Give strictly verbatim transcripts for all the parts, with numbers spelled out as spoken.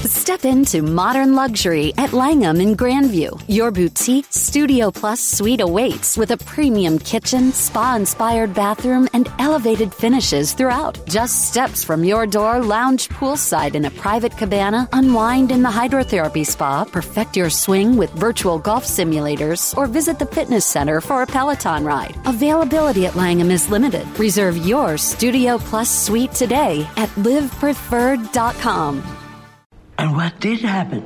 Step into modern luxury at Langham in Grandview. Your boutique Studio Plus suite awaits with a premium kitchen, spa-inspired bathroom, and elevated finishes throughout. Just steps from your door, lounge poolside in a private cabana, unwind in the hydrotherapy spa, perfect your swing with virtual golf simulators, or visit the fitness center for a Peloton ride. Availability at Langham is limited. Reserve your Studio Plus suite today at live preferred dot com. And what did happen?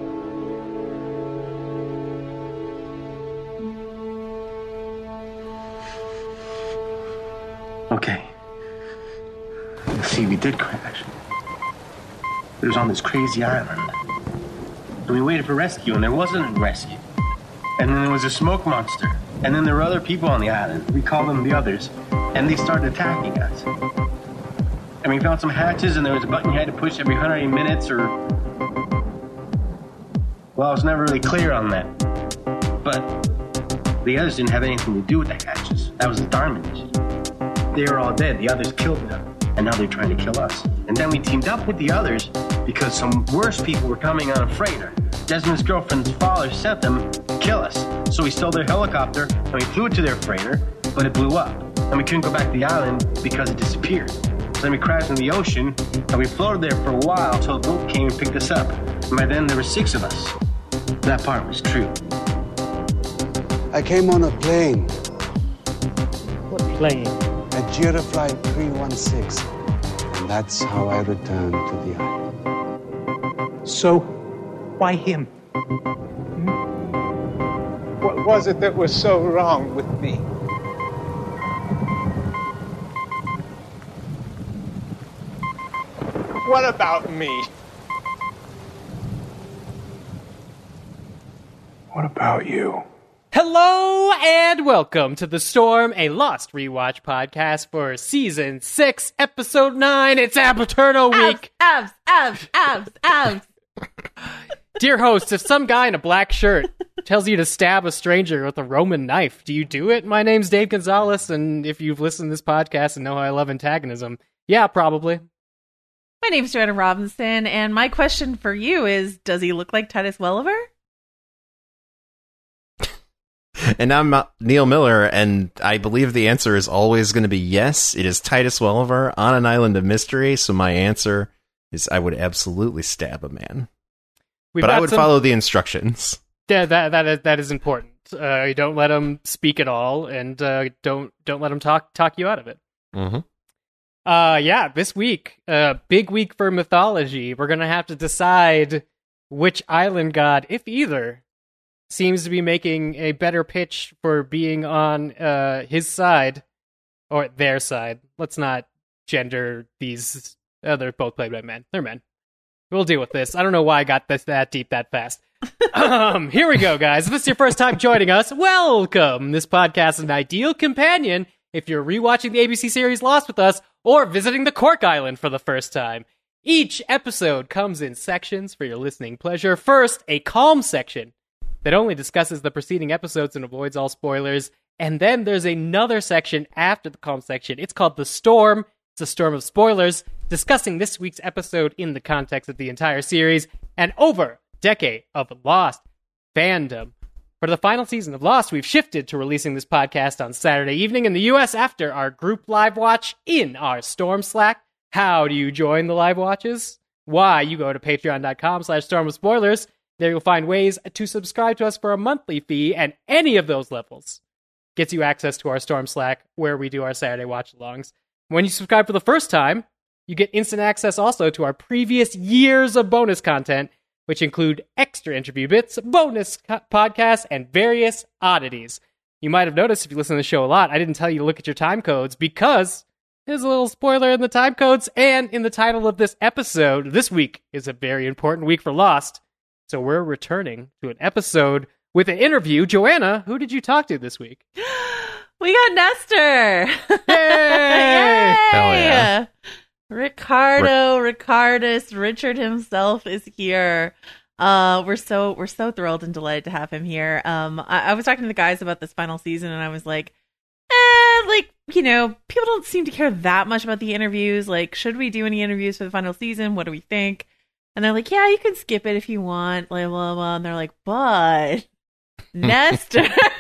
Okay. Let's see, we did crash. It was on this crazy island. And we waited for rescue, and there wasn't a rescue. And then there was a smoke monster. And then there were other people on the island. We called them the others. And they started attacking us. And we found some hatches, and there was a button you had to push every one hundred minutes, or... Well, I was never really clear on that. But the others didn't have anything to do with the hatches. That was the Dharma issue. They were all dead. The others killed them. And now they're trying to kill us. And then we teamed up with the others because some worse people were coming on a freighter. Desmond's girlfriend's father sent them to kill us. So we stole their helicopter, and we flew it to their freighter, but it blew up. And we couldn't go back to the island because it disappeared. So then we crashed in the ocean, and we floated there for a while until a boat came and picked us up. And by then, there were six of us. That part was true. I came on a plane. What plane? A Giraflight three one six. And that's how I returned to the island. So, why him? Hmm? What was it that was so wrong with me? What about me? What about you? Hello and welcome to The Storm, a Lost Rewatch podcast for Season six, Episode nine. It's Apaterno Week. Abs, abs, abs, abs, abs. Dear host, if some guy in a black shirt tells you to stab a stranger with a Roman knife, do you do it? My name's Dave Gonzalez, and if you've listened to this podcast and know how I love antagonism, yeah, probably. My name's Joanna Robinson, and my question for you is, does he look like Titus Welliver? And I'm uh, Neil Miller, and I believe the answer is always going to be yes. It is Titus Welliver on an island of mystery, so my answer is I would absolutely stab a man. We've but I would some... follow the instructions. Yeah, that that is, that is important. Uh, you don't let him speak at all, and uh, don't don't let him talk talk you out of it. Mm-hmm. Uh, yeah, this week, uh, big week for mythology. We're gonna have to decide which island god, if either, seems to be making a better pitch for being on uh, his side, or their side. Let's not gender these. Uh, they're both played by men. They're men. We'll deal with this. I don't know why I got this that deep that fast. um, here we go, guys. If this is your first time joining us, welcome. This podcast is an ideal companion if you're rewatching the A B C series Lost with us or visiting the Cork Island for the first time. Each episode comes in sections for your listening pleasure. First, a calm section that only discusses the preceding episodes and avoids all spoilers. And then there's another section after the calm section. It's called The Storm. It's a storm of spoilers, discussing this week's episode in the context of the entire series and over a decade of Lost fandom. For the final season of Lost, we've shifted to releasing this podcast on Saturday evening in the U S after our group live watch in our Storm Slack. How do you join the live watches? Why? You go to patreon.com slash storm of spoilers. There you'll find ways to subscribe to us for a monthly fee, and any of those levels gets you access to our Storm Slack where we do our Saturday watch-alongs. When you subscribe for the first time, you get instant access also to our previous years of bonus content, which include extra interview bits, bonus co- podcasts, and various oddities. You might have noticed if you listen to the show a lot, I didn't tell you to look at your time codes because there's a little spoiler in the time codes and in the title of this episode. This week is a very important week for Lost, so we're returning to an episode with an interview. Joanna, who did you talk to this week? We got Nestor! Yay! Yay! Hell yeah. Ricardo, Ricardus, Richard himself is here. Uh, we're so we're so thrilled and delighted to have him here. Um, I, I was talking to the guys about this final season, and I was like, eh, like, you know, people don't seem to care that much about the interviews. Like, should we do any interviews for the final season? What do we think? And they're like, yeah, you can skip it if you want, blah, blah, blah. And they're like, but Nestor.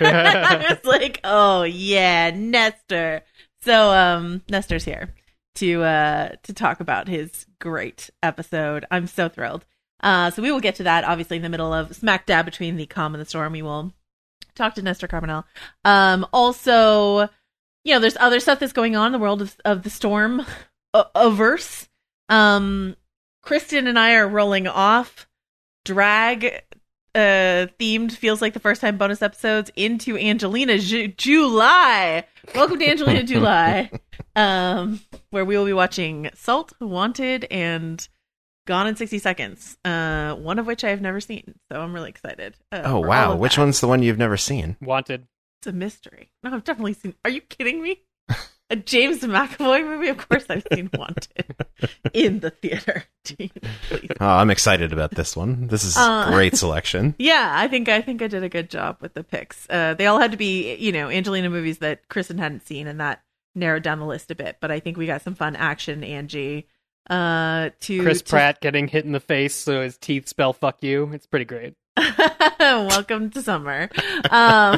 I was like, oh, yeah, Nestor. So um, Nestor's here to uh, to talk about his great episode. I'm so thrilled. Uh, so we will get to that, obviously, in the middle of smack dab between the calm and the storm. We will talk to Nestor Carbonell. Um, also, you know, there's other stuff that's going on in the world of, of the storm uh, averse. Um, Kristen and I are rolling off drag uh, themed, feels like the first time bonus episodes into Angelina Ju- July. Welcome to Angelina July, um, where we will be watching Salt, Wanted, and Gone in sixty seconds, uh, one of which I have never seen, so I'm really excited. Uh, oh, wow. Which that. one's the one you've never seen? Wanted. It's a mystery. No, I've definitely seen... Are you kidding me? A James McAvoy movie? Of course I've seen Wanted in the theater. Jeez, please. Oh, I'm excited about this one. This is Uh, a great selection. Yeah, I think I think I did a good job with the picks. Uh, they all had to be, you know, Angelina movies that Kristen hadn't seen, and that narrowed down the list a bit. But I think we got some fun action, Angie. Uh, to Chris to... Pratt getting hit in the face so his teeth spell "fuck you." It's pretty great. Welcome to summer. Um,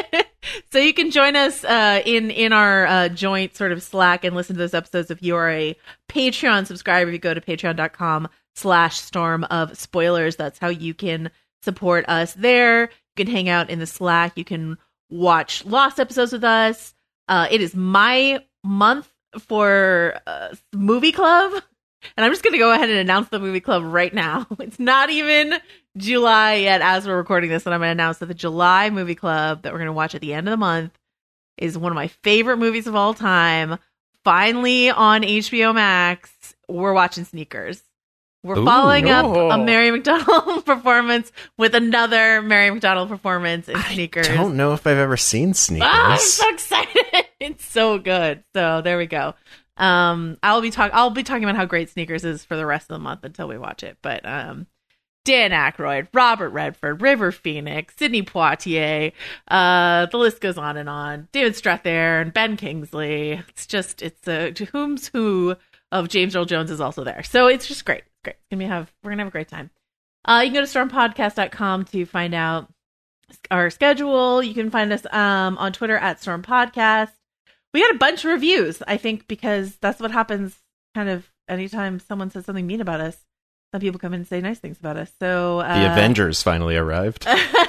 so you can join us uh, in in our uh, joint sort of Slack and listen to those episodes if you are a Patreon subscriber. If you go to patreon dot com slash storm of spoilers, that's how you can support us there. You can hang out in the Slack. You can watch Lost episodes with us. Uh, it is my month for uh, movie club. And I'm just going to go ahead and announce the movie club right now. It's not even July yet as we're recording this, and I'm going to announce that the July movie club that we're going to watch at the end of the month is one of my favorite movies of all time. Finally on H B O Max, we're watching Sneakers. We're Ooh, following up no. a Mary McDonnell performance with another Mary McDonnell performance in Sneakers. I don't know if I've ever seen Sneakers. Ah, I'm so excited. It's so good. So there we go. Um, I'll be talk. I'll be talking about how great Sneakers is for the rest of the month until we watch it. But um, Dan Aykroyd, Robert Redford, River Phoenix, Sidney Poitier, uh, the list goes on and on. David Strathairn, Ben Kingsley. It's just it's a to whom's who of James Earl Jones is also there. So it's just great. It's great. It's gonna be have we're gonna have a great time. Uh, you can go to storm podcast dot com to find out our schedule. You can find us um on Twitter at Storm Podcast. We got a bunch of reviews, I think, because that's what happens kind of anytime someone says something mean about us. Some people come in and say nice things about us. So uh, the Avengers finally arrived.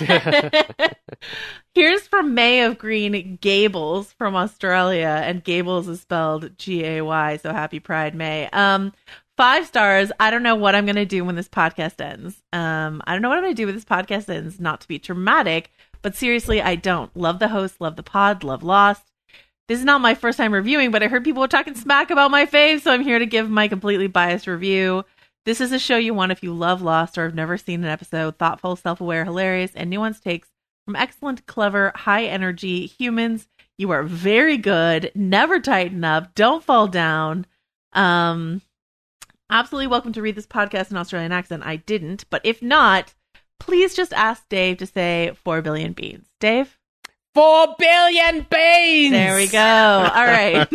Here's from May of Green Gables from Australia, and Gables is spelled G A Y, so happy Pride May. Um, five stars. I don't know what I'm going to do when this podcast ends. Um, I don't know what I'm going to do when this podcast ends, not to be dramatic, but seriously, I don't. Love the host, love the pod, love Lost. This is not my first time reviewing, but I heard people were talking smack about my fave, so I'm here to give my completely biased review. This is a show you want if you love Lost or have never seen an episode. Thoughtful, self-aware, hilarious, and nuanced takes from excellent, clever, high-energy humans. You are very good. Never tighten up. Don't fall down. Um, absolutely welcome to read this podcast in Australian accent. I didn't, but if not, please just ask Dave to say four billion beans. Dave? Four billion beans! There we go. All right.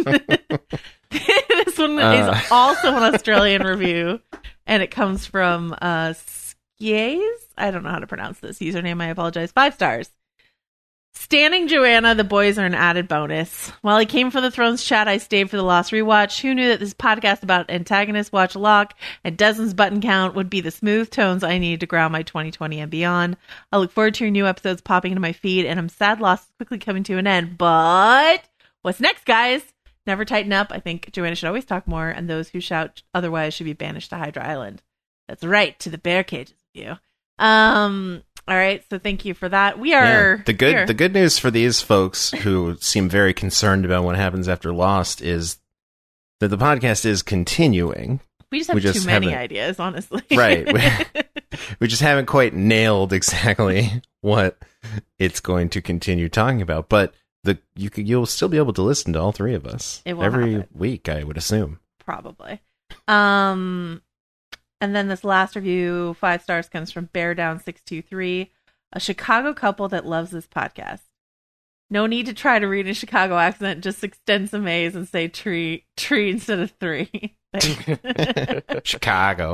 This one Uh. is also an Australian review, and it comes from uh, Skies. I don't know how to pronounce this username. I apologize. Five stars. Standing Joanna, the boys are an added bonus. While I came for the Thrones chat, I stayed for the Lost rewatch. Who knew that this podcast about antagonist watch Locke and Desmond's button count would be the smooth tones I needed to ground my twenty twenty and beyond? I look forward to your new episodes popping into my feed, and I'm sad Lost is quickly coming to an end. But what's next, guys? Never tighten up. I think Joanna should always talk more, and those who shout otherwise should be banished to Hydra Island. That's right, to the bear cages with you. Um... All right, so thank you for that. We are Yeah, the good here. the good news for these folks who seem very concerned about what happens after Lost is that the podcast is continuing. We just have we just too many haven't- ideas, honestly. Right. We, we just haven't quite nailed exactly what it's going to continue talking about, but the you could, you'll still be able to listen to all three of us It will every happen. week, I would assume. Probably. Um, and then this last review, five stars, comes from Bear Down six two three, a Chicago couple that loves this podcast. No need to try to read a Chicago accent. Just extend some A's and say tree, tree instead of three. Chicago.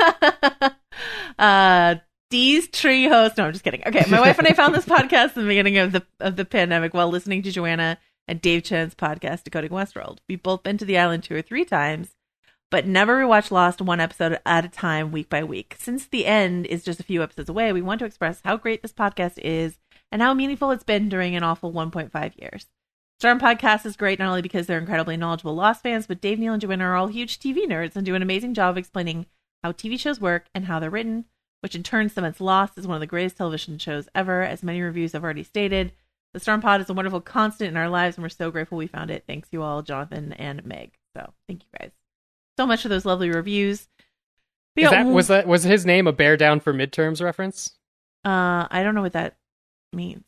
uh, Dee's tree host. No, I'm just kidding. Okay, my wife and I found this podcast in the beginning of the of the pandemic while listening to Joanna and Dave Chen's podcast, Decoding Westworld. We've both been to the island two or three times, but never rewatched Lost one episode at a time, week by week. Since the end is just a few episodes away, we want to express how great this podcast is and how meaningful it's been during an awful one point five years. Storm Podcast is great not only because they're incredibly knowledgeable Lost fans, but Dave, Neil, and Joanna are all huge T V nerds and do an amazing job of explaining how T V shows work and how they're written, which in turn cements Lost as one of the greatest television shows ever, as many reviews have already stated. The Storm Pod is a wonderful constant in our lives, and we're so grateful we found it. Thanks you all, Jonathan and Meg. So thank you guys so much for those lovely reviews. Is that, was that was his name a bear down for midterms reference? Uh, I don't know what that means.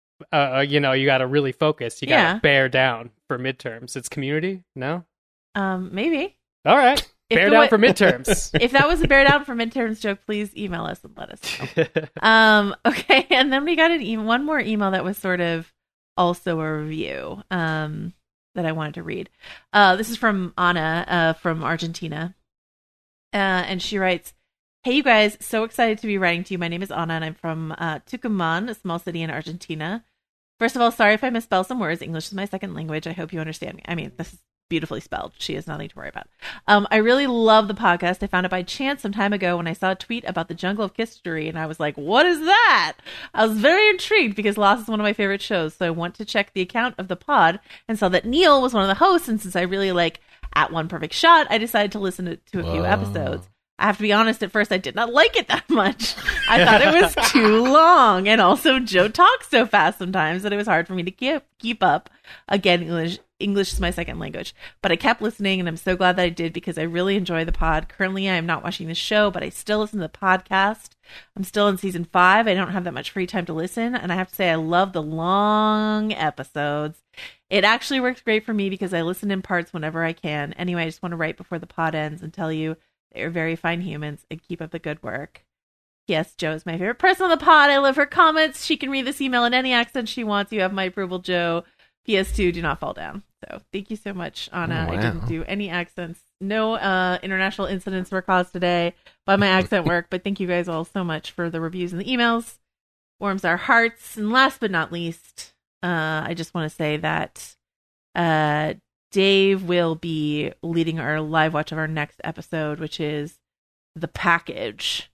Uh, you know, you got to really focus. You got to Yeah. bear down for midterms. It's community? No? Um, maybe. All right. If Bear the down way- for midterms. If that was a bear down for midterms joke, please email us and let us know. um, okay, and then we got an e- one more email that was sort of also a review um, that I wanted to read. Uh, this is from Anna uh, from Argentina. Uh, and she writes, "Hey, you guys, so excited to be writing to you. My name is Anna, and I'm from uh, Tucumán, a small city in Argentina. First of all, sorry if I misspell some words. English is my second language. I hope you understand me. I mean, this is beautifully spelled. She has nothing to worry about. Um, I really love the podcast. I found it by chance some time ago when I saw a tweet about the Jungle of History, and I was like, what is that? I was very intrigued because Lost is one of my favorite shows, so I went to check the account of the pod and saw that Neil was one of the hosts, and since I really like At One Perfect Shot, I decided to listen to, to a few Whoa. episodes. I have to be honest, at first I did not like it that much. I thought it was too long, and also Joe talks so fast sometimes that it was hard for me to keep keep up. Again, English English is my second language, but I kept listening, and I'm so glad that I did because I really enjoy the pod. Currently, I am not watching the show, but I still listen to the podcast. I'm still in season five. I don't have that much free time to listen, and I have to say I love the long episodes. It actually works great for me because I listen in parts whenever I can. Anyway, I just want to write before the pod ends and tell you they are very fine humans and keep up the good work. Yes, Joe is my favorite person on the pod. I love her comments. She can read this email in any accent she wants. You have my approval, Joe. P S two, do not fall down. So thank you so much, Anna. Oh, wow. I didn't do any accents. No uh, international incidents were caused today by my accent work, but thank you guys all so much for the reviews and the emails. Warms our hearts. And last but not least, uh, I just want to say that uh, Dave will be leading our live watch of our next episode, which is The Package,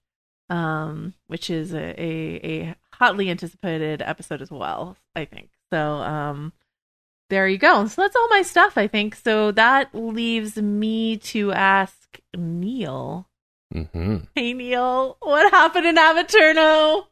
um, which is a, a, a hotly anticipated episode as well, I think. So um, there you go. So that's all my stuff, I think. So that leaves me to ask Neil. Mm-hmm. Hey, Neil, what happened in Abaturno?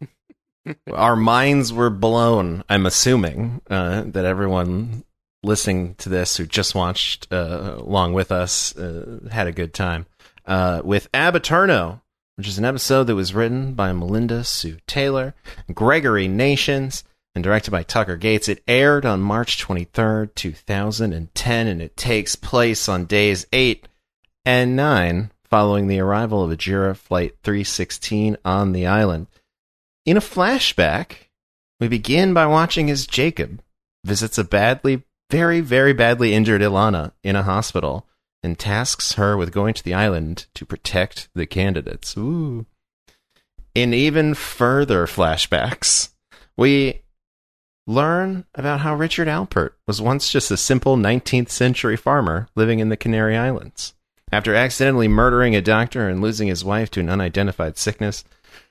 Our minds were blown, I'm assuming, uh, that everyone listening to this who just watched uh, along with us uh, had a good time. Uh, with Abaturno, which is an episode that was written by Melinda Sue Taylor, Gregory Nations, and directed by Tucker Gates. It aired on March twenty-third, two thousand ten, and it takes place on days eight and nine following the arrival of Ajira Flight three sixteen on the island. In a flashback, we begin by watching as Jacob visits a badly, very, very badly injured Ilana in a hospital and tasks her with going to the island to protect the candidates. Ooh. In even further flashbacks, we learn about how Richard Alpert was once just a simple nineteenth century farmer living in the Canary Islands. After accidentally murdering a doctor and losing his wife to an unidentified sickness,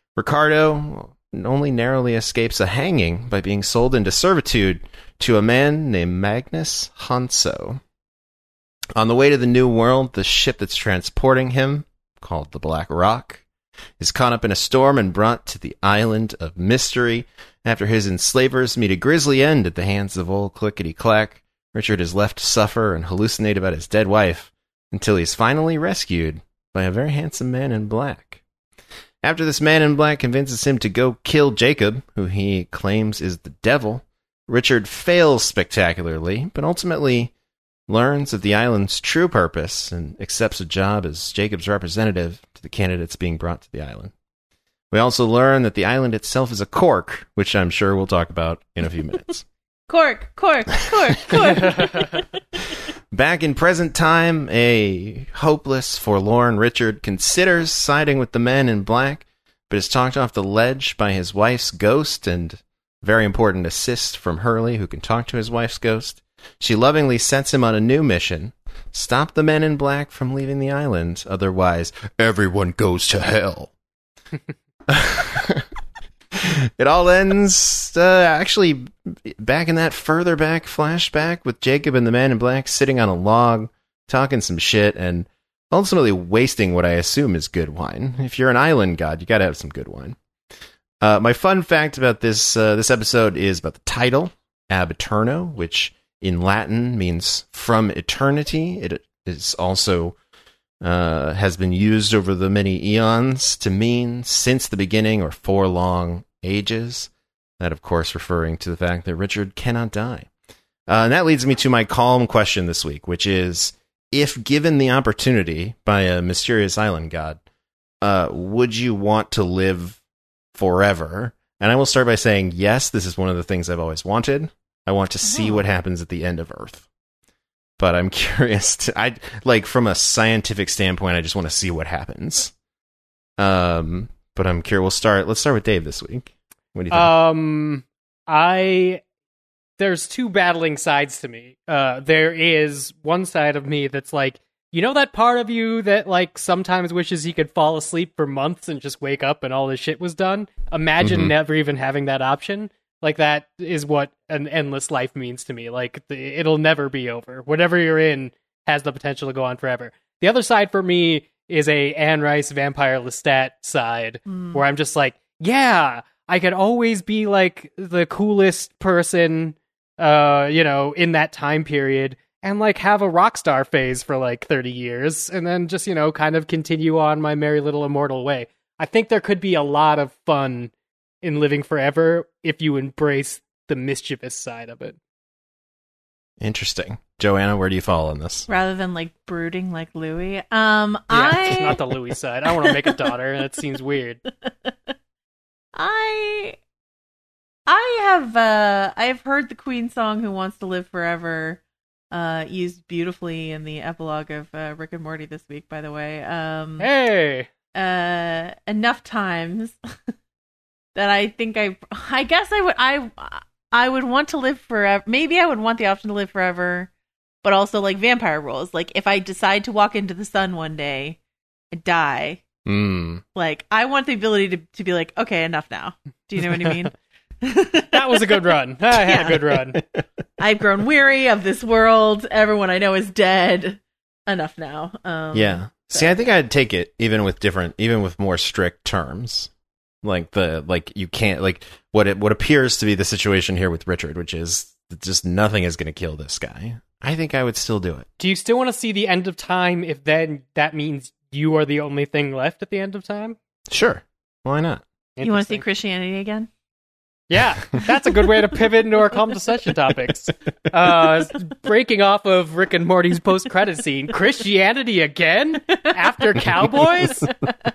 Ricardo only narrowly escapes a hanging by being sold into servitude to a man named Magnus Hanso. On the way to the New World, the ship that's transporting him, called the Black Rock, is caught up in a storm and brought to the Island of Mystery. After his enslavers meet a grisly end at the hands of old Clickety-Clack, Richard is left to suffer and hallucinate about his dead wife until he's finally rescued by a very handsome man in black. After this man in black convinces him to go kill Jacob, who he claims is the devil, Richard fails spectacularly, but ultimately learns of the island's true purpose and accepts a job as Jacob's representative to the candidates being brought to the island. We also learn that the island itself is a cork, which I'm sure we'll talk about in a few minutes. Cork, cork, cork, cork. Back in present time, a hopeless, forlorn Richard considers siding with the men in black, but is talked off the ledge by his wife's ghost and very important assist from Hurley, who can talk to his wife's ghost. She lovingly sets him on a new mission. Stop the men in black from leaving the island, otherwise everyone goes to hell. It all ends, uh, actually, back in that further back flashback with Jacob and the man in black sitting on a log, talking some shit, and ultimately wasting what I assume is good wine. If you're an island god, you gotta have some good wine. Uh, my fun fact about this uh, this episode is about the title, Ab Eterno, which in Latin means from eternity. It is also uh, has been used over the many eons to mean since the beginning or for long ages. That, of course, referring to the fact that Richard cannot die. Uh, and that leads me to my calm question this week, which is, if given the opportunity by a mysterious island god, uh, would you want to live forever? And I will start by saying, yes, this is one of the things I've always wanted. I want to see what happens at the end of Earth. But I'm curious to, I like from a scientific standpoint, I just want to see what happens. Um, but I'm curious. We'll start. Let's start with Dave this week. What do you think? Um, I there's two battling sides to me. Uh, there is one side of me that's like, you know, that part of you that like sometimes wishes he could fall asleep for months and just wake up and all this shit was done. Imagine mm-hmm. never even having that option. Like, that is what an endless life means to me. Like, the, it'll never be over. Whatever you're in has the potential to go on forever. The other side for me is a Anne Rice Vampire Lestat side, mm. where I'm just like, yeah, I could always be, like, the coolest person, uh, you know, in that time period, and, like, have a rock star phase for, like, thirty years, and then just, you know, kind of continue on my merry little immortal way. I think there could be a lot of fun in living forever if you embrace the mischievous side of it. Interesting. Joanna, where do you fall on this? Rather than like brooding like Louis. Um yeah, I not the Louis side. I want to make a daughter, and it seems weird. I I have uh I have heard the Queen song Who Wants to Live Forever uh used beautifully in the epilogue of uh, Rick and Morty this week, by the way. Um Hey. Uh enough times that I think I, I guess I would, I, I would want to live forever. Maybe I would want the option to live forever, but also like vampire rules. Like if I decide to walk into the sun one day and die, mm. like I want the ability to, to be like, okay, enough now. Do you know what I mean? That was a good run. I had yeah. a good run. I've grown weary of this world. Everyone I know is dead. Enough now. Um, yeah. So. See, I think I'd take it even with different, even with more strict terms. Like the like you can't like what it what appears to be the situation here with Richard, which is just nothing is going to kill this guy. I think I would still do it. Do you still want to see the end of time if then that means you are the only thing left at the end of time? Sure. Why not? You want to see Christianity again? Yeah, that's a good way to pivot into our conversation topics. Uh, breaking off of Rick and Morty's post-credit scene, Christianity again? After Cowboys?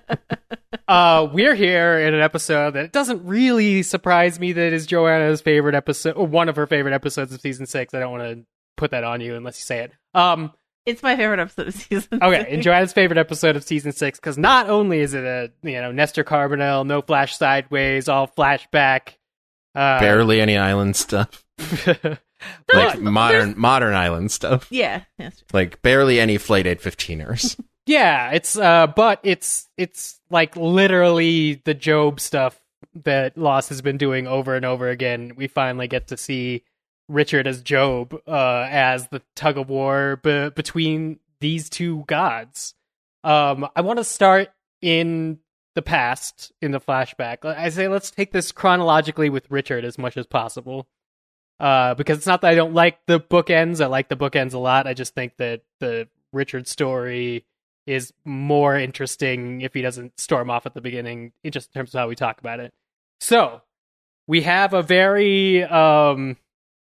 Uh, we're here in an episode that doesn't really surprise me that is Joanna's favorite episode, or one of her favorite episodes of season six. I don't want to put that on you unless you say it. Um, it's my favorite episode of season okay, six. And Joanna's favorite episode of season six, because not only is it a, you know, Nestor Carbonell, no flash sideways, all flashback. Uh, Barely any island stuff. Like modern modern island stuff. Yeah. Yes. Like barely any Flight eight fifteen-ers. Yeah, it's uh but it's it's like literally the Job stuff that Lost has been doing over and over again. We finally get to see Richard as Job, uh as the tug of war be- between these two gods. Um I want to start in the past, in the flashback. I say let's take this chronologically with Richard as much as possible. Uh, because it's not that I don't like the bookends. I like the bookends a lot. I just think that the Richard story is more interesting if he doesn't storm off at the beginning, just in terms of how we talk about it. So, we have a very um,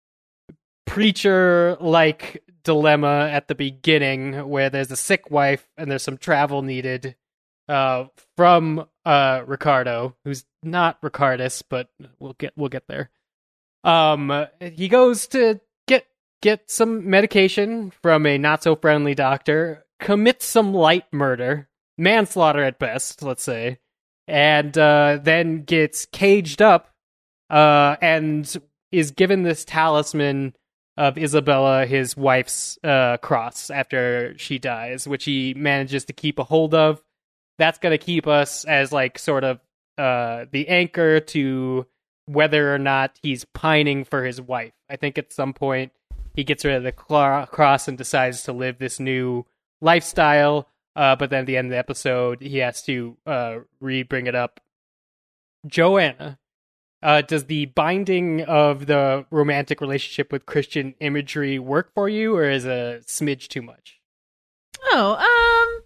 preacher-like dilemma at the beginning where there's a sick wife and there's some travel needed uh, from uh, Ricardo, who's not Ricardus, but we'll get we'll get there. Um, he goes to get gets some medication from a not-so-friendly doctor, commits some light murder, manslaughter at best, let's say, and uh, then gets caged up uh, and is given this talisman of Isabella, his wife's uh, cross, after she dies, which he manages to keep a hold of. That's going to keep us as, like, sort of uh, the anchor to whether or not he's pining for his wife. I think at some point he gets rid of the cl- cross and decides to live this new lifestyle, uh, but then at the end of the episode, he has to uh, re-bring it up. Joanna, uh, does the binding of the romantic relationship with Christian imagery work for you, or is a smidge too much? Oh, um...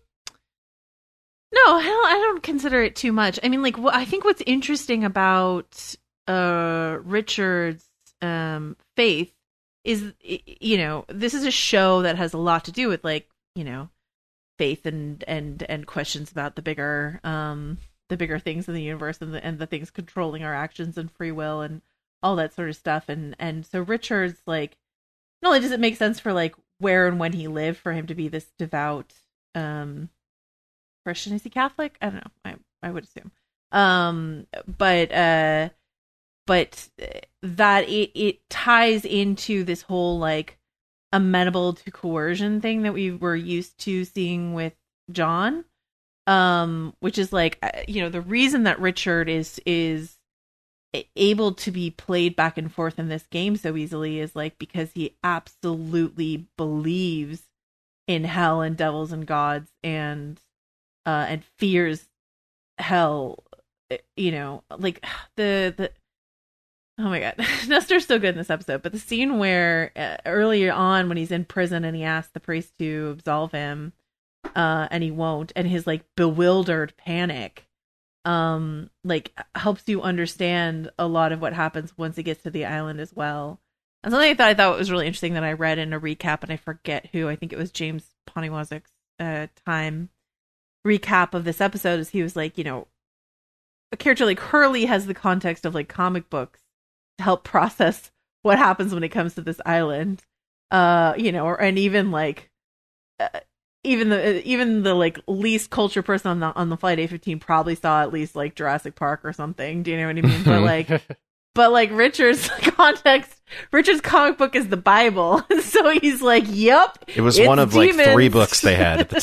No, hell, I don't consider it too much. I mean, like, wh- I think what's interesting about uh, Richard's um, faith is, you know, this is a show that has a lot to do with, like, you know, faith and and and questions about the bigger um, the bigger things in the universe and the and the things controlling our actions and free will and all that sort of stuff. And and so Richard's, like, not only does it make sense for, like, where and when he lived for him to be this devout um Christian. Is he Catholic? I don't know. I I would assume. Um, but uh, but that it it ties into this whole, like, amenable to coercion thing that we were used to seeing with John. Um, which is, like, you know, the reason that Richard is is able to be played back and forth in this game so easily is, like, because he absolutely believes in hell and devils and gods and Uh, and fears hell, you know, like the the. Oh my god, Nestor's so good in this episode. But the scene where uh, earlier on when he's in prison and he asks the priest to absolve him, uh, and he won't, and his, like, bewildered panic, um, like, helps you understand a lot of what happens once he gets to the island as well. And something I thought I thought was really interesting that I read in a recap, and I forget who. I think it was James Poniwazek's uh, Time recap of this episode, is he was like, you know, a character like Hurley has the context of, like, comic books to help process what happens when it comes to this island, uh you know, or and even like uh, even the even the like least culture person on the on the flight A fifteen probably saw at least, like, Jurassic Park or something. Do you know what I mean? But like But, like, Richard's context, Richard's comic book is the Bible. So he's like, yep. It was one of, demons. like, three books they had at the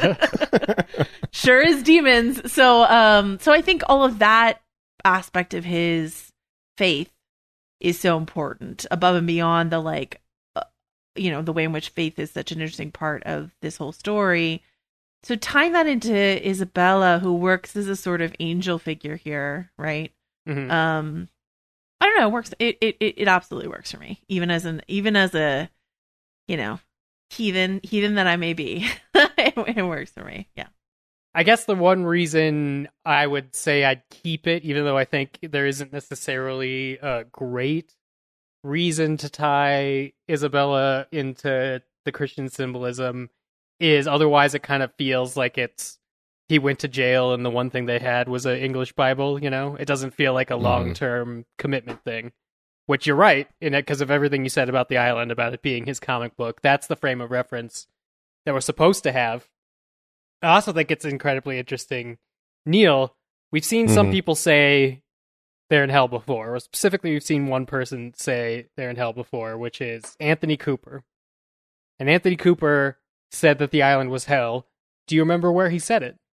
time. Sure is demons. So, um, so I think all of that aspect of his faith is so important, above and beyond the, like, uh, you know, the way in which faith is such an interesting part of this whole story. So tying that into Isabella, who works as a sort of angel figure here, right? Mm-hmm. Um, I don't know. It works. It, it it absolutely works for me, even as an even as a, you know, heathen heathen that I may be. it, it works for me. Yeah. I guess the one reason I would say I'd keep it, even though I think there isn't necessarily a great reason to tie Isabella into the Christian symbolism, is otherwise it kind of feels like it's he went to jail and the one thing they had was an English Bible, you know? It doesn't feel like a long-term commitment thing. Which you're right, in it, because of everything you said about the island, about it being his comic book. That's the frame of reference that we're supposed to have. I also think it's incredibly interesting. Neil, we've seen mm-hmm. some people say they're in hell before. Or specifically, we've seen one person say they're in hell before, which is Anthony Cooper. And Anthony Cooper said that the island was hell. Do you remember where he said it?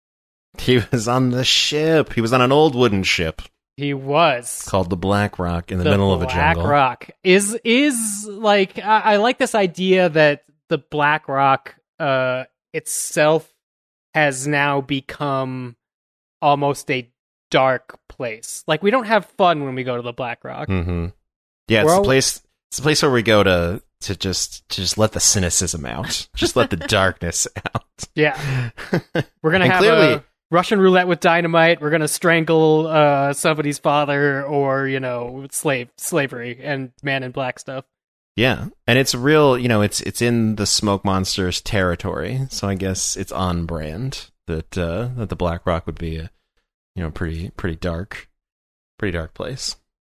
He was on the ship. He was on an old wooden ship. He was. Called the Black Rock in the, the middle of a jungle. Black Rock. Is, is like, I, I like this idea that the Black Rock uh, itself has now become almost a dark place. Like, we don't have fun when we go to the Black Rock. Mm-hmm. Yeah, it's We're the al- place. It's the place where we go to to just to just let the cynicism out, just let the darkness out. Yeah, we're gonna And have clearly- a Russian roulette with dynamite. We're gonna strangle uh, somebody's father, or you know, slave slavery and Man in Black stuff. Yeah, and it's real. You know, it's it's in the Smoke Monsters territory, so I guess it's on brand that uh, that the Black Rock would be a you know pretty pretty dark, pretty dark place.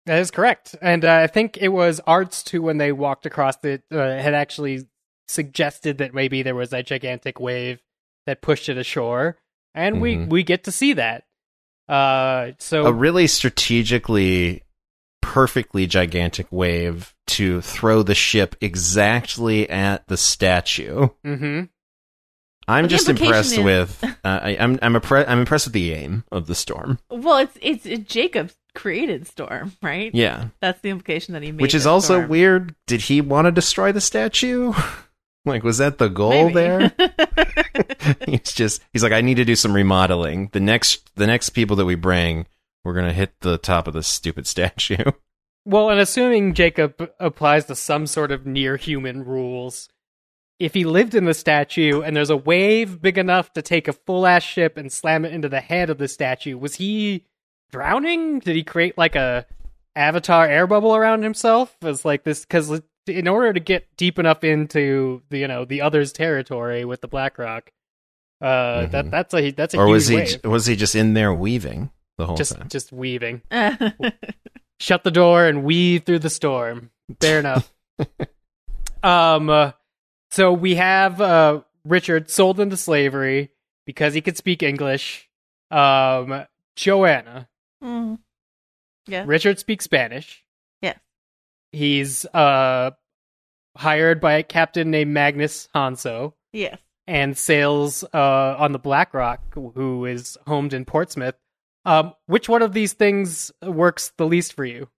That is correct. And uh, I think it was Arts, too, when they walked across it, uh, had actually suggested that maybe there was a gigantic wave that pushed it ashore. And mm-hmm. we, we get to see that. Uh, so A really strategically, perfectly gigantic wave to throw the ship exactly at the statue. Mm-hmm. I'm well, just impressed is... with. Uh, I, I'm I'm, impre- I'm impressed with the aim of the storm. Well, it's it's it, Jacob created storm, right? Yeah, that's the implication that he made. Which is also storm. weird. Did he want to destroy the statue? Like, was that the goal Maybe. there? he's just he's like, I need to do some remodeling. The next the next people that we bring, we're gonna hit the top of this stupid statue. Well, and assuming Jacob applies to some sort of near human rules. If he lived in the statue and there's a wave big enough to take a full-ass ship and slam it into the head of the statue, was he drowning? Did he create like a Avatar air bubble around himself? As like this, because in order to get deep enough into the, you know, the other's territory with the Blackrock, uh, mm-hmm. that that's a that's a or huge was he wave. was he just in there weaving the whole just, time? Just weaving. Shut the door and weave through the storm. Fair enough. um. Uh, So we have uh, Richard sold into slavery because he could speak English. Um, Joanna. Mm. Yeah. Richard speaks Spanish. Yes. He's uh, hired by a captain named Magnus Hanso. Yes. And sails uh, on the Blackrock, who is homed in Portsmouth. Um, which one of these things works the least for you?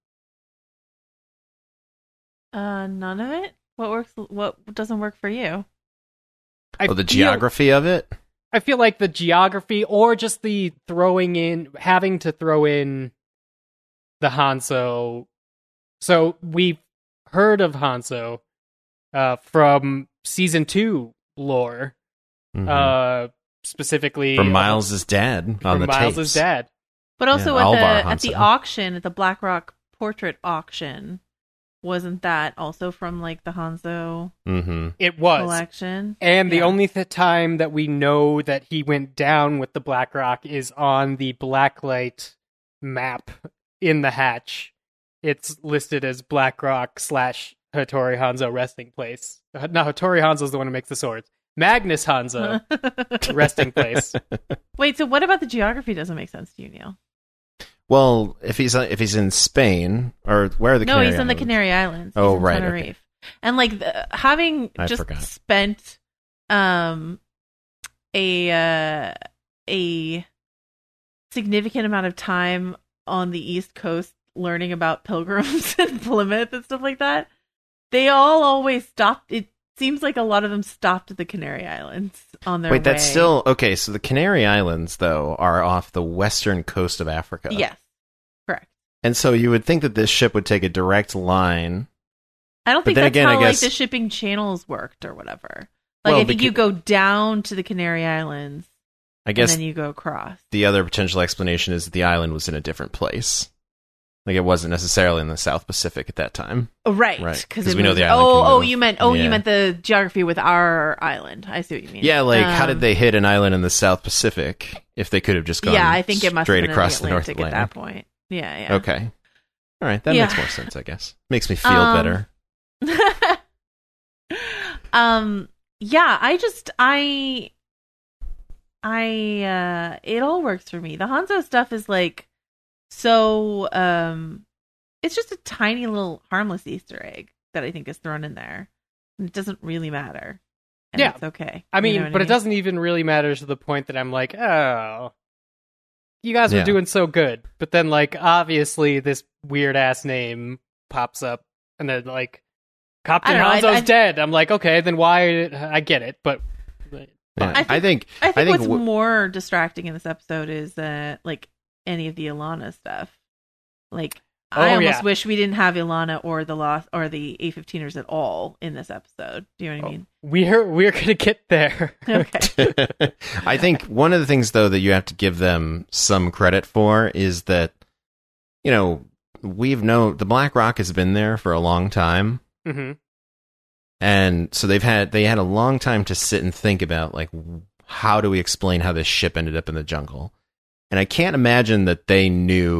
Uh, none of it. What works? What doesn't work for you? I oh, the feel, geography of it? I feel like the geography, or just the throwing in, having to throw in the Hanso. So we've heard of Hanso uh, from season two lore, mm-hmm. uh, specifically from Miles's dad on from the Miles's tapes. dad. But also yeah, at, Alvar the, at the auction, at the Blackrock portrait auction. Wasn't that also from, like, the Hanso mm-hmm. It was. collection? And the yeah. only th- time that we know that he went down with the Blackrock is on the Blacklight map in the hatch. It's listed as Blackrock slash Hattori Hanzo resting place. No, Hattori Hanzo's the one who makes the swords. Magnus Hanzo resting place. Wait, so what about the geography doesn't make sense to you, Neil? Well, if he's if he's in Spain, or where are the no, Canary he's in Islands? the Canary Islands. He's oh, in right. Tenerife. Okay. And like the, having I just forgot. spent um a uh, a significant amount of time on the East Coast learning about pilgrims and Plymouth and stuff like that, they all always stopped. It seems like a lot of them stopped at the Canary Islands on their Wait, way. that's still okay. So the Canary Islands, though, are off the western coast of Africa. Yes, correct. And so you would think that this ship would take a direct line. I don't think then that's again, how I guess- like the shipping channels worked or whatever. Like Well, I think the you ca- go down to the Canary Islands I guess and then you go across. the other potential explanation is that the island was in a different place. Like it wasn't necessarily in the South Pacific at that time. Oh, right, Right, because 'cause we know the island Oh, can oh, move. you meant oh, Yeah. you meant the geography with our island. I see what you mean. Yeah, like how did Um, they hit an island in the South Pacific if they could have just gone Yeah, I think it must straight have been across the the North Atlantic Atlantic? at that point. Yeah, yeah. Okay. All right, that Yeah. makes more sense, I guess. Makes me feel Um, better. um yeah, I just I I uh it all works for me. The Hanzo stuff is like so um it's just a tiny little harmless Easter egg that I think is thrown in there. And it doesn't really matter. And Yeah. it's okay. I mean, You know what but I it doesn't even really matter to the point that I'm like, oh, you guys were Yeah. doing so good. But then, like, obviously, this weird ass name pops up, and then like, Captain I don't know, I- Hanzo's I- dead. I'm like, okay, then why? I get it, but Yeah. I I think I think, what's w- more distracting in this episode is uh, like any of the Ilana stuff. Like I Oh, almost yeah. wish we didn't have Ilana or the lost or the A fifteeners at all in this episode. Do you know what I mean? we're we're gonna get there. Okay. I think one of the things, though, that you have to give them some credit for is that, you know, we've known the Black Rock has been there for a long time. hmm And so they've had they had a long time to sit and think about, like, how do we explain how this ship ended up in the jungle? And I can't imagine that they knew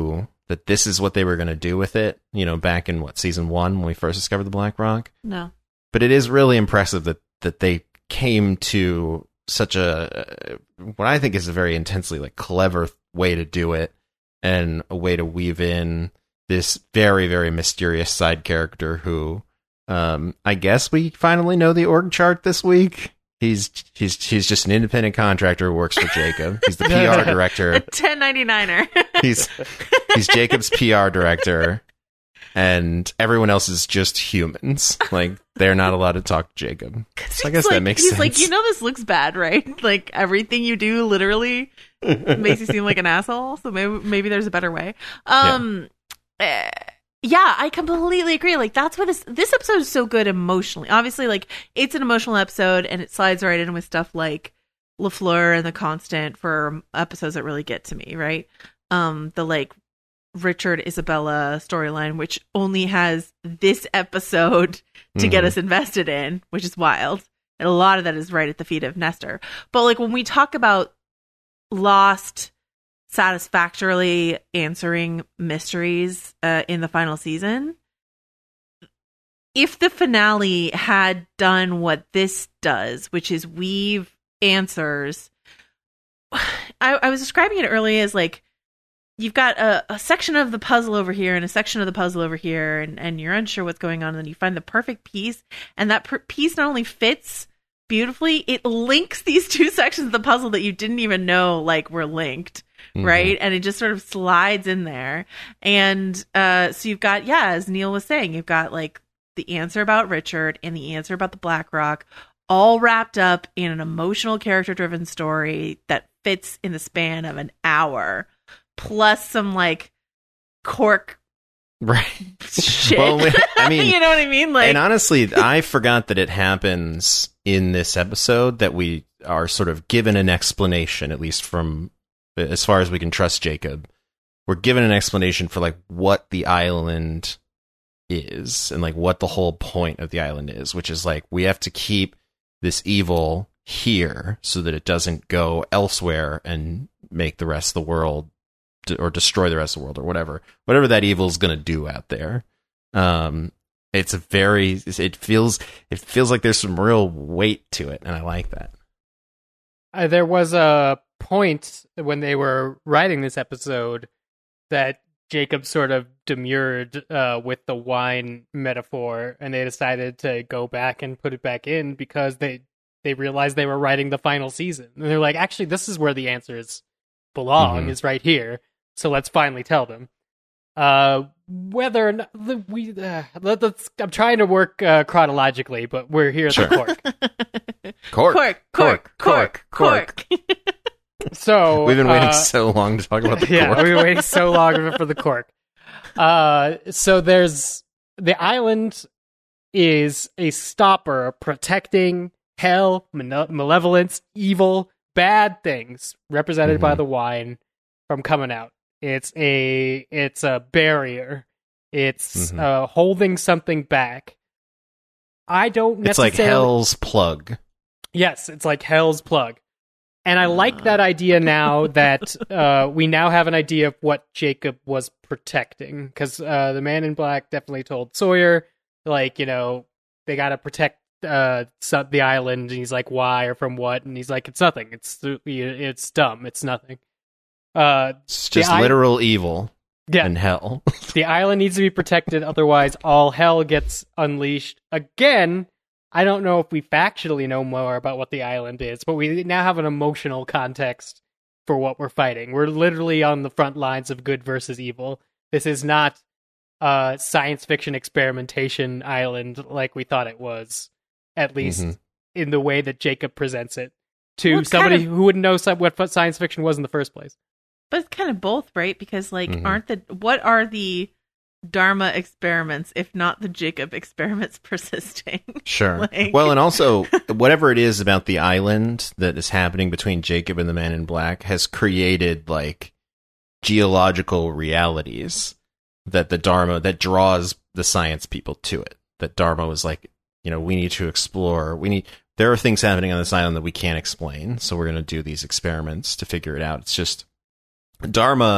that this is what they were going to do with it, you know, back in what, season one when we first discovered the Black Rock. No. But it is really impressive that, that they came to such a, what I think is a very intensely like clever way to do it, and a way to weave in this very, very mysterious side character who, um, I guess we finally know the org chart this week. He's he's he's just an independent contractor who works for Jacob. He's the P R director. A ten ninety-niner. He's he's Jacob's P R director, and everyone else is just humans. Like, they're not allowed to talk to Jacob. So I guess like, that makes he's sense. He's like, you know, this looks bad, right? Like, everything you do literally makes you seem like an asshole. So maybe maybe there's a better way. Um, yeah. Uh, Yeah, I completely agree. Like, that's why this this episode is so good emotionally. Obviously, like, it's an emotional episode, and it slides right in with stuff like LaFleur and the Constant for episodes that really get to me, right? Um, the, like, Richard Isabella storyline, which only has this episode to mm-hmm. get us invested in, which is wild. And a lot of that is right at the feet of Nestor. But, like, when we talk about Lost satisfactorily answering mysteries uh, in the final season, if the finale had done what this does, which is weave answers, I, I was describing it earlier as like, you've got a, a section of the puzzle over here and a section of the puzzle over here, and, and you're unsure what's going on, and then you find the perfect piece, and that per- piece not only fits beautifully, it links these two sections of the puzzle that you didn't even know like were linked. Mm-hmm. Right. And it just sort of slides in there. And uh, so you've got, yeah, as Neil was saying, you've got like the answer about Richard and the answer about the Black Rock all wrapped up in an emotional character driven story that fits in the span of an hour, plus some like cork. Right. Shit. Well, I mean, you know what I mean? Like, and honestly, I forgot that it happens in this episode, that we are sort of given an explanation, at least from, as far as we can trust Jacob, we're given an explanation for like what the island is and like what the whole point of the island is, which is like, we have to keep this evil here so that it doesn't go elsewhere and make the rest of the world to, or destroy the rest of the world or whatever, whatever that evil is going to do out there. Um, it's a very, it feels, it feels like there's some real weight to it. And I like that. Uh, there was a point when they were writing this episode that Jacob sort of demurred uh, with the wine metaphor, and they decided to go back and put it back in because they they realized they were writing the final season. And they're like, actually, this is where the answers belong, mm-hmm. is right here. So let's finally tell them. Uh, whether or not we, uh, let, let's, I'm trying to work uh, chronologically, but we're here at sure. the cork. cork. Cork, cork, cork, cork, cork. So we've been waiting uh, so long to talk about the yeah, cork. we've been waiting so long for the cork. Uh, so there's the island is a stopper protecting hell, male- malevolence, evil, bad things represented mm-hmm. by the wine from coming out. It's a it's a barrier. It's mm-hmm. uh, holding something back. I don't necessarily. It's like hell's plug. Yes, it's like hell's plug. And I like that idea now that uh, we now have an idea of what Jacob was protecting. Because uh, the Man in Black definitely told Sawyer, like, you know, they got to protect uh, the island. And he's like, why or from what? And he's like, it's nothing. It's it's dumb. It's nothing. Uh, it's just I- literal evil yeah. and hell. The island needs to be protected. Otherwise, all hell gets unleashed again. I don't know if we factually know more about what the island is, but we now have an emotional context for what we're fighting. We're literally on the front lines of good versus evil. This is not a science fiction experimentation island like we thought it was, at least mm-hmm. in the way that Jacob presents it to well, somebody kind of, who wouldn't know some, what science fiction was in the first place. But it's kind of both, right? Because, like, mm-hmm. aren't the what are the Dharma experiments, if not the Jacob experiments, persisting? Sure. like... Well, and also, whatever it is about the island that is happening between Jacob and the Man in Black has created, like, geological realities that the Dharma, that draws the science people to it. That Dharma was like, you know, we need to explore, we need, there are things happening on this island that we can't explain, so we're going to do these experiments to figure it out. It's just, Dharma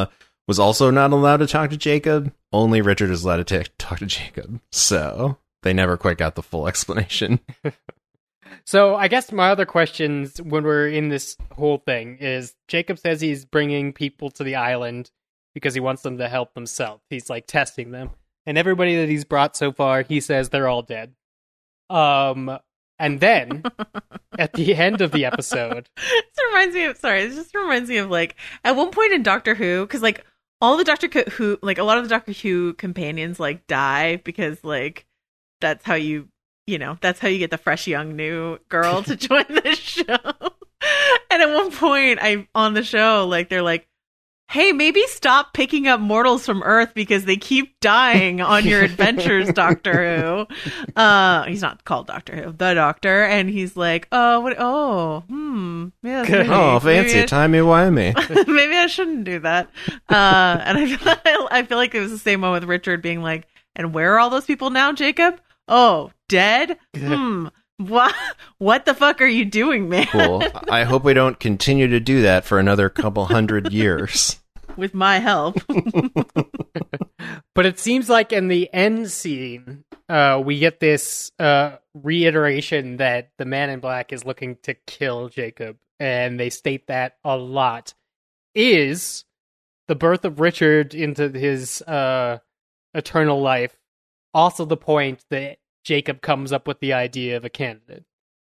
was also not allowed to talk to Jacob. Only Richard is allowed to t- talk to Jacob. So they never quite got the full explanation. So I guess my other questions when we're in this whole thing is Jacob says he's bringing people to the island because he wants them to help themselves. He's like testing them. And everybody that he's brought so far, he says they're all dead. Um, and then at the end of the episode, this reminds me of sorry, this just reminds me of like at one point in Doctor Who, because like all the Doctor Who, like a lot of the Doctor Who companions like die because like that's how you. You know, that's how you get the fresh young new girl to join the show. And at one point I on the show, like they're like, hey, maybe stop picking up mortals from Earth because they keep dying on your adventures, Doctor Who. Uh he's not called Doctor Who, the Doctor, and he's like, oh what oh, hmm. Yeah, maybe, oh, fancy, timey-wimey. Maybe I shouldn't do that. Uh and I feel, I feel like it was the same one with Richard being like, and where are all those people now, Jacob? Oh, dead? Hmm. What? What the fuck are you doing, man? Cool. I hope we don't continue to do that for another couple hundred years. With my help. But it seems like in the end scene, uh, we get this uh, reiteration that the Man in Black is looking to kill Jacob, and they state that a lot. Is the birth of Richard into his uh, eternal life also the point that Jacob comes up with the idea of a candidate?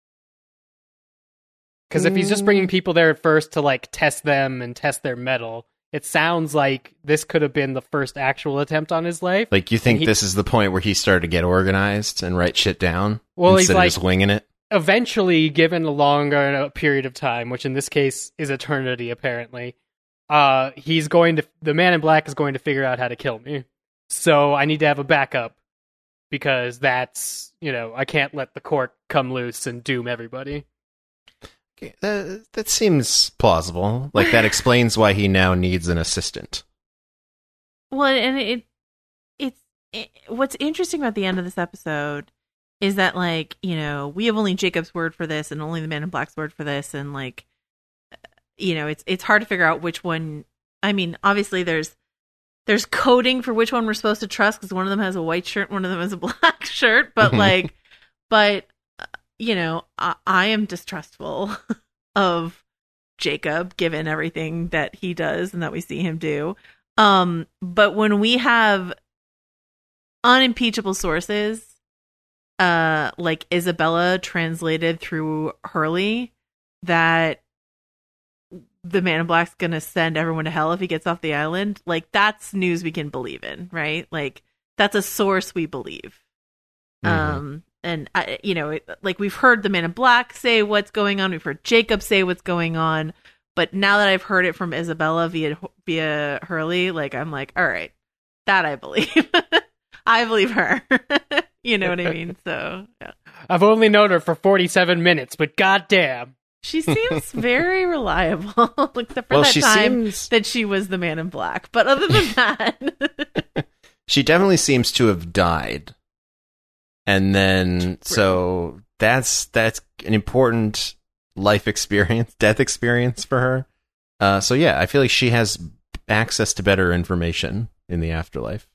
Because if he's just bringing people there at first to like test them and test their mettle, it sounds like this could have been the first actual attempt on his life. Like, you think he, this is the point where he started to get organized and write shit down well, instead he's like, of just winging it? Eventually, given a longer period of time, which in this case is eternity, apparently, uh, he's going to the Man in Black is going to figure out how to kill me. So I need to have a backup. Because that's, you know, I can't let the court come loose and doom everybody. Okay, that, that seems plausible. Like, that explains why he now needs an assistant. Well, and it, it's, it, what's interesting about the end of this episode is that, like, you know, we have only Jacob's word for this and only the Man in Black's word for this. And, like, you know, it's it's hard to figure out which one. I mean, obviously there's, There's coding for which one we're supposed to trust because one of them has a white shirt, one of them has a black shirt. But like, but uh, you know, I, I am distrustful of Jacob given everything that he does and that we see him do. Um, but when we have unimpeachable sources, uh, like Isabella translated through Hurley, that the Man in Black's gonna send everyone to hell if he gets off the island, like that's news we can believe in, right? Like that's a source we believe. Mm-hmm. Um, and I, you know, it, like we've heard the Man in Black say what's going on, we've heard Jacob say what's going on, but now that I've heard it from Isabella via via Hurley, like I'm like, all right, that I believe. I believe her. You know what I mean? So yeah. I've only known her for forty-seven minutes, but goddamn. She seems very reliable, except for well, that she time seems... that she was the Man in Black. But other than that... She definitely seems to have died. And then, True. so that's that's an important life experience, death experience for her. Uh, so yeah, I feel like she has access to better information in the afterlife.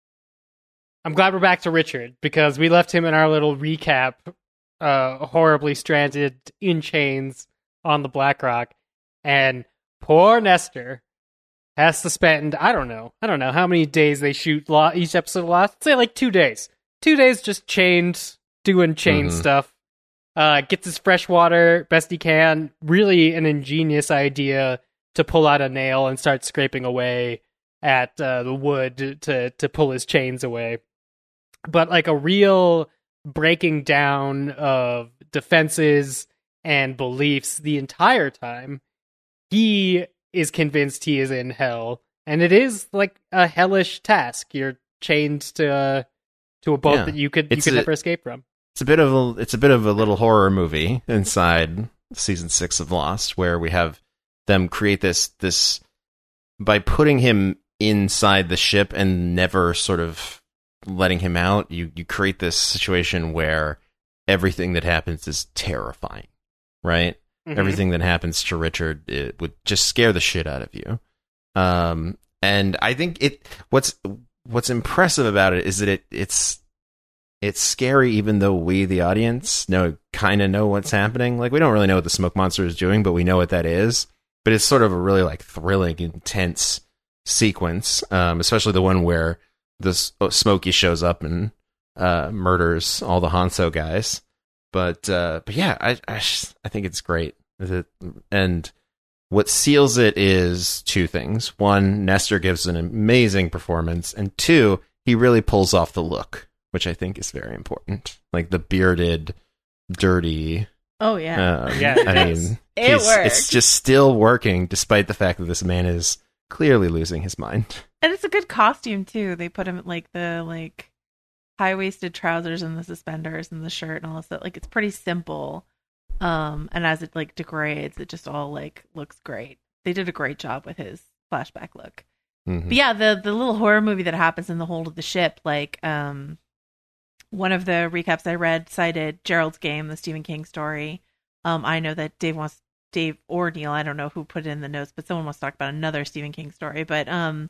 I'm glad we're back to Richard, because we left him in our little recap Uh, horribly stranded in chains on the Black Rock, and poor Nestor has to spend I don't know I don't know how many days they shoot lo- each episode of Lost. Let's say like two days, two days just chained, doing chain mm-hmm. stuff. Uh, gets his fresh water best he can. Really an ingenious idea to pull out a nail and start scraping away at uh, the wood to to pull his chains away. But like a real breaking down of defenses and beliefs the entire time. He is convinced he is in hell, and it is like a hellish task. You're chained to uh, to a boat yeah. that you could you could a, never escape from. It's a bit of a it's a bit of a little horror movie inside season six of Lost, where we have them create this this by putting him inside the ship and never sort of letting him out. You you create this situation where everything that happens is terrifying, right? Mm-hmm. Everything that happens to Richard, it would just scare the shit out of you. Um, And I think it what's what's impressive about it is that it it's it's scary, even though we, the audience, know kind of know what's happening. Like, we don't really know what the smoke monster is doing, but we know what that is. But it's sort of a really like thrilling, intense sequence, um, especially the one where the Smokey shows up and uh, murders all the Hanzo guys. But uh, but yeah, I I, I think it's great. And what seals it is two things. One, Nestor gives an amazing performance, and two, he really pulls off the look, which I think is very important. Like the bearded, dirty. Oh yeah, um, yeah. I mean, it he's- works. it's just still working, despite the fact that this man is clearly losing his mind. And it's a good costume too. They put him like the like high waisted trousers and the suspenders and the shirt and all this stuff. Like, it's pretty simple. Um, and as it like degrades, it just all like looks great. They did a great job with his flashback look. Mhm. But yeah, the the little horror movie that happens in the hold of the ship, like um, one of the recaps I read cited Gerald's Game, the Stephen King story. Um, I know that Dave wants Dave or Neil, I don't know who put it in the notes, but someone wants to talk about another Stephen King story. But um,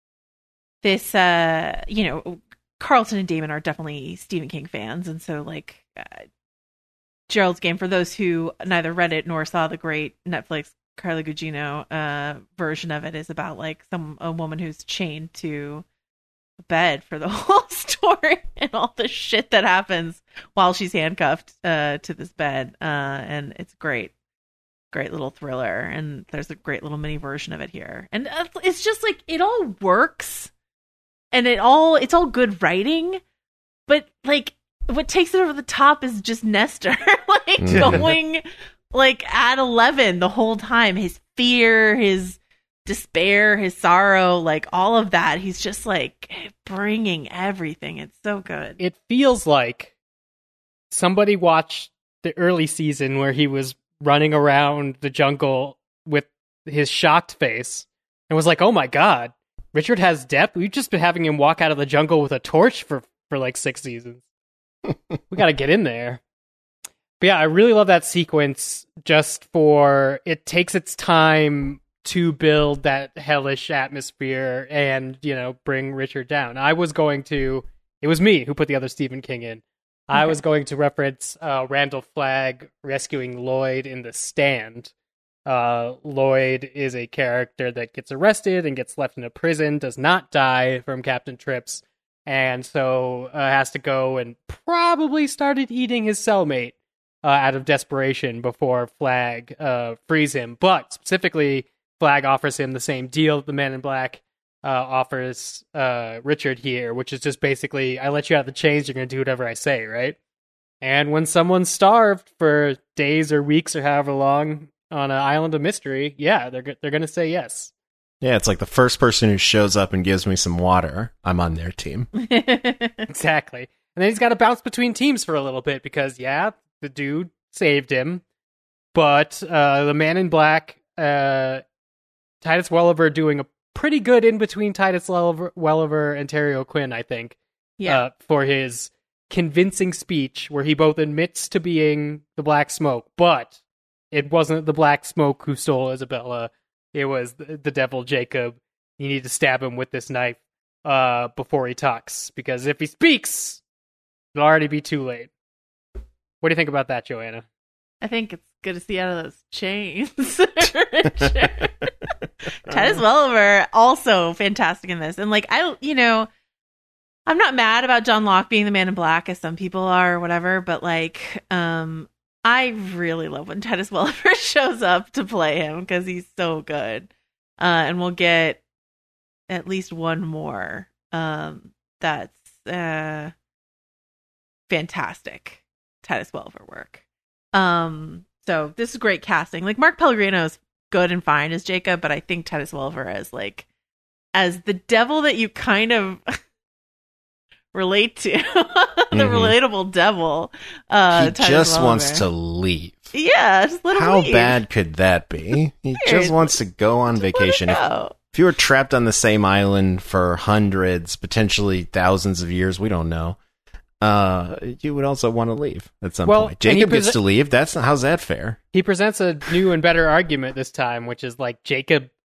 this, uh, you know, Carlton and Damon are definitely Stephen King fans, and so like uh, Gerald's Game, for those who neither read it nor saw the great Netflix Carla Gugino uh, version of it, is about like some a woman who's chained to a bed for the whole story and all the shit that happens while she's handcuffed uh, to this bed, uh, and it's great. Great little thriller, and there's a great little mini version of it here, and it's just like it all works, and it all it's all good writing, but like what takes it over the top is just Nestor like going like at eleven the whole time, his fear, his despair, his sorrow, like all of that. He's just like bringing everything. It's so good. It feels like somebody watched the early season where he was running around the jungle with his shocked face and was like, oh my god, Richard has depth. We've just been having him walk out of the jungle with a torch for, for like six seasons. We gotta get in there. But yeah, I really love that sequence just for, it takes its time to build that hellish atmosphere and, you know, bring Richard down. I was going to, it was me who put the other Stephen King in. I was going to reference uh, Randall Flagg rescuing Lloyd in The Stand. Uh, Lloyd is a character that gets arrested and gets left in a prison, does not die from Captain Trips, and so uh, has to go and probably started eating his cellmate uh, out of desperation before Flagg uh, frees him. But specifically, Flagg offers him the same deal that the Man in Black Uh, offers uh, Richard here, which is just basically, I let you out of the chains, you're going to do whatever I say, right? And when someone's starved for days or weeks or however long on an island of mystery, yeah, they're they're going to say yes. Yeah, it's like the first person who shows up and gives me some water, I'm on their team. Exactly. And then he's got to bounce between teams for a little bit because, yeah, the dude saved him, but uh, the Man in Black, uh, Titus Welliver doing a pretty good in between Titus Welliver, Welliver and Terry O'Quinn, I think, Yeah. uh, for his convincing speech where he both admits to being the Black Smoke, but it wasn't the Black Smoke who stole Isabella. It was the, the devil Jacob. You need to stab him with this knife uh, before he talks, because if he speaks, it'll already be too late. What do you think about that, Joanna? I think it's good to see out of those chains. Titus Welliver, also fantastic in this. And like, I, you know, I'm not mad about John Locke being the Man in Black, as some people are or whatever, but like, um, I really love when Titus Welliver shows up to play him because he's so good. Uh, and we'll get at least one more um, that's uh, fantastic Titus Welliver work. Um, so this is great casting. Like, Mark Pellegrino is good and fine as Jacob, but I think Titus Welliver as like as the devil that you kind of relate to, the mm-hmm. relatable devil. Uh, he Titus just Welliver. wants to leave. Yeah, just let him How leave. bad could that be? He just wants to go on vacation. If, go. if you were trapped on the same island for hundreds, potentially thousands of years, we don't know. Uh, you would also want to leave at some well, point. Jacob prese- gets to leave. That's how's that fair? He presents a new and better argument this time, which is like Jacob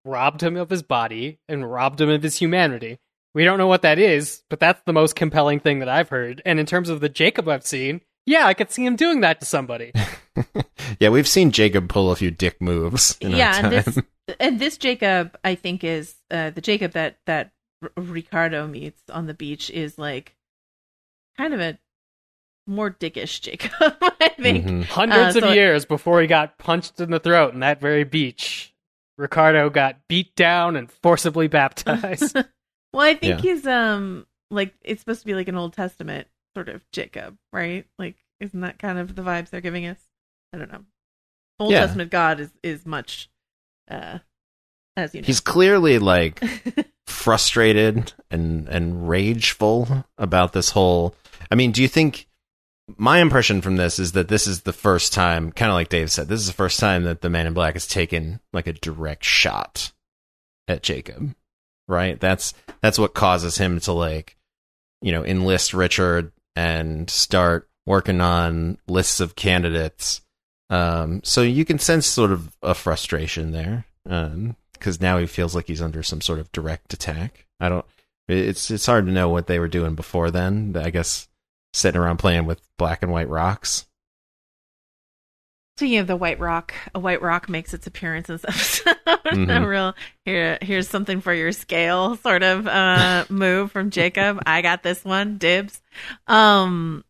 robbed him of his body and robbed him of his humanity. We don't know what that is, but that's the most compelling thing that I've heard. And in terms of the Jacob I've seen, yeah, I could see him doing that to somebody. Yeah, we've seen Jacob pull a few dick moves in yeah, our time. and this and this Jacob, I think, is uh, the Jacob that that R- Ricardo meets on the beach is like kind of a more dickish Jacob, I think. Mhm. Hundreds Uh, of so- years before he got punched in the throat in that very beach, Ricardo got beat down and forcibly baptized. Well, I think Yeah. he's um like it's supposed to be like an Old Testament sort of Jacob, right? Like, isn't that kind of the vibes they're giving us? I don't know. Old Yeah. Testament God is is much, uh, as you know. He's clearly like frustrated and and rageful about this whole. I mean, do you think? My impression from this is that this is the first time, kind of like Dave said, this is the first time that the Man in Black has taken like a direct shot at Jacob, right? That's that's what causes him to like, you know, enlist Richard and start working on lists of candidates. Um, so you can sense sort of a frustration there, um, because now he feels like he's under some sort of direct attack. I don't. It's it's hard to know what they were doing before then. I guess sitting around playing with black and white rocks. Speaking of the White Rock, a White Rock makes its appearance in this episode. Mhm. A real here, here's something for your scale sort of uh, move from Jacob. I got this one, dibs. Um,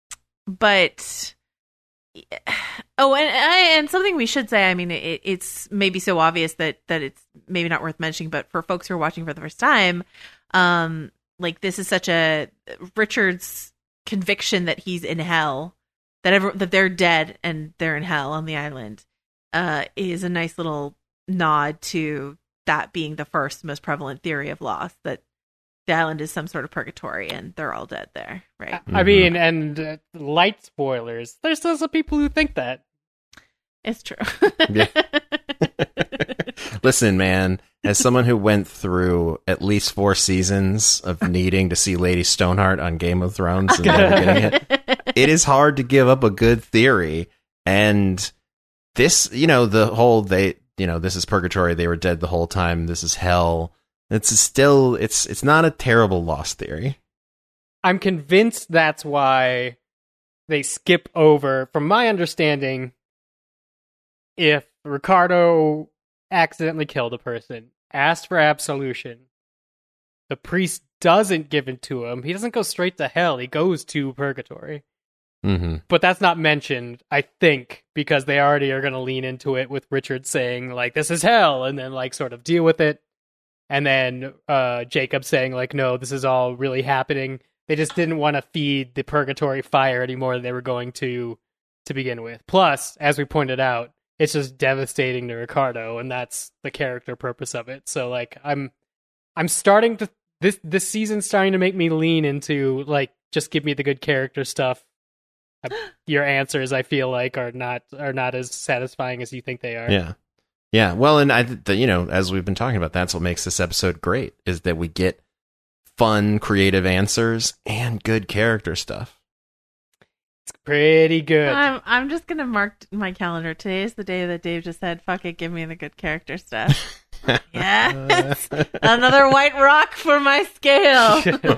but oh, and and something we should say. I mean, it, it's maybe so obvious that that it's maybe not worth mentioning, but for folks who are watching for the first time, um, like this is such a Richard's conviction that he's in hell. That ever that they're dead and they're in hell on the island, uh, is a nice little nod to that being the first most prevalent theory of loss, that the island is some sort of purgatory and they're all dead there, right? I mean, and uh, light spoilers. There's still some people who think that. It's true. Yeah. Listen, man, as someone who went through at least four seasons of needing to see Lady Stoneheart on Game of Thrones and never getting it, it is hard to give up a good theory. And this, you know, the whole they, you know, this is purgatory. They were dead the whole time. This is hell. It's still, it's it's not a terrible lost theory. I'm convinced that's why they skip over, from my understanding, if Ricardo accidentally killed a person, asked for absolution, the priest doesn't give it to him, he doesn't go straight to hell, he goes to purgatory. Mm-hmm. But that's not mentioned, I think, because they already are going to lean into it with Richard saying, like, this is hell, and then, like, sort of deal with it. And then uh, Jacob saying, like, no, this is all really happening. They just didn't want to feed the purgatory fire anymore than they were going to to begin with. Plus, as we pointed out, it's just devastating to Ricardo, and that's the character purpose of it. So, like, I'm I'm starting to... This, this season's starting to make me lean into, like, just give me the good character stuff. Your answers, I feel like, are not are not as satisfying as you think they are. Yeah. Yeah. Well, and I, the, you know, as we've been talking about, that's what makes this episode great, is that we get fun, creative answers and good character stuff. It's pretty good. I'm I'm just gonna mark my calendar. Today is the day that Dave just said, "Fuck it, give me the good character stuff." Yes, another White Rock for my scale.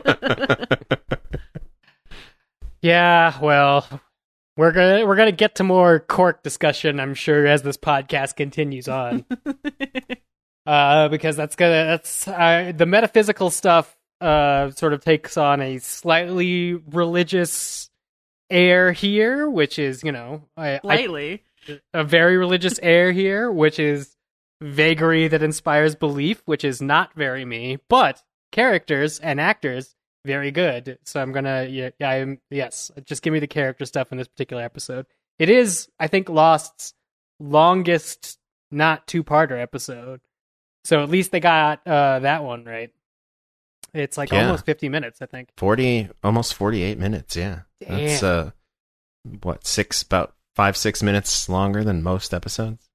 Yeah, well, we're gonna we're gonna get to more Cork discussion, I'm sure, as this podcast continues on, uh, because that's gonna that's uh, the metaphysical stuff. Uh, sort of takes on a slightly religious air here, which is, you know, I, Slightly. I, a very religious air here, which is vagary that inspires belief, which is not very me, but characters and actors very good. So I'm gonna, yeah, I'm yes, just give me the character stuff in this particular episode. It is, I think, Lost's longest not two-parter episode, so at least they got uh, that one right. It's like Yeah. almost fifty minutes, I think. forty, almost forty-eight minutes. Yeah. Damn. That's, uh, what, six, about five, six minutes longer than most episodes?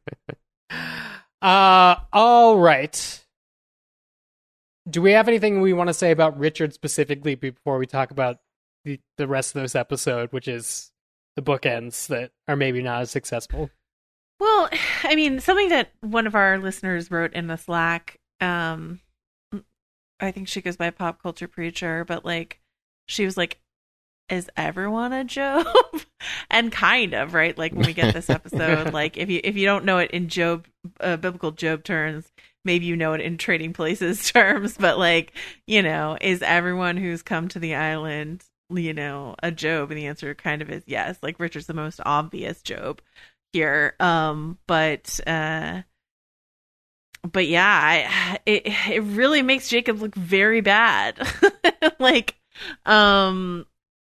uh, all right. Do we have anything we want to say about Richard specifically before we talk about the, the rest of this episode, which is the bookends that are maybe not as successful? Well, I mean, something that one of our listeners wrote in the Slack, um, I think she goes by Pop Culture Preacher, but like, she was like, is everyone a Job? And kind of, right? Like when we get this episode, like if you if you don't know it in Job, uh, biblical Job terms, maybe you know it in Trading Places terms, but like, you know, is everyone who's come to the island, you know, a Job? And the answer kind of is yes. Like Richard's the most obvious Job here. Um, but uh, but yeah, I, it it really makes Jacob look very bad. Like, um.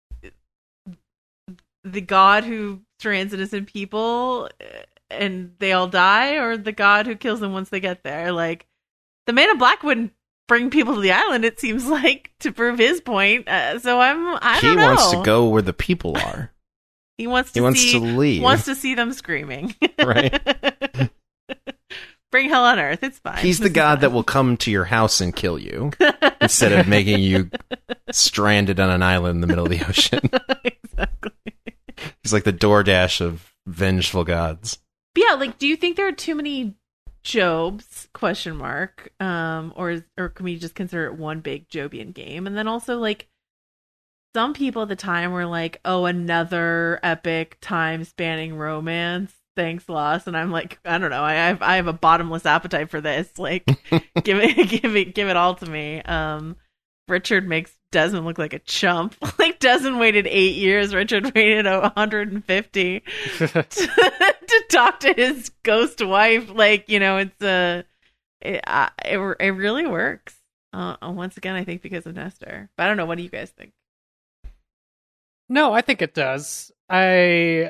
the God who strands innocent people and they all die, or the God who kills them once they get there. Like, the Man in Black wouldn't bring people to the island, it seems like, to prove his point. Uh, so I'm, I he don't know. He wants to go where the people are. He wants to he wants see, to leave. Wants to see them screaming. Right. Bring hell on earth. It's fine. He's the This God is that fine. will come to your house and kill you instead of making you stranded on an island in the middle of the ocean. Exactly. He's like the DoorDash of vengeful gods. But yeah, like, do you think there are too many Jobs? Question mark. Um, or is, or can we just consider it one big Jobian game? And then also, like, some people at the time were like, "Oh, another epic time-spanning romance. Thanks, Lost." And I'm like, I don't know. I have I have a bottomless appetite for this. Like, give it, give it, give it all to me. Um, Richard makes Desmond look like a chump. Like, Desmond waited eight years. Richard waited one hundred fifty to, to talk to his ghost wife. Like, you know, it's a, it, uh, it, it really works. Uh, once again, I think because of Nestor. But I don't know. What do you guys think? No, I think it does. I,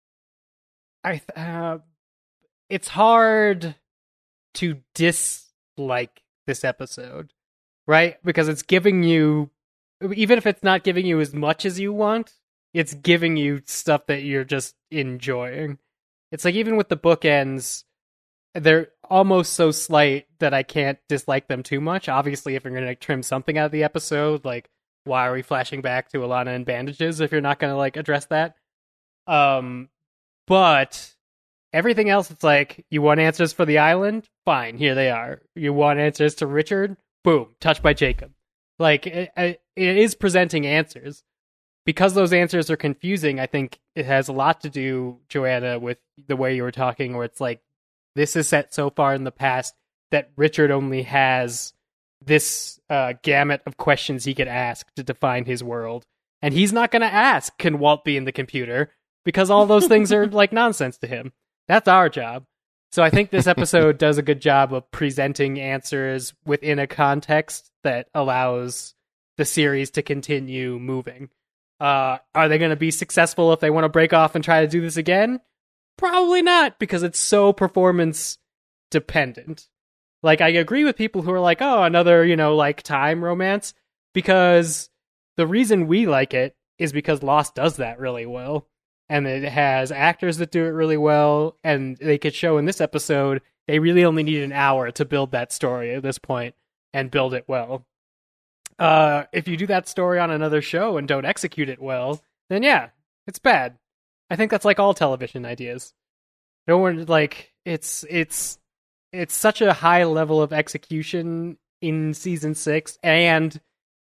I, uh, it's hard to dislike this episode, right? Because it's giving you, even if it's not giving you as much as you want, it's giving you stuff that you're just enjoying. It's like, even with the bookends, they're almost so slight that I can't dislike them too much. Obviously, if you're going to trim something out of the episode, like, why are we flashing back to Alana in bandages if you're not going to, like, address that? Um, but everything else, it's like, you want answers for the island? Fine, here they are. You want answers to Richard? Boom, touched by Jacob. Like, it, it is presenting answers. Because those answers are confusing, I think it has a lot to do, Joanna, with the way you were talking, where it's like, this is set so far in the past that Richard only has this uh, gamut of questions he could ask to define his world. And he's not going to ask, can Walt be in the computer? Because all those things are like nonsense to him. That's our job. So I think this episode does a good job of presenting answers within a context that allows the series to continue moving. Uh, are they going to be successful if they want to break off and try to do this again? Probably not, because it's so performance dependent. Like, I agree with people who are like, oh, another, you know, like, time romance, because the reason we like it is because Lost does that really well, and it has actors that do it really well, and they could show in this episode they really only need an hour to build that story at this point and build it well. Uh, if you do that story on another show and don't execute it well, then yeah, it's bad. I think that's like all television ideas. No one, like, it's it's it's such a high level of execution in season six, and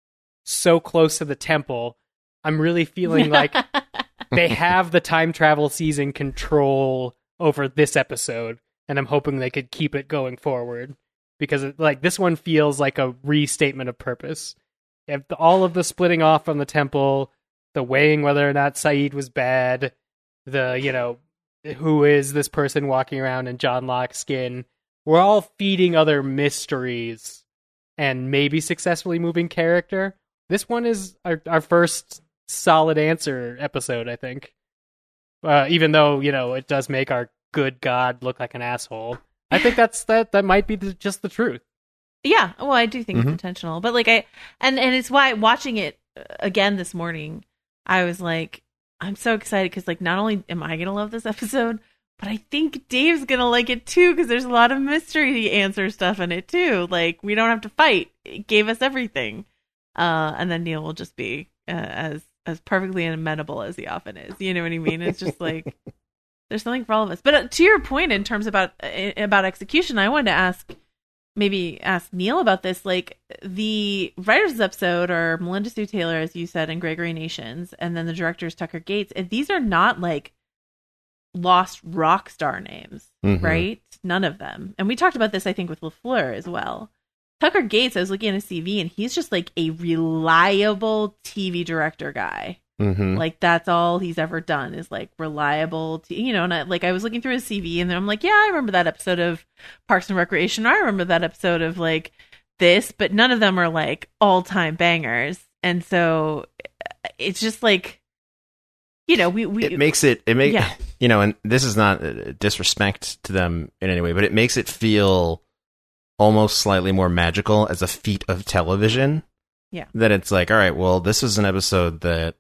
so close to the temple. I'm really feeling like they have the time travel season control over this episode, and I'm hoping they could keep it going forward, because it, like, this one feels like a restatement of purpose. You have the, all of the splitting off from the temple, the weighing whether or not Saeed was bad, the, you know, who is this person walking around in John Locke's skin. We're all feeding other mysteries and maybe successfully moving character. This one is our, our first solid answer episode, I think. Uh, even though, you know, it does make our good God look like an asshole. I think that's that that might be the, just the truth. Yeah, well, I do think Mm-hmm. it's intentional, but like I, and and it's why watching it again this morning, I was like, I'm so excited because like not only am I gonna love this episode, but I think Dave's gonna like it too, because there's a lot of mystery answer stuff in it too. Like, we don't have to fight; it gave us everything, uh, and then Neil will just be uh, as as perfectly amenable as he often is. You know what I mean? It's just like, There's something for all of us. But uh, to your point in terms about uh, about execution, I wanted to ask, maybe ask Neil about this. Like the writers of this episode are Melinda Sue Taylor, as you said, and Gregory Nations, and then the director is Tucker Gates. And these are not like lost rock star names, mm-hmm. right? None of them. And we talked about this, I think, with LaFleur as well. Tucker Gates, I was looking at his C V, and he's just like a reliable T V director guy. Mm-hmm. Like that's all he's ever done is like reliable, t- you know. And I, like I was looking through his C V, and then I'm like, yeah, I remember that episode of Parks and Recreation. I remember that episode of like this, but none of them are like all time bangers. And so it's just like, you know, we we it makes it it makes yeah. you know, and this is not a disrespect to them in any way, but it makes it feel almost slightly more magical as a feat of television. Yeah, that it's like, all right, well, this is an episode that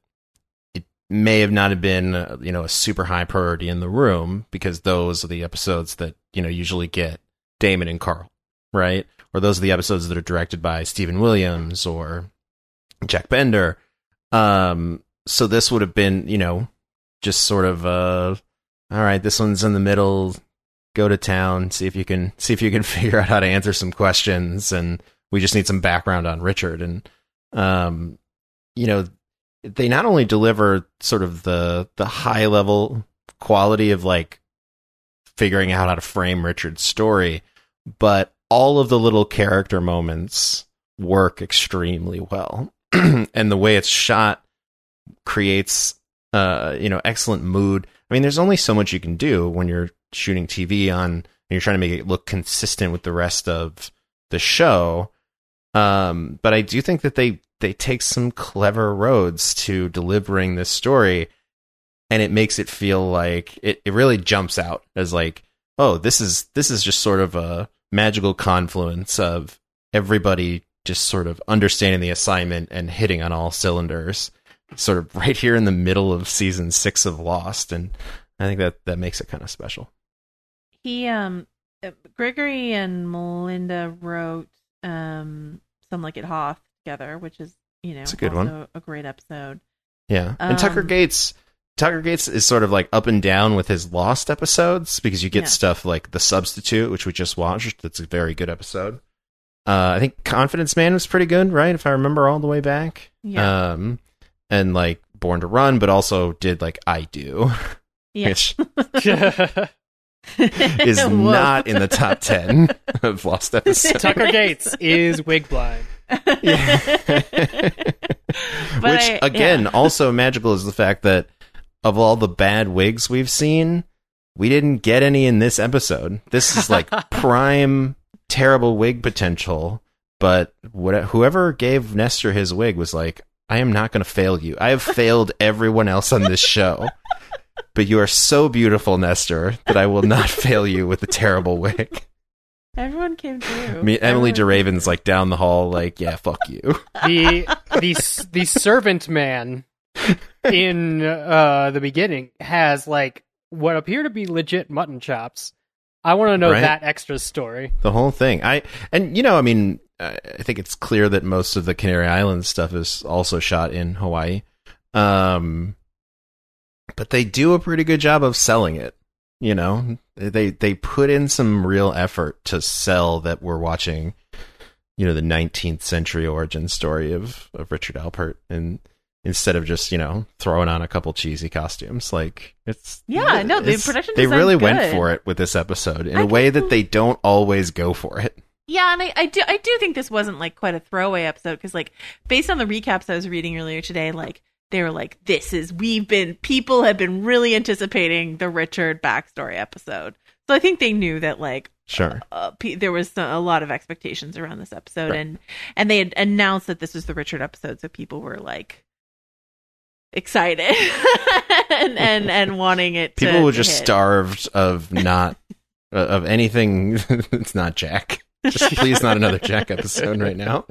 may have not have been, uh, you know, a super high priority in the room because those are the episodes that, you know, usually get Damon and Carl, right? Or those are the episodes that are directed by Stephen Williams or Jack Bender. Um, so this would have been, you know, just sort of, uh, all right, this one's in the middle. Go to town, see if you can see if you can figure out how to answer some questions, and we just need some background on Richard. And, um, you know, they not only deliver sort of the the high level quality of like figuring out how to frame Richard's story, but all of the little character moments work extremely well. And the way it's shot creates uh you know excellent mood. I mean, there's only so much you can do when you're shooting T V on and you're trying to make it look consistent with the rest of the show. Um but I do think that they they take some clever roads to delivering this story, and it makes it feel like it, it really jumps out as like, oh, this is this is just sort of a magical confluence of everybody just sort of understanding the assignment and hitting on all cylinders, sort of right here in the middle of season six of Lost. And I think that that makes it kind of special. He um Gregory and Melinda wrote um Some Like It Hoth together, which is, you know, it's a good also one. A great episode. Yeah. And um, Tucker Gates Tucker Gates is sort of like up and down with his Lost episodes, because you get yeah. stuff like The Substitute, which we just watched. That's a very good episode. Uh, I think Confidence Man was pretty good, right? If I remember all the way back. Yeah. Um, and like Born to Run, but also did like I Do. Yeah. Which is not in the top ten of Lost episodes. Tucker Gates is wig blind. Yeah. Which, I, again, yeah. also magical is the fact that of all the bad wigs we've seen, we didn't get any in this episode. This is like prime terrible wig potential, but what, whoever gave Nestor his wig was like, I am not going to fail you. I have failed everyone else on this show, but you are so beautiful, Nestor, that I will not fail you with a terrible wig. Everyone came through. I mean, Emily Everyone DeRaven's like down the hall, like, yeah, fuck you. The the the servant man in uh, the beginning has like what appear to be legit mutton chops. I want to know Right? that extra story. The whole thing. I and you know, I mean, I think it's clear that most of the Canary Islands stuff is also shot in Hawaii. Um, but they do a pretty good job of selling it. You know, they they put in some real effort to sell that we're watching, you know, the nineteenth century origin story of, of Richard Alpert, and instead of just, you know, throwing on a couple cheesy costumes, like it's Yeah, no, the it's- production they design's really went good. for it with this episode in I a way can't that they don't always go for it. Yeah, and I, I do I do think this wasn't like quite a throwaway episode, because like based on the recaps I was reading earlier today, like they were like, this is we've been people have been really anticipating the Richard backstory episode. So I think they knew that like Sure. uh, p- there was a lot of expectations around this episode, Right. and and they had announced that this was the Richard episode, so people were like excited and, and and wanting it. People to, were to just hit. starved of not uh, of anything. It's not Jack. Just please, not another Jack episode right now.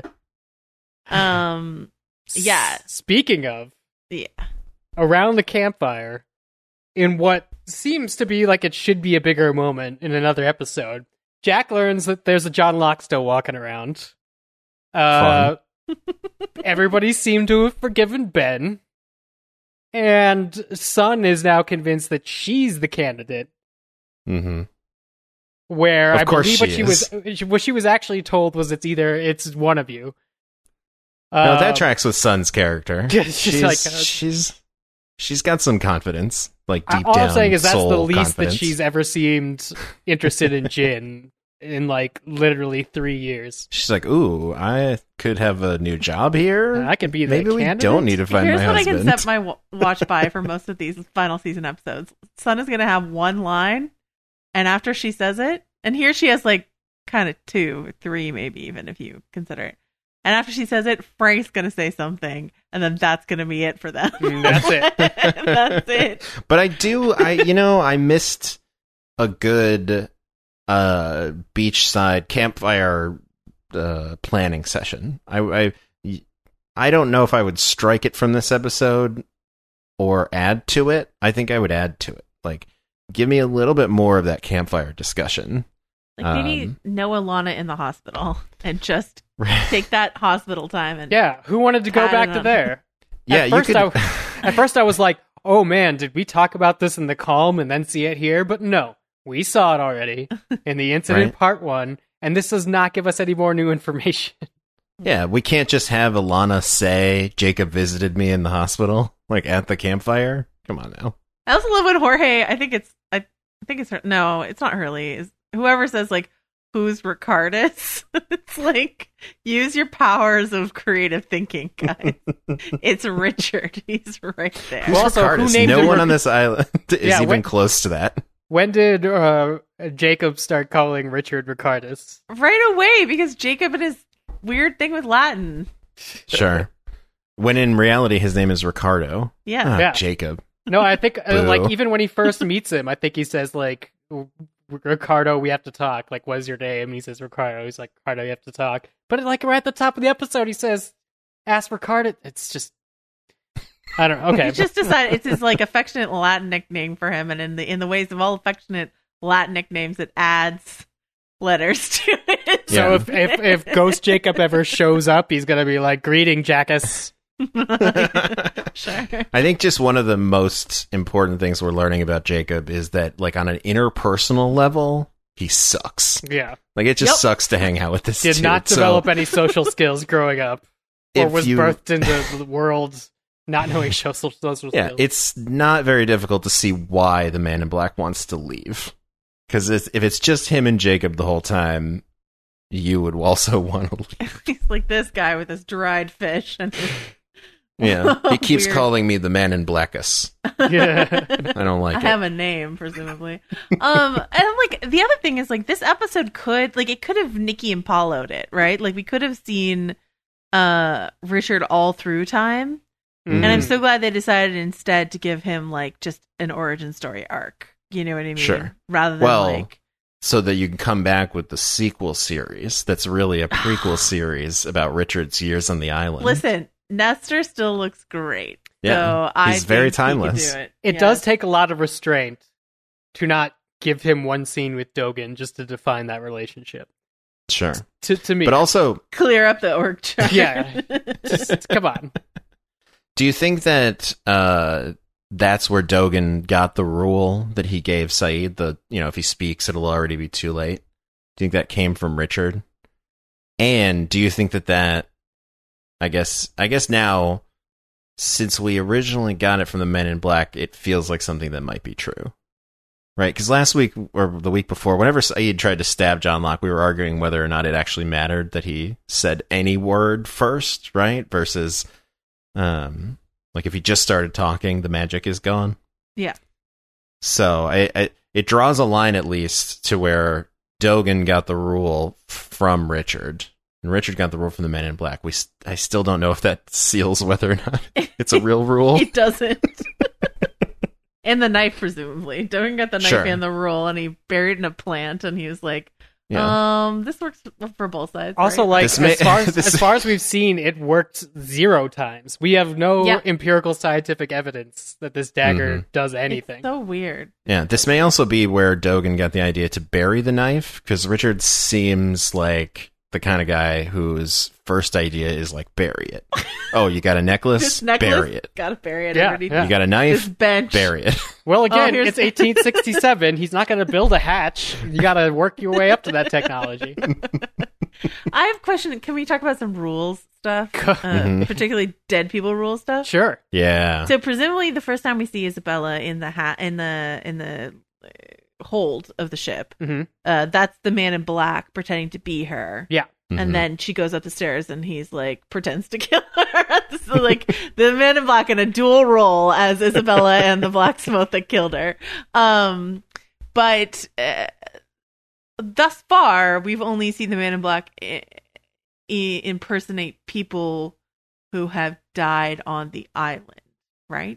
Um. Yeah. S- Speaking of, Yeah. around the campfire, in what seems to be like it should be a bigger moment in another episode, Jack learns that there's a John Locke still walking around. Uh, everybody seemed to have forgiven Ben. and Sun is now convinced that she's the candidate. Mm-hmm. Where Of I course believe what she she is. was, what she was actually told was it's either it's one of you. No, that Um, tracks with Sun's character. She's she's like, uh, she's she's got some confidence, like I- deep all down. I'm saying is that's the soul least confidence. that she's ever seemed interested in Jin in like literally three years. She's like, "Ooh, I could have a new job here. I could be the Maybe we candidate." don't need to find Here's my what husband." I can set my w- watch by for most of these final season episodes. Sun is going to have one line, and after she says it, and here she has like kind of two, three, maybe even if you consider it. And after she says it, Frank's going to say something, and then that's going to be it for them. Mm, that's it. That's it. But I do, I you know, I missed a good uh beachside campfire uh planning session. I, I I don't know if I would strike it from this episode or add to it. I think I would add to it. Like, give me a little bit more of that campfire discussion. Like maybe Um, Noah Lana in the hospital and just take that hospital time and Yeah, who wanted to go Pat back it to on. there? Yeah, at you first could. I, at first I was like, oh man, did we talk about this in the calm and then see it here? But no, we saw it already in the incident Right. part one, and this does not give us any more new information. Yeah, we can't just have Alana say Jacob visited me in the hospital, like at the campfire. Come on now. I also love when Jorge, I think it's, I, I think it's her. No, it's not Hurley. It's whoever says like, "Who's Ricardus?" It's like, use your powers of creative thinking, guys. It's Richard. He's right there. Well, also, who Ricardus? named no him one Ric- on this island is Yeah, even when- close to that. When did uh, Jacob start calling Richard Ricardus? Right away, because Jacob and his weird thing with Latin. Sure. When in reality, his name is Ricardo. Yeah. Ah, Yeah. Jacob. No, I think uh, Boo. like even when he first meets him, I think he says like, "Ricardo, we have to talk." Like, "What's your name?" And he says Ricardo. He's like, "Ricardo, you have to talk." But like right at the top of the episode, he says, "Ask Ricardo." It's just, I don't know. Okay, He just decided it's his like affectionate Latin nickname for him, and in the in the ways of all affectionate Latin nicknames, it adds letters to it. so Yeah. if, if if Ghost Jacob ever shows up, he's gonna be like, "Greeting, jackass." Sure. I think just one of the most important things we're learning about Jacob is that, like, on an interpersonal level, he sucks. Yeah, Like, it just Yep. sucks to hang out with this did dude. not So develop any social skills growing up, or if was you- birthed into the world not knowing social social Yeah, skills. it's not very difficult to see why the Man in Black wants to leave. Because if it's just him and Jacob the whole time, you would also want to leave. He's like this guy with his dried fish and his Yeah, he keeps Weird. calling me the Man in Blackus. yeah. I don't like I it. have a name, presumably. Um, and I'm like, the other thing is like this episode could like it could have Nikki and Paulo'd it, right? Like we could have seen uh Richard all through time. And I'm Mhm. so glad they decided instead to give him like just an origin story arc. You know what I mean? Sure. Rather than Well, like so that you can come back with the sequel series that's really a prequel series about Richard's years on the island. listen, Nestor still looks great. Yeah, So I he's very think he could timeless. do it. It Yeah. does take a lot of restraint to not give him one scene with Dogen just to define that relationship. Sure. To to me, But also, clear up the org chart. Yeah. just come on. do you think that uh, that's where Dogen got the rule that he gave Saeed? The, you know, if he speaks, it'll already be too late. Do you think that came from Richard? And do you think that that, I guess, I guess now, since we originally got it from the Men in Black, it feels like something that might be true. Right? Because last week, or the week before, whenever Saeed tried to stab John Locke, we were arguing whether or not it actually mattered that he said any word first, right? Versus, um, like if he just started talking, the magic is gone. Yeah. So I, I, it draws a line at least to where Dogen got the rule from Richard, and Richard got the rule from the Men in Black. We, s- I still don't know if that seals whether or not it's a real rule. He doesn't. And the knife, presumably. Dogen got the knife Sure. and the roll, and he buried in a plant, and he was like, Yeah. um, this works for both sides. Also, right? like This may- as far as, this- as far as we've seen, it worked zero times. We have no Yeah. empirical scientific evidence that this dagger Mhm. does anything. It's so weird. Yeah, this may also be where Dogen got the idea to bury the knife, because Richard seems like the kind of guy whose first idea is like bury it. Oh, you got a necklace? This necklace, bury it. Gotta bury it Yeah, underneath. yeah. You got a knife? This bench. Bury it. Well, again, here's- it's eighteen sixty-seven. He's not going to build a hatch. You got to work your way up to that technology. I have a question. Can we talk about some rules stuff? Uh, Mhm. Particularly dead people rule stuff? Sure. Yeah. So presumably the first time we see Isabella in the hat in the in the uh, hold of the ship, Mhm. uh, that's the man in black pretending to be her. Yeah. Mhm. And then she goes up the stairs and he's like pretends to kill her. So like the man in black in a dual role as Isabella and the blacksmith that killed her. Um, but uh, thus far we've only seen the man in black I- I- impersonate people who have died on the island, right?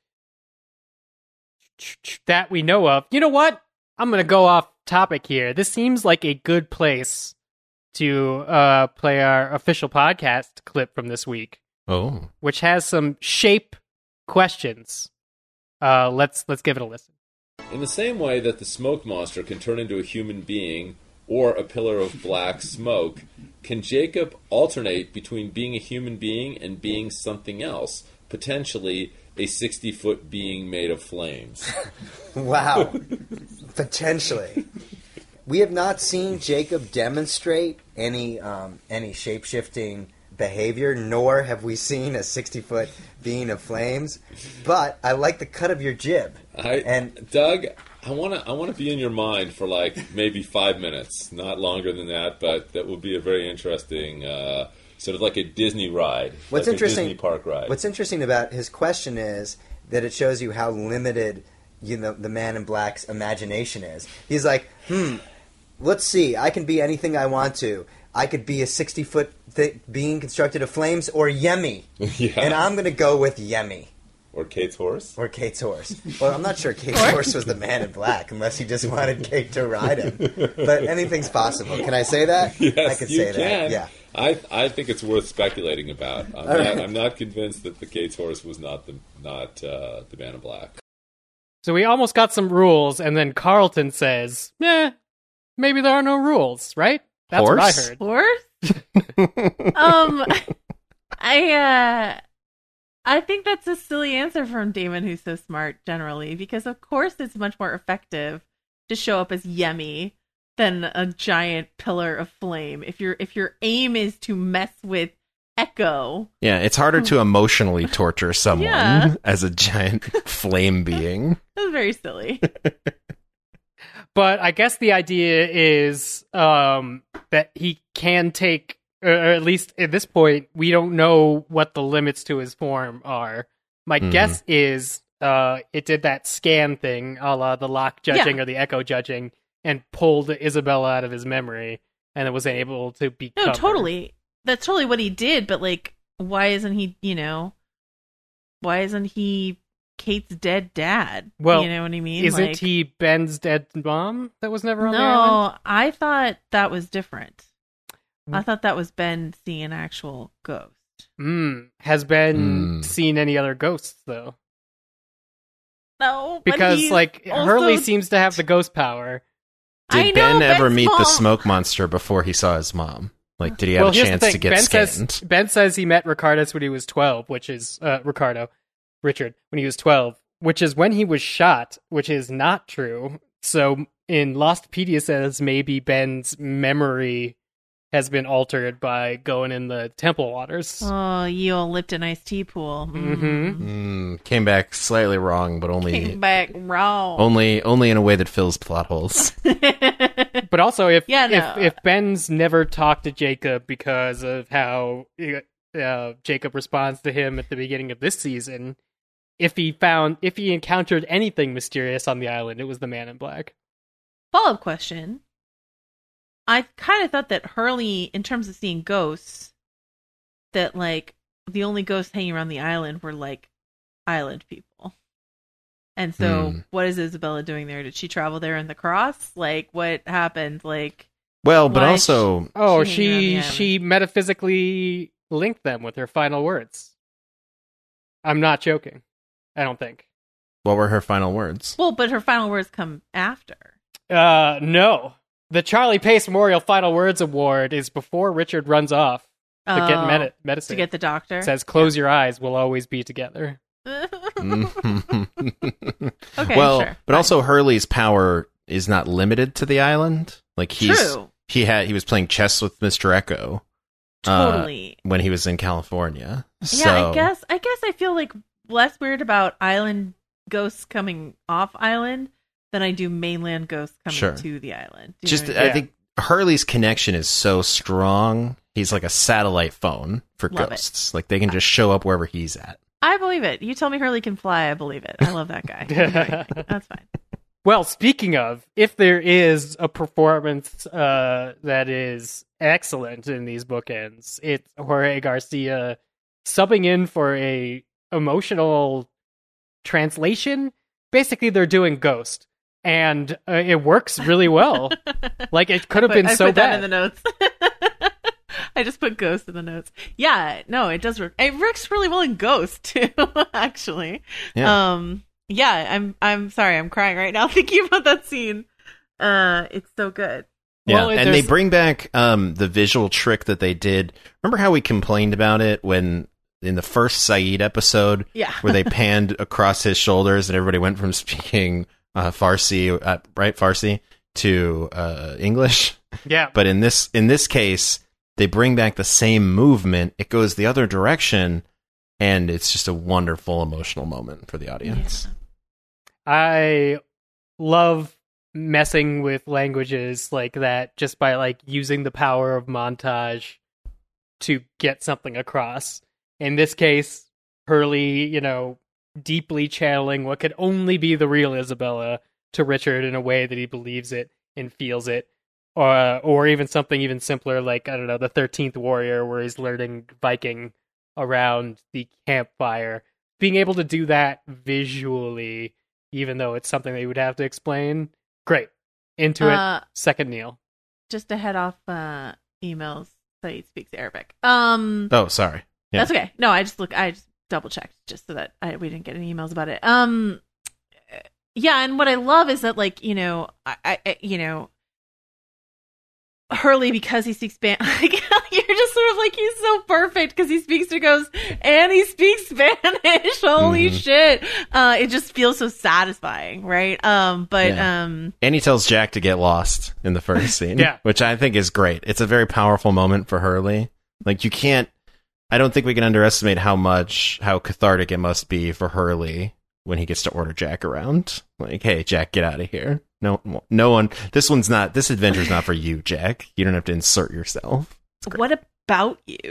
That we know of. You know what? I'm going to go off topic here. This seems like a good place to uh, play our official podcast clip from this week, Oh. which has some shape questions. Uh, let's let's give it a listen. In the same way that the smoke monster can turn into a human being or a pillar of black smoke, can Jacob alternate between being a human being and being something else, potentially a sixty-foot being made of flames? Wow. Potentially. We have not seen Jacob demonstrate any um, any shape-shifting behavior, nor have we seen a sixty-foot being of flames. But I like the cut of your jib. I, And Doug, I want to I want to be in your mind for like maybe five minutes, not longer than that, but that would be a very interesting, uh, sort of like a Disney ride. What's like interesting? A Disney park ride. What's interesting about his question is that it shows you how limited, you know, the Man in Black's imagination is. He's like, hmm, let's see. I can be anything I want to. I could be a sixty-foot th- being constructed of flames, or Yemi, Yeah. and I'm going to go with Yemi. Or Kate's horse? Or Kate's horse. Well, I'm not sure Kate's horse was the Man in Black, unless he just wanted Kate to ride him. But anything's possible. Can I say that? Yes, I could you say can. that. Yeah. I I think it's worth speculating about. I'm, not, right. I'm not convinced that the Kate's horse was not the not uh, the Man in Black. So we almost got some rules, and then Carlton says, "Eh, maybe there are no rules, right?" That's what I Horse? heard. Horse? um, I uh, I think that's a silly answer from Damon, who's so smart generally, because of course it's much more effective to show up as Yemi than a giant pillar of flame. If your if your aim is to mess with Echo, Yeah, it's harder to emotionally torture someone Yeah. as a giant flame being. that's very silly. But I guess the idea is um, that he can take, or at least at this point, we don't know what the limits to his form are. My Mhm. guess is uh, it did that scan thing, a la the lock judging Yeah. or the echo judging, and pulled Isabella out of his memory, and then was able to be. No, totally. That's totally what he did, but like, why isn't he, you know, why isn't he Kate's dead dad? Well, you know what I mean? Isn't Like, he Ben's dead mom that was never on the island? No, I thought that was different. I thought that was Ben seeing an actual ghost. Mm. Has Ben Mm. seen any other ghosts though? No, but Because he's like also- Hurley seems to have the ghost power. Did I know, Ben ever Ben's meet mom- the smoke monster before he saw his mom? Like, did he have well, a here's chance the thing. to get Ben scanned? says Ben says he met Ricardus when he was twelve, which is uh, Ricardo, Richard when he was twelve, which is when he was shot, which is not true. So in Lostpedia says maybe Ben's memory has been altered by going in the temple waters. Oh, ye old Lipton iced tea pool. Mhm. Mm, came back slightly wrong, but only Came back wrong. only only in a way that fills plot holes. But also, if, Yeah, no. if if Ben's never talked to Jacob because of how uh, Jacob responds to him at the beginning of this season, if he found if he encountered anything mysterious on the island, it was the Man in Black. Follow-up question. I kind of thought that Hurley, in terms of seeing ghosts, that like the only ghosts hanging around the island were like island people. And so, Hmm. what is Isabella doing there? Did she travel there in the cross? Like, what happened? Like, Well, but Why also, Oh, She hanging around the she island. she metaphysically linked them with her final words. I'm not joking. I don't think. what were her final words? well, but her final words come after. Uh, no. The Charlie Pace Memorial Final Words Award is before Richard runs off. to get Oh, med- medicine. to get the doctor. It says, close your eyes, we'll always be together. Okay, well, sure. but also Hurley's power is not limited to the island. Like he's True. he had he was playing chess with Mister Echo. uh, Totally. when he was in California. So, Yeah, I guess I guess I feel like less weird about island ghosts coming off island than I do mainland ghosts coming Sure. to the island. Do you just know what I I mean? think Hurley's connection is so strong. He's like a satellite phone for Love it. ghosts. Like they can just show up wherever he's at. I believe it. You tell me Hurley can fly, I believe it. I love that guy. Okay, that's fine. Well, speaking of, if there is a performance uh, that is excellent in these bookends, it's Jorge Garcia subbing in for a emotional translation. Basically, they're doing Ghost, and uh, it works really well. Like, it could have I been put, so I put bad. that in the notes. I just put Ghost in the notes. Yeah, no, it does work. It works really well in Ghost too, actually. Yeah. Um, yeah, I'm I'm sorry, I'm crying right now thinking about that scene. Uh, it's so good. Yeah, Well, and they there's- bring back um, the visual trick that they did. Remember how we complained about it when in the first Saeed episode, Yeah. where they panned across his shoulders and everybody went from speaking uh, Farsi, uh, right, Farsi, to uh, English. Yeah. But in this in this case, they bring back the same movement. It goes the other direction, and it's just a wonderful emotional moment for the audience. I love messing with languages like that just by like using the power of montage to get something across. In this case, Hurley, you know, deeply channeling what could only be the real Isabella to Richard in a way that he believes it and feels it. Or, or even something even simpler like, I don't know, the thirteenth Warrior, where he's learning Viking around the campfire. Being able to do that visually, even though it's something that you would have to explain, great. Into Uh, it. Second Neil. Just to head off uh, emails, Saeed speaks Arabic. Um, Oh, sorry. Yeah. That's okay. No, I just look. I just double checked just so that I, we didn't get any emails about it. Um, yeah, and what I love is that, like, you know, I, I you know, Hurley, because he speaks Spanish, like, you're just sort of like, he's so perfect because he speaks to ghosts and he speaks Spanish. Holy Mhm. shit! Uh, it just feels so satisfying, right? Um, but Yeah. um, And he tells Jack to get lost in the first scene, Yeah. which I think is great. It's a very powerful moment for Hurley. Like, you can't, I don't think we can underestimate how much, how cathartic it must be for Hurley when he gets to order Jack around. Like, hey, Jack, get out of here. No, no one, this one's not, this adventure's not for you, Jack. You don't have to insert yourself. what about you,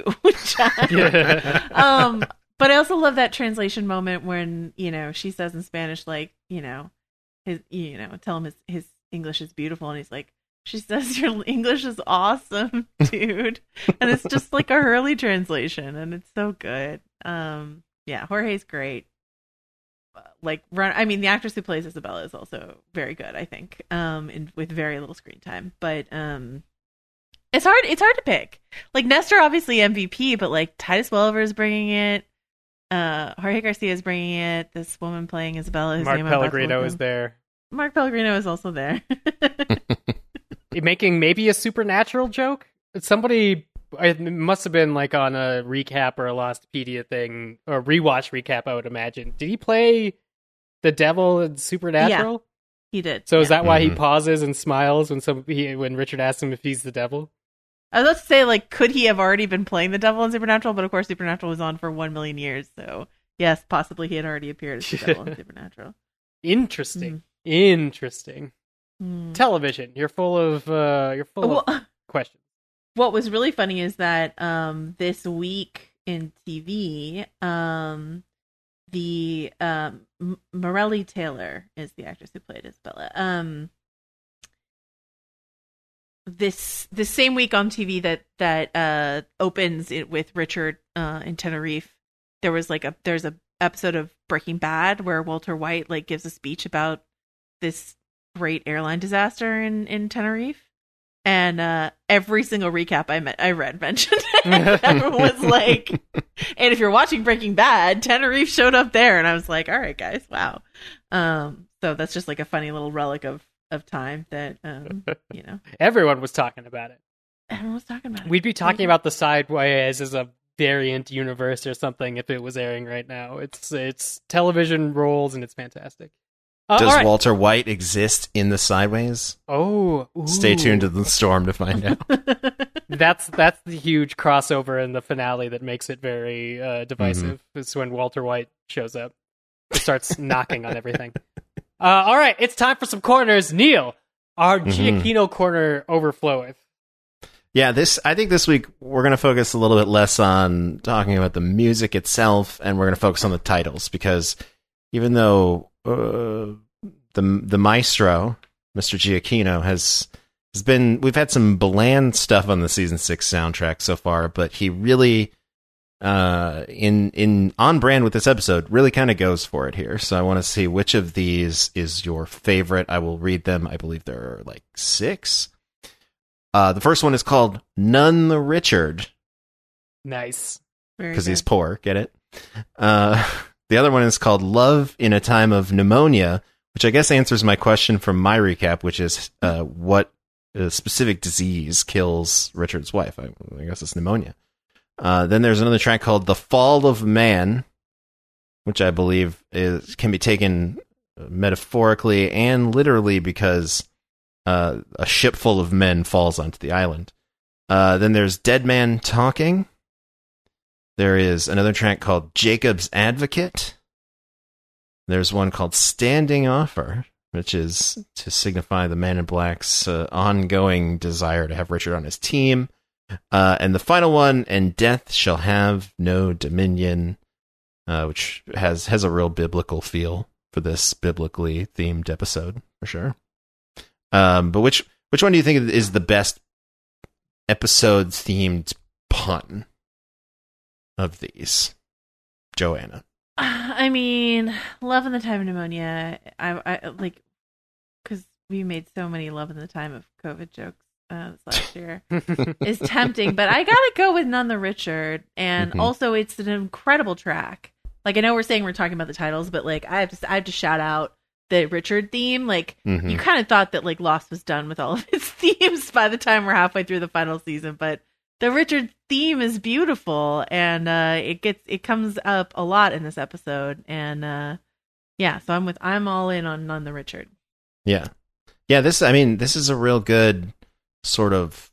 Jack? um, but I also love that translation moment when, you know, she says in Spanish, like, you know, his, you know, tell him his, his English is beautiful. And he's like, she says, your English is awesome, dude. And it's just like a Hurley translation. And it's so good. Um, yeah, Jorge's great. Like, run, I mean, the actress who plays Isabella is also very good, I think, um, in, with very little screen time. But, um, it's hard. It's hard to pick. Like, Nestor, obviously M V P, but like Titus Welliver is bringing it. Uh, Jorge Garcia is bringing it. This woman playing Isabella, whose Mark name I'm about to Pellegrino look is up. there. Mark Pellegrino is also there. Making maybe a supernatural joke? Somebody, it must have been like on a recap or a Lostpedia thing, or rewatch recap, I would imagine. Did he play the devil in Supernatural? He did. So is yeah. that why he Mhm. pauses and smiles when some he, when Richard asks him if he's the devil? I was about to say, like, could he have already been playing the devil in Supernatural? But of course, Supernatural was on for one million years, so yes, possibly he had already appeared as the devil in Supernatural. Interesting. Interesting. Hmm. Television. You're full of uh you're full Well, of questions. what was really funny is that um this week in T V, um the um M- Morelli Taylor is the actress who played Isabella. Um this the same week on T V that that uh opens it with Richard uh in Tenerife, there was like a there's a episode of Breaking Bad where Walter White like gives a speech about this great airline disaster in in Tenerife. And uh, every single recap I met, I read mentioned it. Everyone was like, and if you're watching Breaking Bad, Tenerife showed up there. And I was like, all right, guys, wow. Um, so that's just like a funny little relic of, of time that, um, you know. Everyone was talking about it. Everyone's talking about it. We'd be talking about the Sideways as a variant universe or something if it was airing right now. It's it's television rolls and it's fantastic. Uh, Does all right. Walter White exist in the Sideways? Oh, ooh. Stay tuned to the storm to find out. That's that's the huge crossover in the finale that makes it very uh, divisive. Mm-hmm. It's when Walter White shows up, it starts knocking on everything. Uh, all right, it's time for some corners. Neil, our Mm-hmm. Giacchino corner overfloweth. Yeah, this I think this week we're going to focus a little bit less on talking about the music itself, and we're going to focus on the titles, because even though uh, the the maestro, Mister Giacchino, has has been, we've had some bland stuff on the season six soundtrack so far, but he really, uh, in in on brand with this episode, really kind of goes for it here. So I want to see which of these is your favorite. I will read them. I believe there are like six. Uh, the first one is called None the Richard. Nice. Because he's poor, get it? Uh, the other one is called Love in a Time of Pneumonia, which I guess answers my question from my recap, which is uh, what uh, specific disease kills Richard's wife? I, I guess it's pneumonia. Uh, then there's another track called The Fall of Man, which I believe is can be taken metaphorically and literally, because Uh, a ship full of men falls onto the island. Uh, then there's Dead Man Talking. There is another track called Jacob's Advocate. There's one called Standing Offer, which is to signify the Man in Black's uh, ongoing desire to have Richard on his team. Uh, and the final one, And Death Shall Have No Dominion, uh, which has, has a real biblical feel for this biblically themed episode, for sure. Um, but which which one do you think is the best episode themed pun of these, Joanna? I mean, Love in the Time of Pneumonia. I, I like because we made so many Love in the Time of COVID jokes uh, this last year. Is tempting, but I gotta go with None the Richard, and Mhm. also it's an incredible track. Like, I know we're saying we're talking about the titles, but like I have to I have to shout out the Richard theme. Like, Mhm. you kind of thought that like Lost was done with all of its themes by the time we're halfway through the final season, but the Richard theme is beautiful, and uh, it gets it comes up a lot in this episode, and uh, yeah, so I'm with I'm all in on None the Richard. Yeah, yeah. This, I mean, this is a real good sort of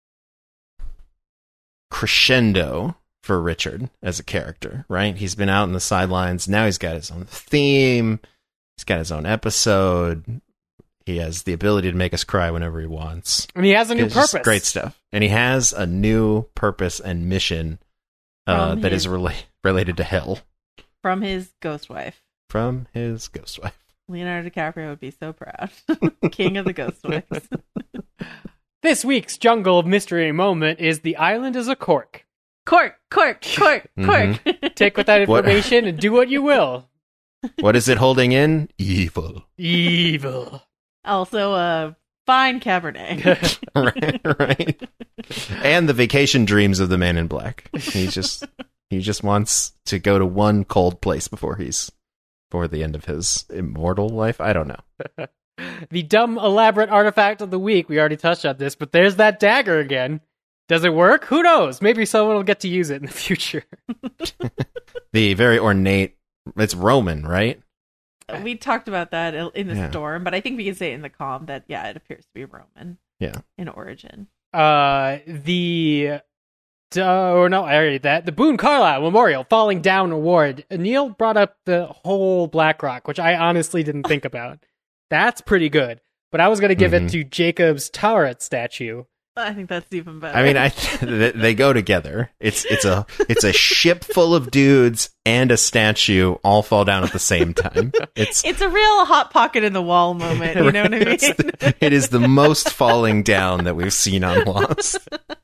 crescendo for Richard as a character, right? He's been out in the sidelines. Now he's got his own theme. He's got his own episode. He has the ability to make us cry whenever he wants. And he has a new It's just purpose. Great stuff. And he has a new purpose and mission uh, From that his- is rela- related to hell From his ghost wife. from his ghost wife. Leonardo DiCaprio would be so proud. King of the ghost wives. This week's Jungle of Mystery moment is The Island is a Cork. Cork, cork, cork, cork. Take with that What- information and do what you will. What is it holding in? Evil. Evil. Also, a fine Cabernet. right, right. And the vacation dreams of the Man in Black. He just he just wants to go to one cold place before he's before the end of his immortal life. I don't know. The dumb, elaborate artifact of the week. We already touched on this, but there's that dagger again. Does it work? Who knows? Maybe someone will get to use it in the future. The very ornate. It's Roman, right? We talked about that in the Yeah. storm, but I think we can say in the calm that, yeah, it appears to be Roman Yeah. in origin. Uh, the... Uh, or no, I already did that. The Boone Carlyle Memorial Falling Down Award. Neil brought up the whole BlackRock, which I honestly didn't think about. That's pretty good. But I was going to give Mhm. it to Jacob's Tauret statue. I think that's even better. I mean, I they they go together. It's it's a it's a ship full of dudes and a statue all fall down at the same time. It's it's a real hot pocket in the wall moment. You know what I mean? It's the- it is the most falling down that we've seen on Lost.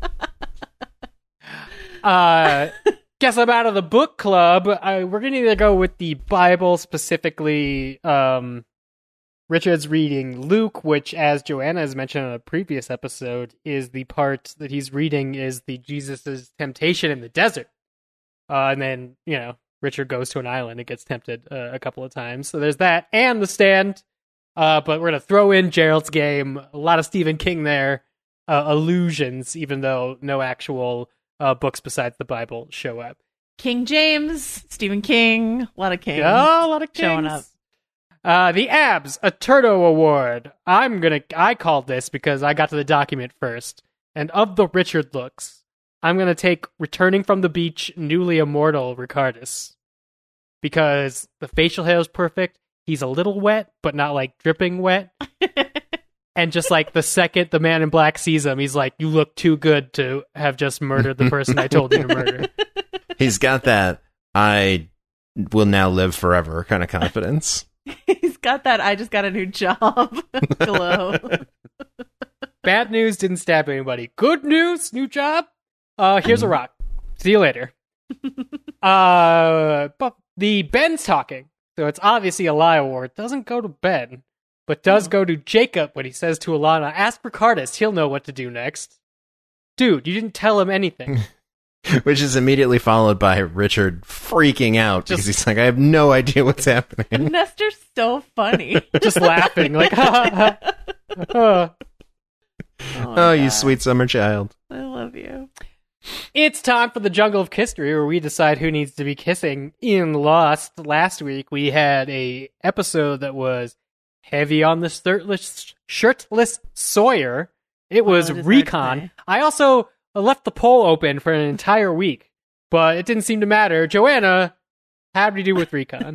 Uh, guess I'm out of the book club. Uh, we're going to either go with the Bible, specifically um, Richard's reading Luke, which, as Joanna has mentioned in a previous episode, is the part that he's reading is the Jesus' temptation in the desert. Uh, and then, you know, Richard goes to an island and gets tempted uh, a couple of times. So there's that, and The Stand. Uh, but we're going to throw in Gerald's Game. A lot of Stephen King there. uh, allusions, even though no actual uh, books besides the Bible show up. King James, Stephen King, a lot of Kings. Oh, a lot of Kings. Showing up. Uh, the Abs Eterno Award. I'm gonna. I called this because I got to the document first, and of the Richard looks, I'm gonna take returning from the beach, newly immortal Ricardus, because the facial hair is perfect. He's a little wet, but not like dripping wet. And just like the second the Man in Black sees him, he's like, "You look too good to have just murdered the person I told you to murder." He's got that I will now live forever kind of confidence. He's got that I just got a new job glow. Bad news, didn't stab anybody. Good news, new job. Uh, here's a rock. See you later. uh, but the Ben's talking, so it's obviously a lie award. Doesn't go to Ben, but does go to Jacob when he says to Alana, "Ask Ricardus, he'll know what to do next." Dude, you didn't tell him anything. Which is immediately followed by Richard freaking out just, because he's like, I have no idea what's happening. Nestor's so funny. Just laughing, like, ha ha ha. Oh, oh, oh you sweet summer child. I love you. It's time for the Jungle of Kissery, where we decide who needs to be kissing. In Lost, last week, we had a episode that was heavy on the shirtless, shirtless Sawyer. It was oh, Recon. I also left the poll open for an entire week, but it didn't seem to matter. Joanna, how did you do with Recon?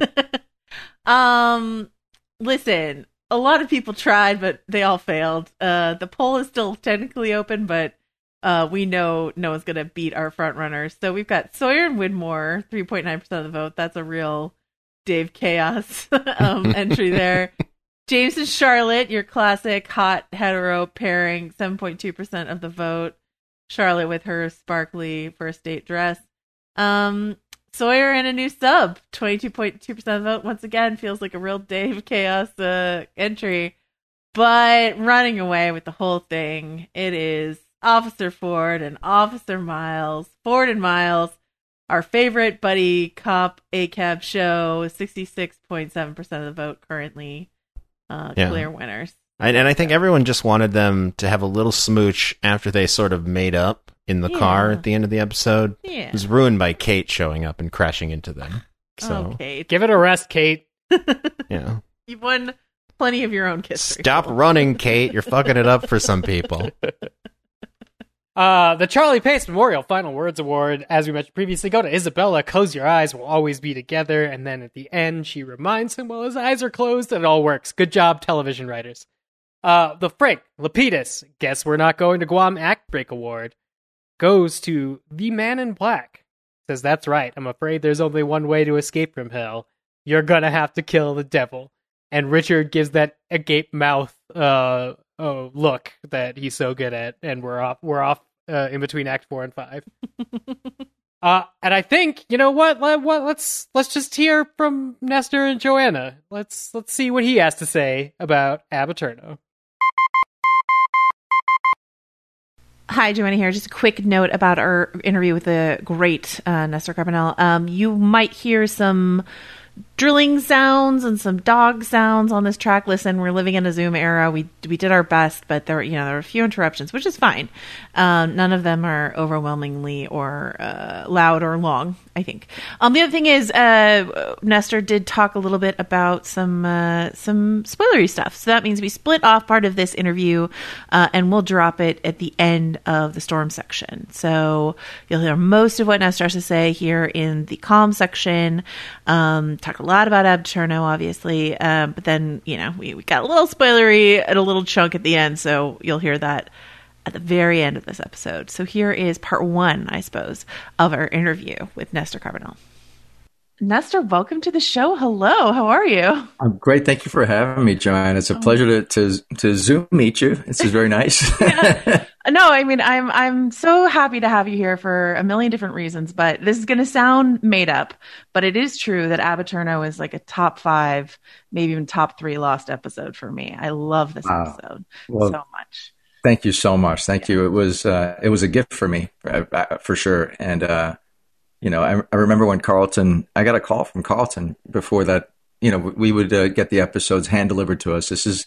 um, listen, a lot of people tried, but they all failed. Uh, the poll is still technically open, but uh, we know no one's going to beat our front runners. So we've got Sawyer and Widmore, three point nine percent of the vote. That's a real Dave Chaos um, entry there. James and Charlotte, your classic hot hetero pairing, seven point two percent of the vote. Charlotte with her sparkly first date dress. Um, Sawyer and a new sub, twenty-two point two percent of the vote. Once again, feels like a real Dave Chaos uh, entry. But running away with the whole thing, it is Officer Ford and Officer Miles. Ford and Miles, our favorite buddy cop A C A B show, sixty-six point seven percent of the vote currently. Uh, yeah. Clear winners. And, and I think everyone just wanted them to have a little smooch after they sort of made up in the yeah. car at the end of the episode. Yeah. It was ruined by Kate showing up and crashing into them. So oh, Kate. Give it a rest, Kate. Yeah. You've won plenty of your own kiss. Stop running, Kate. You're fucking it up for some people. Uh, the Charlie Pace Memorial Final Words Award, as we mentioned previously, go to Isabella. Close your eyes, we'll always be together. And then at the end, she reminds him while his eyes are closed that it all works. Good job, television writers. Uh, the Frank Lapidus, guess we're not going to Guam Act Break Award, goes to The Man in Black. Says, that's right, I'm afraid there's only one way to escape from hell. You're gonna have to kill the devil. And Richard gives that agape mouth uh, oh, look that he's so good at, and we're off, we're off uh, in between Act Four and Five. uh, and I think, you know what? Let, what? Let's let's just hear from Nestor and Joanna. Let's let's see what he has to say about Ab Eterno. Hi, Joanna here. Just a quick note about our interview with the great uh, Nestor Carbonell. Um, you might hear some drilling sounds and some dog sounds on this track. Listen, we're living in a Zoom era. We we did our best, but there, you know, there were a few interruptions, which is fine. Um, none of them are overwhelmingly or uh, loud or long, I think. Um, the other thing is, uh, Nestor did talk a little bit about some uh, some spoilery stuff. So that means we split off part of this interview, uh, and we'll drop it at the end of the Storm section. So you'll hear most of what Nestor has to say here in the Calm section. Um, talk a lot about Ab Eterno, obviously, um, but then, you know, we, we got a little spoilery and a little chunk at the end, so you'll hear that at the very end of this episode. So here is part one, I suppose, of our interview with Nestor Carbonell. Nestor, welcome to the show. Hello, how are you? I'm great. Thank you for having me, Joanne. It's a oh. pleasure to, to to Zoom meet you. This is very nice. Yeah. No, I mean, I'm I'm so happy to have you here for a million different reasons, but this is going to sound made up, but it is true that Ab Eterno is like a top five, maybe even top three Lost episode for me. I love this wow. episode well, so much. Thank you so much. Thank yeah. you. It was uh, it was a gift for me, for, for sure. And uh, you know, I, I remember when Carlton, I got a call from Carlton before that. You know, we would uh, get the episodes hand delivered to us. This is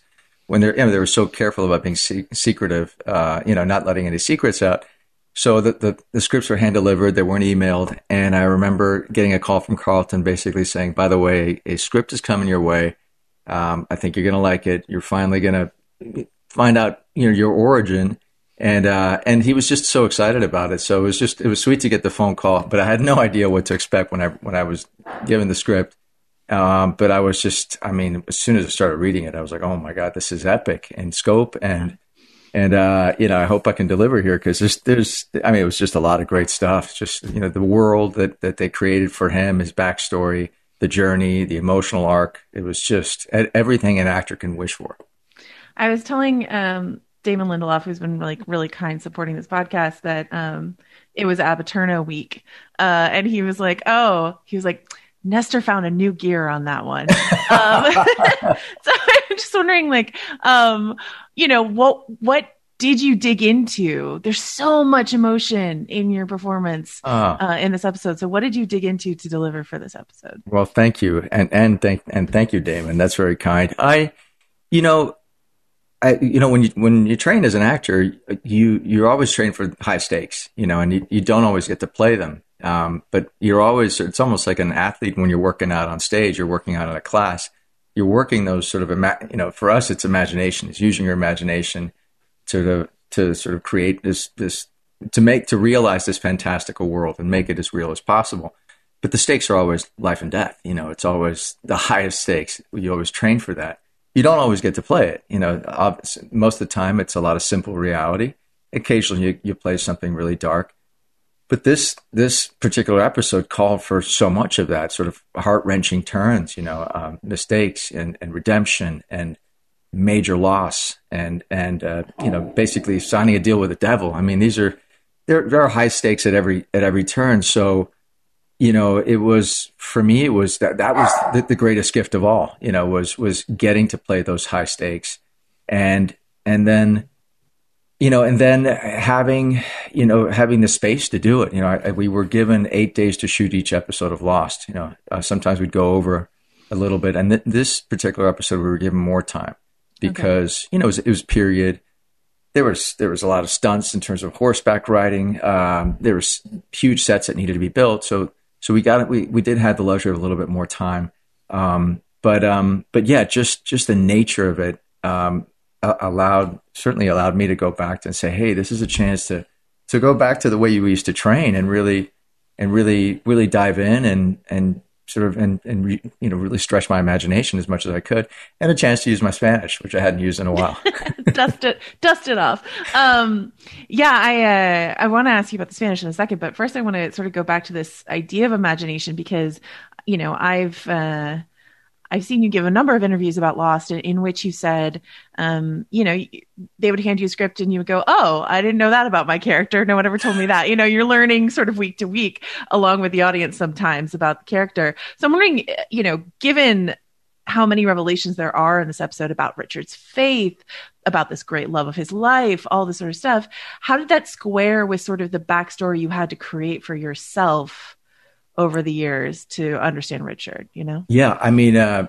when they're, you know, they were so careful about being se- secretive, uh, you know, not letting any secrets out. So the, the, the scripts were hand delivered. They weren't emailed. And I remember getting a call from Carlton basically saying, by the way, a script is coming your way. Um, I think you're going to like it. You're finally going to find out, you know, your origin. And, uh, and he was just so excited about it. So it was just, it was sweet to get the phone call, but I had no idea what to expect when I, when I was given the script. Um, but I was just, I mean, as soon as I started reading it, I was like, oh my God, this is epic in scope. And, And, uh, you know, I hope I can deliver here because there's, there's, I mean, it was just a lot of great stuff. Just, you know, the world that, that they created for him, his backstory, the journey, the emotional arc. It was just everything an actor can wish for. I was telling um, Damon Lindelof, who's been like really kind supporting this podcast, that um, it was Abaturno week. Uh, and he was like, oh, he was like, Nestor found a new gear on that one. um, so I'm just wondering, like, um, you know, what what did you dig into? There's so much emotion in your performance uh, uh, in this episode. So what did you dig into to deliver for this episode? Well, thank you, and and thank and thank you, Damon. That's very kind. I, you know, I you know when you when you train as an actor, you you're always trained for high stakes, you know, and you, you don't always get to play them. Um, but you're always, it's almost like an athlete when you're working out on stage, you're working out in a class, you're working those sort of, ima- you know, for us, it's imagination. It's using your imagination to, to sort of create this, this, to make, to realize this fantastical world and make it as real as possible. But the stakes are always life and death. You know, it's always the highest stakes. You always train for that. You don't always get to play it. You know, most of the time it's a lot of simple reality. Occasionally you, you play something really dark. But this this particular episode called for so much of that, sort of heart-wrenching turns, you know, um, mistakes and, and redemption and major loss and, and uh, you know, basically signing a deal with the devil. I mean, these are, there, there are high stakes at every at every turn. So, you know, it was, for me, it was, that, that was the, the greatest gift of all, you know, was was getting to play those high stakes. And and then... You know, and then having, you know, having the space to do it. You know, I, we were given eight days to shoot each episode of Lost. You know, uh, sometimes we'd go over a little bit. And th- this particular episode, we were given more time because, okay. you know, it was, it was period. There was there was a lot of stunts in terms of horseback riding. Um, there was huge sets that needed to be built. So so we got it. We, we did have the luxury of a little bit more time. Um, but um, but yeah, just just the nature of it. Um, allowed certainly allowed me to go back and say, hey, this is a chance to to go back to the way you used to train and really and really really dive in and and sort of and and re, you know really stretch my imagination as much as I could, and a chance to use my Spanish, which I hadn't used in a while. dust it dust it off. Um, yeah, I uh, I want to ask you about the Spanish in a second, but first I want to sort of go back to this idea of imagination because you know I've. Uh, I've seen you give a number of interviews about Lost in, in which you said, um, you know, they would hand you a script and you would go, oh, I didn't know that about my character. No one ever told me that. You know, you're learning sort of week to week along with the audience sometimes about the character. So I'm wondering, you know, given how many revelations there are in this episode about Richard's faith, about this great love of his life, all this sort of stuff, how did that square with sort of the backstory you had to create for yourself over the years to understand Richard, you know? Yeah, I mean, uh,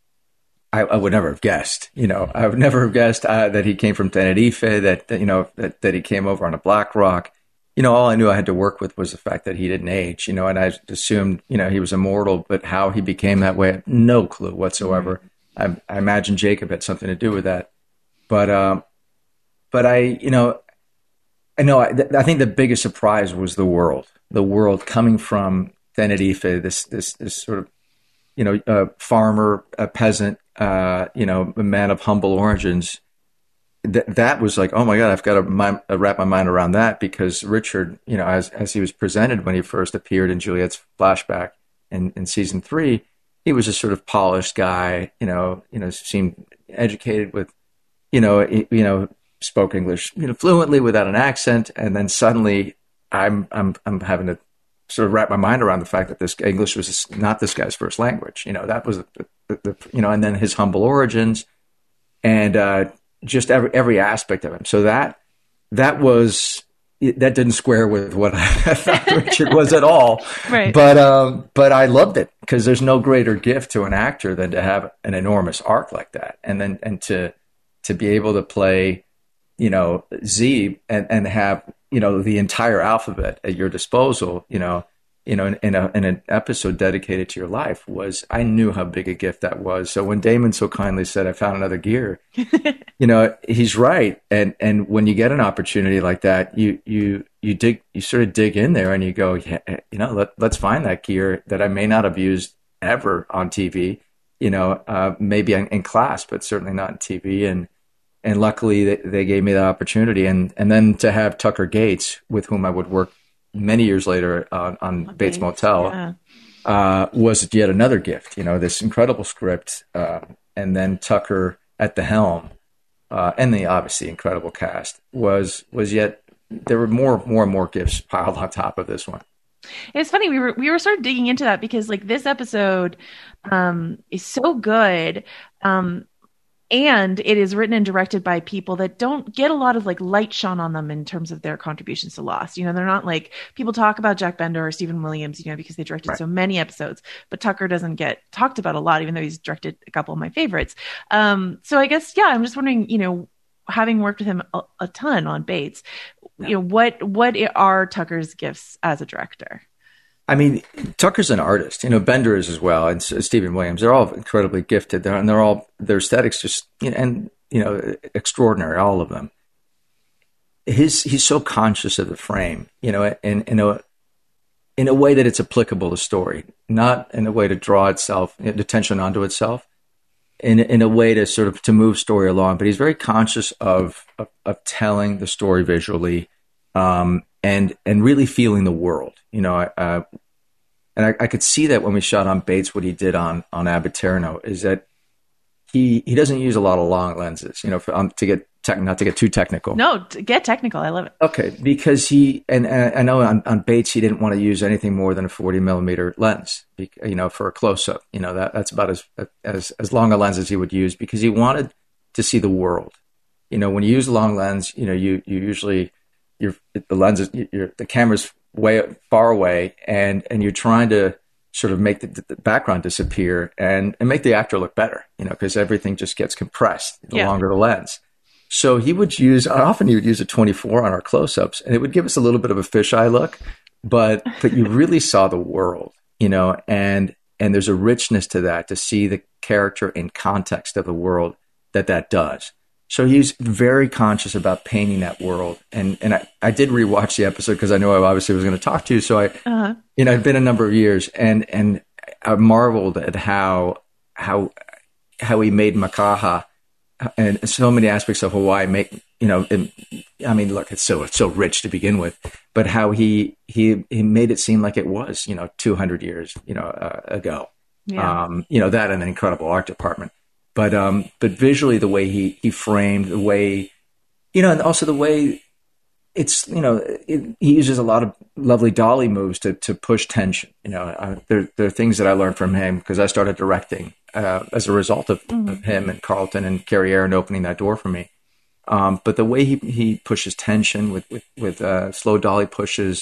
I, I would never have guessed, you know, I would never have guessed uh, that he came from Tenerife, that, that you know, that, that he came over on a Black Rock. You know, all I knew I had to work with was the fact that he didn't age, you know, and I assumed, you know, he was immortal, but how he became that way, no clue whatsoever. Mm-hmm. I, I imagine Jacob had something to do with that. But, um, but I, you know, I know, I, th- I think the biggest surprise was the world, the world coming from Tenerife, this this this sort of, you know, uh, farmer, a peasant, uh, you know, a man of humble origins. Th- that was like, oh my God, I've got to mi- wrap my mind around that because Richard, you know, as as he was presented when he first appeared in Juliet's flashback in, in season three, he was a sort of polished guy, you know, you know, seemed educated with, you know, he, you know, spoke English, you know, fluently without an accent, and then suddenly I'm I'm I'm having to sort of wrap my mind around the fact that this English was not this guy's first language. You know, that was, the, the, the you know, and then his humble origins and uh, just every every aspect of him. So that that was, that didn't square with what I thought Richard was at all. Right. But, um, but I loved it because there's no greater gift to an actor than to have an enormous arc like that. And then, and to, to be able to play, you know, Z and, and have, you know, the entire alphabet at your disposal, you know, you know, in, in, a, in an episode dedicated to your life was, I knew how big a gift that was. So when Damon so kindly said, I found another gear, you know, he's right. And, and when you get an opportunity like that, you, you, you dig, you sort of dig in there and you go, yeah, you know, let, let's find that gear that I may not have used ever on T V, you know, uh, maybe in, in class, but certainly not in T V. And, and luckily they, they gave me the opportunity. And, and then to have Tucker Gates, with whom I would work many years later on, on okay. Bates Motel, yeah. uh, was yet another gift, you know, this incredible script. Uh, and then Tucker at the helm, uh, and the obviously incredible cast was, was yet, there were more, more and more gifts piled on top of this one. It's funny. We were, we were sort of digging into that because like this episode, um, is so good. Um, And it is written and directed by people that don't get a lot of like light shone on them in terms of their contributions to Lost. You know, they're not like people talk about Jack Bender or Stephen Williams, you know, because they directed right. so many episodes, but Tucker doesn't get talked about a lot, even though he's directed a couple of my favorites. Um, so I guess, yeah, I'm just wondering, you know, having worked with him a, a ton on Bates, yeah. you know, what, what are Tucker's gifts as a director? I mean, Tucker's an artist, you know, Bender is as well, and Stephen Williams. They're all incredibly gifted, they're, and they're all, their aesthetics just, you know, and, you know, extraordinary, all of them. His, he's so conscious of the frame, you know, in, in a, in a way that it's applicable to story, not in a way to draw itself, attention onto itself, in, in a way to sort of, to move story along. But he's very conscious of, of, of telling the story visually, um, and, and really feeling the world, you know, uh, and I, I could see that when we shot on Bates, what he did on, on Abaterno is that he, he doesn't use a lot of long lenses, you know, for, um, to get tech, not to get too technical. No, to get technical. I love it. Okay. Because he, and, and I know on, on Bates, he didn't want to use anything more than a forty millimeter lens, you know, for a close up, you know, that that's about as, as, as long a lens as he would use because he wanted to see the world. You know, when you use a long lens, you know, you, you usually, Your the lenses, your the camera's way far away, and and you're trying to sort of make the, the background disappear and and make the actor look better, you know, because everything just gets compressed the yeah. longer the lens. So he would use often he would use a twenty-four on our close-ups, and it would give us a little bit of a fisheye look, but but you really saw the world, you know, and and there's a richness to that to see the character in context of the world that that does. So he's very conscious about painting that world. And and I, I did rewatch the episode because I knew I obviously was going to talk to you. So I, uh-huh. you know, it'd been a number of years and, and I marveled at how, how, how he made Makaha and so many aspects of Hawaii make, you know, it, I mean, look, it's so, it's so rich to begin with, but how he, he, he made it seem like it was, you know, two hundred years, you know, uh, ago, yeah. um, you know, that and an incredible art department. But um, but visually, the way he, he framed, the way, you know, and also the way it's, you know, it, he uses a lot of lovely dolly moves to to push tension. You know, uh, there there are things that I learned from him because I started directing uh, as a result of, mm-hmm. of him and Carlton and Carrie Aaron opening that door for me. Um, but the way he, he pushes tension with with, with uh, slow dolly pushes,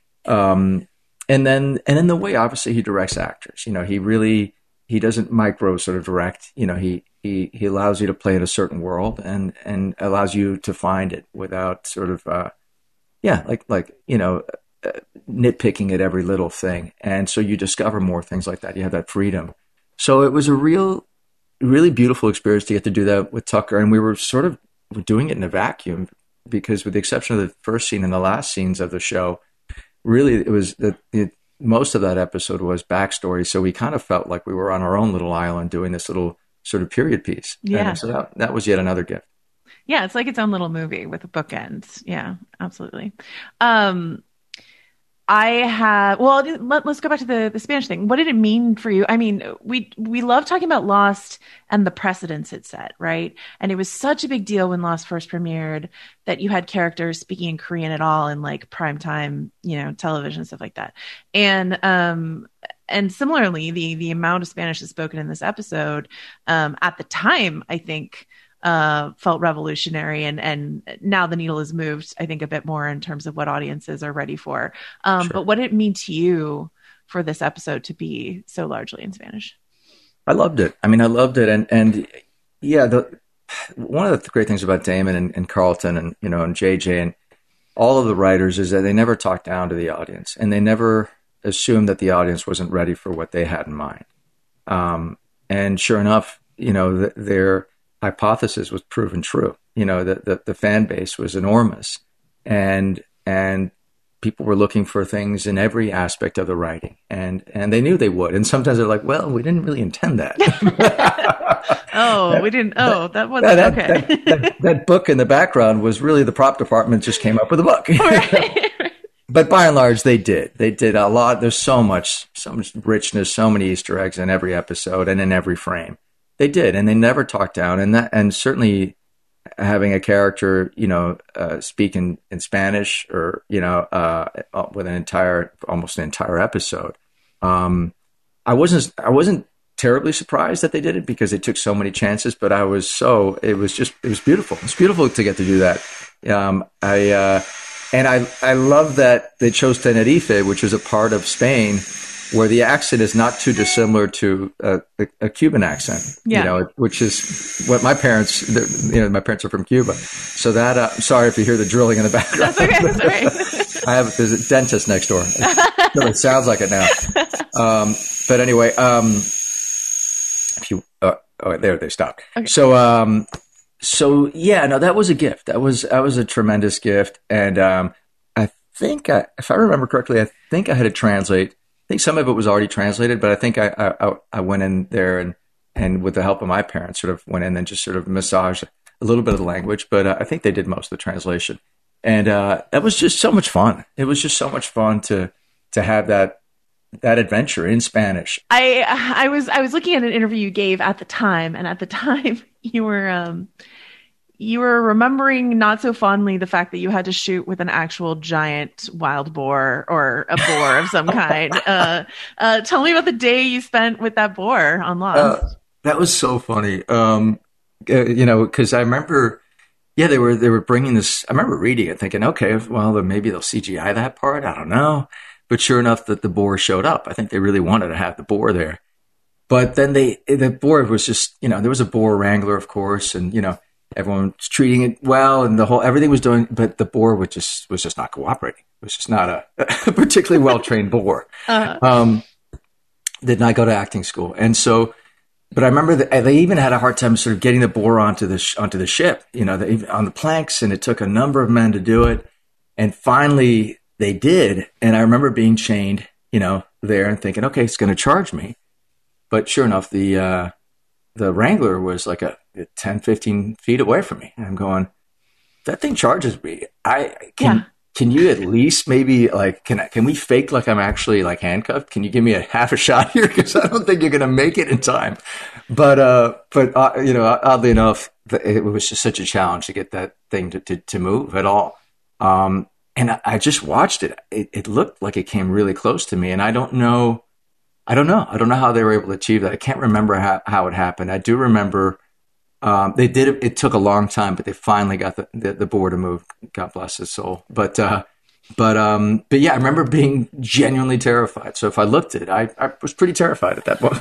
um, and then and then the way obviously he directs actors. You know, he really. He doesn't micro sort of direct, you know, he, he, he allows you to play in a certain world and, and allows you to find it without sort of, uh, yeah, like, like, you know, uh, nitpicking at every little thing. And so you discover more things like that. You have that freedom. So it was a real, really beautiful experience to get to do that with Tucker. And we were sort of doing it in a vacuum because with the exception of the first scene and the last scenes of the show, really it was the, it, most of that episode was backstory. So we kind of felt like we were on our own little island doing this little sort of period piece. Yeah. And so that, that was yet another gift. Yeah. It's like its own little movie with bookends. Yeah, absolutely. Um, I have, well, let, let's go back to the, the Spanish thing. What did it mean for you? I mean, we, we love talking about Lost and the precedents it set, right? And it was such a big deal when Lost first premiered that you had characters speaking in Korean at all in like primetime, you know, television, stuff like that. And, um, and similarly, the, the amount of Spanish that's spoken in this episode, um, at the time, I think, uh, felt revolutionary. And, and now the needle has moved, I think, a bit more in terms of what audiences are ready for. Um, sure. But what did it mean to you for this episode to be so largely in Spanish? I loved it. I mean, I loved it. And, and yeah, the, one of the great things about Damon and, and Carlton and, you know, and J J and all of the writers is that they never talk down to the audience, and they never assumed that the audience wasn't ready for what they had in mind. Um, and sure enough, you know, th- their hypothesis was proven true. You know, the, the, the fan base was enormous, and, and people were looking for things in every aspect of the writing, and, and they knew they would. And sometimes they're like, well, we didn't really intend that. oh, we didn't. Oh, that wasn't that, okay. that, that, that book in the background was really the prop department just came up with a book. Right. But by and large, they did. They did a lot. There's so much, so much richness, so many Easter eggs in every episode and in every frame. They did, and they never talked down. And that, and certainly having a character, you know, uh, speak in, in Spanish, or you know, uh, with an entire, almost an entire episode. Um, I wasn't, I wasn't terribly surprised that they did it because they took so many chances. But I was so, it was just, it was beautiful. It's beautiful to get to do that. Um, I. Uh, And I, I love that they chose Tenerife, which is a part of Spain where the accent is not too dissimilar to a, a, a Cuban accent, yeah. you know, which is what my parents, you know, my parents are from Cuba. So that, uh, I'm sorry if you hear the drilling in the background. That's okay. That's right. I have, there's a dentist next door. It really sounds like it now. Um, but anyway, um, if you, uh, oh, there, they stopped. Okay. So, um, So yeah, no, that was a gift. That was that was a tremendous gift, and um, I think, I, if I remember correctly, I think I had to translate. I think some of it was already translated, but I think I I, I went in there and, and with the help of my parents, sort of went in and just sort of massaged a little bit of the language. But uh, I think they did most of the translation, and uh, that was just so much fun. It was just so much fun to to have that that adventure in Spanish. I I was I was looking at an interview you gave at the time, and at the time you were um you were remembering not so fondly the fact that you had to shoot with an actual giant wild boar or a boar of some kind. Uh, uh, tell me about the day you spent with that boar on Lost. Uh, that was so funny. Um, uh, you know, because I remember, yeah, they were they were bringing this. I remember reading it, thinking, okay, well, then maybe they'll C G I that part. I don't know. But sure enough, that the boar showed up. I think they really wanted to have the boar there. But then they, the boar was just, you know, there was a boar wrangler, of course, and, you know, everyone was treating it well and the whole, everything was doing, but the boar was just, was just not cooperating. It was just not a, a particularly well-trained boar. Uh-huh. Um, did not go to acting school. And so, but I remember that they even had a hard time sort of getting the boar onto the, sh- onto the ship, you know, they, on the planks, and it took a number of men to do it. And finally, they did, and I remember being chained, you know, there and thinking, okay, it's going to charge me. But sure enough, the uh, the Wrangler was like a, a ten, fifteen feet away from me. And I'm going, that thing charges me. I can. Yeah. Can you at least maybe like can I, can we fake like I'm actually like handcuffed? Can you give me a half a shot here, because I don't think you're going to make it in time. But uh, but uh, you know, oddly enough, it was just such a challenge to get that thing to to, to move at all. Um, And I just watched it. it. It looked like it came really close to me. And I don't know. I don't know. I don't know how they were able to achieve that. I can't remember how, how it happened. I do remember um, they did it. It took a long time, but they finally got the, the, the boar to move. God bless his soul. But, uh, but, um, but yeah, I remember being genuinely terrified. So if I looked at it, I, I was pretty terrified at that point.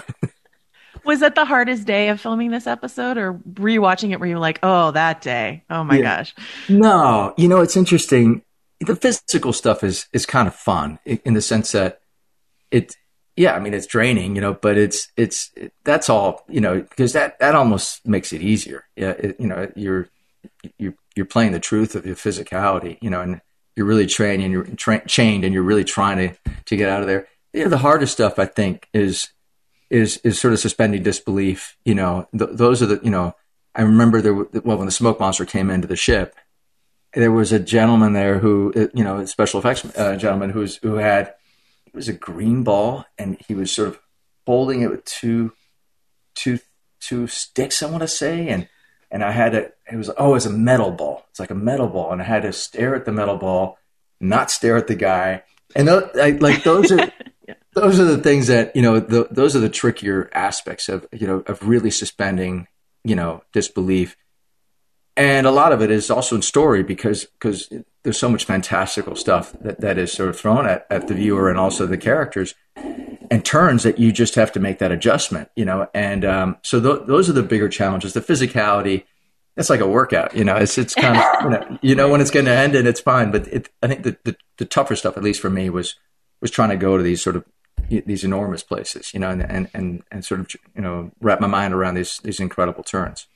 Was that the hardest day of filming this episode, or rewatching it where you were like, oh, that day? Oh my yeah. gosh. No, you know, it's interesting. The physical stuff is, is kind of fun in the sense that it, yeah, I mean, it's draining, you know, but it's, it's, it, that's all, you know, because that, that almost makes it easier. Yeah. It, you know, you're, you're, you're playing the truth of your physicality, you know, and you're really trained and you're tra- chained and you're really trying to, to get out of there. Yeah. The hardest stuff, I think, is, is, is sort of suspending disbelief. You know, th- those are the, you know, I remember there, well, when the smoke monster came into the ship, there was a gentleman there who, you know, a special effects uh, gentleman who's who had, it was a green ball, and he was sort of holding it with two, two, two sticks, I want to say, and and I had to, it was oh, it's a metal ball. It's like a metal ball, and I had to stare at the metal ball, not stare at the guy, and th- I, like those are yeah. those are the things that, you know, the, those are the trickier aspects of, you know, of really suspending, you know, disbelief. And a lot of it is also in story, because because there's so much fantastical stuff that, that is sort of thrown at, at the viewer and also the characters, and turns that you just have to make that adjustment, you know. And um, so th- those are the bigger challenges. The physicality it's like a workout, you know. It's it's kind of you know you know when it's going to end and it's fine. But it, I think the, the the tougher stuff, at least for me, was was trying to go to these sort of these enormous places, you know, and and and, and sort of you know wrap my mind around these these incredible turns.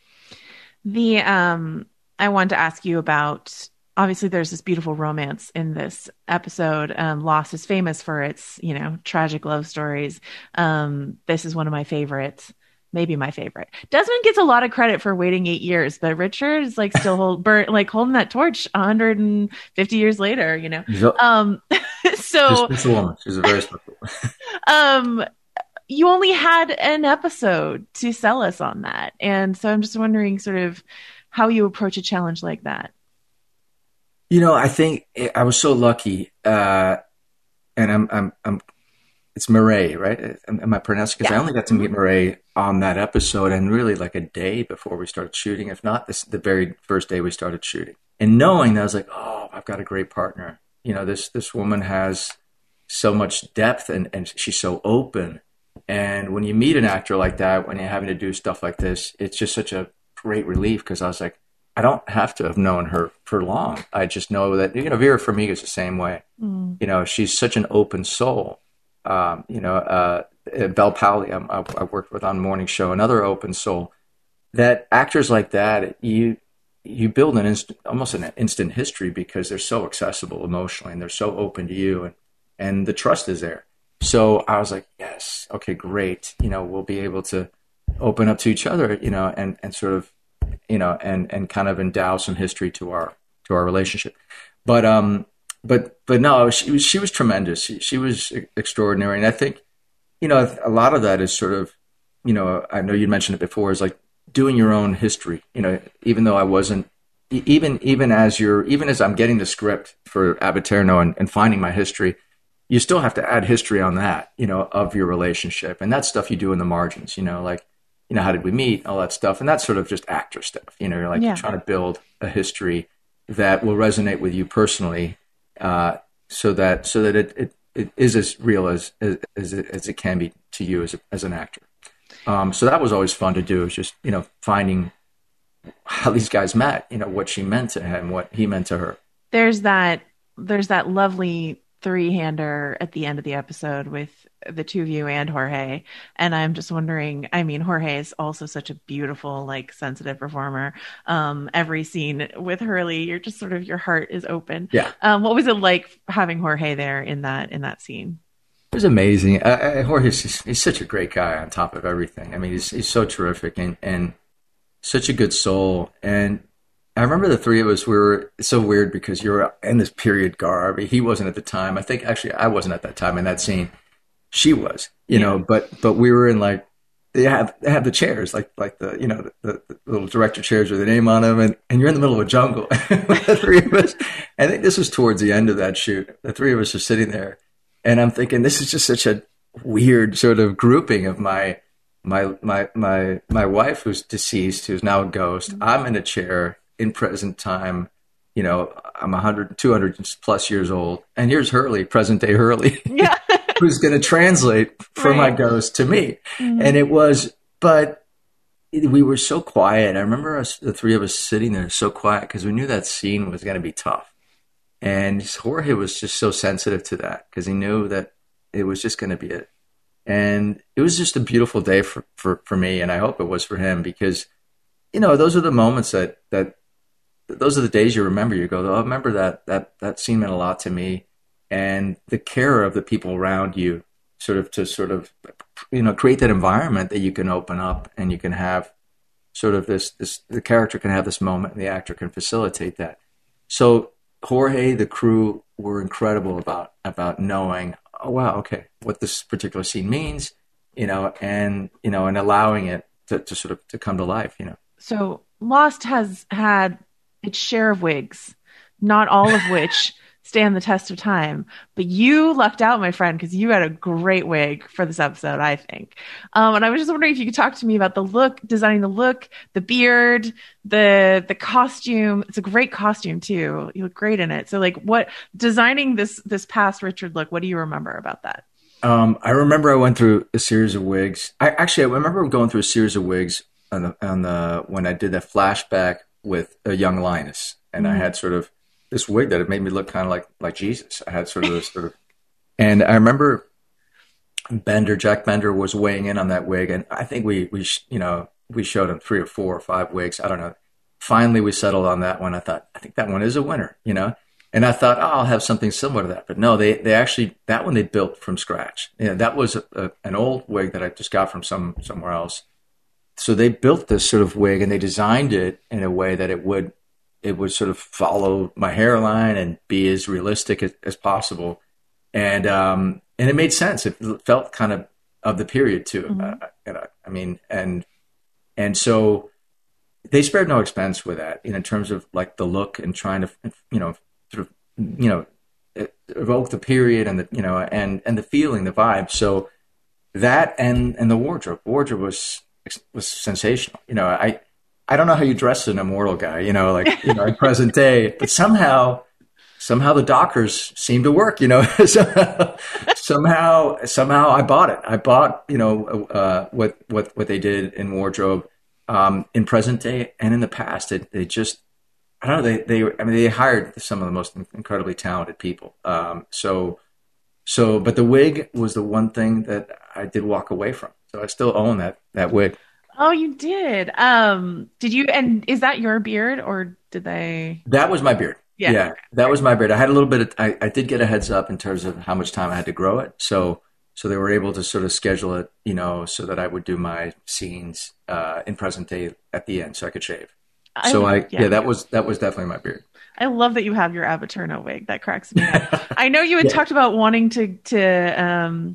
The um, I wanted to ask you about. Obviously, there's this beautiful romance in this episode. Um, Lost is famous for its, you know, tragic love stories. Um, this is one of my favorites, maybe my favorite. Desmond gets a lot of credit for waiting eight years, but Richard is like still hold, burnt, like holding that torch one hundred fifty years later. You know, Yep. um, so She's a special woman. She's a very special woman. um, you only had an episode to sell us on that, and so I'm just wondering, sort of, how you approach a challenge like that. You know, I think I was so lucky, uh, and I'm, I'm, I'm, it's Murray, right? Am I pronouncing? Because yeah. I only got to meet Murray on that episode, and really like a day before we started shooting, if not this, the very first day we started shooting. And knowing that, I was like, oh, I've got a great partner. You know, this this woman has so much depth, and, and she's so open. And when you meet an actor like that, when you're having to do stuff like this, it's just such a great relief, because I was like, I don't have to have known her for long. I just know that, you know, Vera Farmiga is the same way. Mm. You know, she's such an open soul. Um, you know, uh, Bel Powley, I, I worked with on Morning Show, another open soul. That actors like that, you you build an instant, almost an instant history, because they're so accessible emotionally and they're so open to you, and and the trust is there. So I was like, yes, okay, great. You know, we'll be able to open up to each other, you know, and and sort of, you know, and, and kind of endow some history to our, to our relationship. But, um, but, but no, she was, she was tremendous. She, she was extraordinary. And I think, you know, a lot of that is sort of, you know, I know you mentioned it before, is like doing your own history, you know, even though I wasn't, even, even as you're, even as I'm getting the script for Abaterno and, and finding my history, you still have to add history on that, you know, of your relationship. And that's stuff you do in the margins, you know, like, you know, how did we meet, all that stuff. And that's sort of just actor stuff. You know, you're like, yeah. you're trying to build a history that will resonate with you personally, uh, so that so that it, it, it is as real as as, as, it, as it can be to you as, a, as an actor. Um, so that was always fun to do, is just, you know, finding how these guys met, you know, what she meant to him, what he meant to her. There's that, there's that lovely three-hander at the end of the episode with the two of you and Jorge, and I'm just wondering, I mean, Jorge is also such a beautiful, like, sensitive performer. Um every scene with Hurley, you're just sort of, your heart is open. Yeah. Um what was it like having Jorge there in that in that scene? It was amazing. uh, Jorge's just, he's such a great guy on top of everything. I mean, he's he's so terrific, and and such a good soul. And I remember the three of us, we were, it's so weird because you were in this period garb. He wasn't at the time. I think actually I wasn't at that time in that scene. She was, you yeah. know, but but we were in, like, they have they have the chairs, like like the, you know, the, the little director chairs with the name on them, and, and you're in the middle of a jungle. The three of us, I think this was towards the end of that shoot. The three of us are sitting there, and I'm thinking, this is just such a weird sort of grouping of my my my my my wife, who's deceased, who's now a ghost. Mm-hmm. I'm in a chair in present time. You know, I'm one hundred, two hundred plus years old, and here's Hurley, present day Hurley. Yeah. Who's going to translate from right. my ghost to me. Mm-hmm. And it was, but we were so quiet. I remember us, the three of us sitting there so quiet, because we knew that scene was going to be tough. And Jorge was just so sensitive to that, because he knew that it was just going to be it. And it was just a beautiful day for, for, for me. And I hope it was for him, because, you know, those are the moments that, that those are the days you remember. You go, oh, I remember that, that, that scene meant a lot to me. And the care of the people around you, sort of to sort of, you know, create that environment that you can open up, and you can have sort of this, this, the character can have this moment, and the actor can facilitate that. So Jorge, the crew were incredible about, about knowing, oh, wow, okay, what this particular scene means, you know, and, you know, and allowing it to, to sort of to come to life, you know. So Lost has had its share of wigs, not all of which stand the test of time, but you lucked out, my friend, because you had a great wig for this episode, I think. Um, and I was just wondering if you could talk to me about the look, designing the look, the beard, the the costume. It's a great costume too. You look great in it. So, like, what designing this this past Richard look? What do you remember about that? Um, I remember I went through a series of wigs. I actually I remember going through a series of wigs on the on the when I did that flashback with a young Linus, and mm-hmm. I had sort of this wig that it made me look kind of like like Jesus. I had sort of this sort of, and I remember Bender, Jack Bender, was weighing in on that wig, and I think we we you know we showed him three or four or five wigs. I don't know. Finally, we settled on that one. I thought, I think that one is a winner, you know. And I thought, oh, I'll have something similar to that. But no, they they actually, that one they built from scratch. You know, that was a, a, an old wig that I just got from some somewhere else. So they built this sort of wig, and they designed it in a way that it would it would sort of follow my hairline and be as realistic as, as possible. And um, and it made sense. It felt kind of of the period too. Mm-hmm. Uh, and I, I mean, and and so they spared no expense with that, you know, in terms of like the look and trying to, you know, sort of, you know, evoke the period and the, you know, and, and the feeling, the vibe. So that and, and the wardrobe, wardrobe was, was sensational. You know, I, I don't know how you dress an immortal guy, you know, like, you know, in present day, but somehow, somehow the Dockers seem to work, you know, somehow, somehow, somehow I bought it. I bought, you know, uh, what, what, what they did in wardrobe. Um, in present day and in the past, it, they just, I don't know, they, they, I mean, they hired some of the most incredibly talented people. Um, so, so, but the wig was the one thing that I did walk away from. So I still own that, that wig. Oh, you did. Um, did you, and is that your beard or did they? That was my beard. Yeah. yeah that was my beard. I had a little bit of, I, I did get a heads up in terms of how much time I had to grow it. So, So they were able to sort of schedule it, you know, so that I would do my scenes uh, in present day at the end, so I could shave. I, so I, yeah. yeah, that was that was definitely my beard. I love that you have your Abaturno wig. That cracks me up. I know you had yeah. talked about wanting to to um,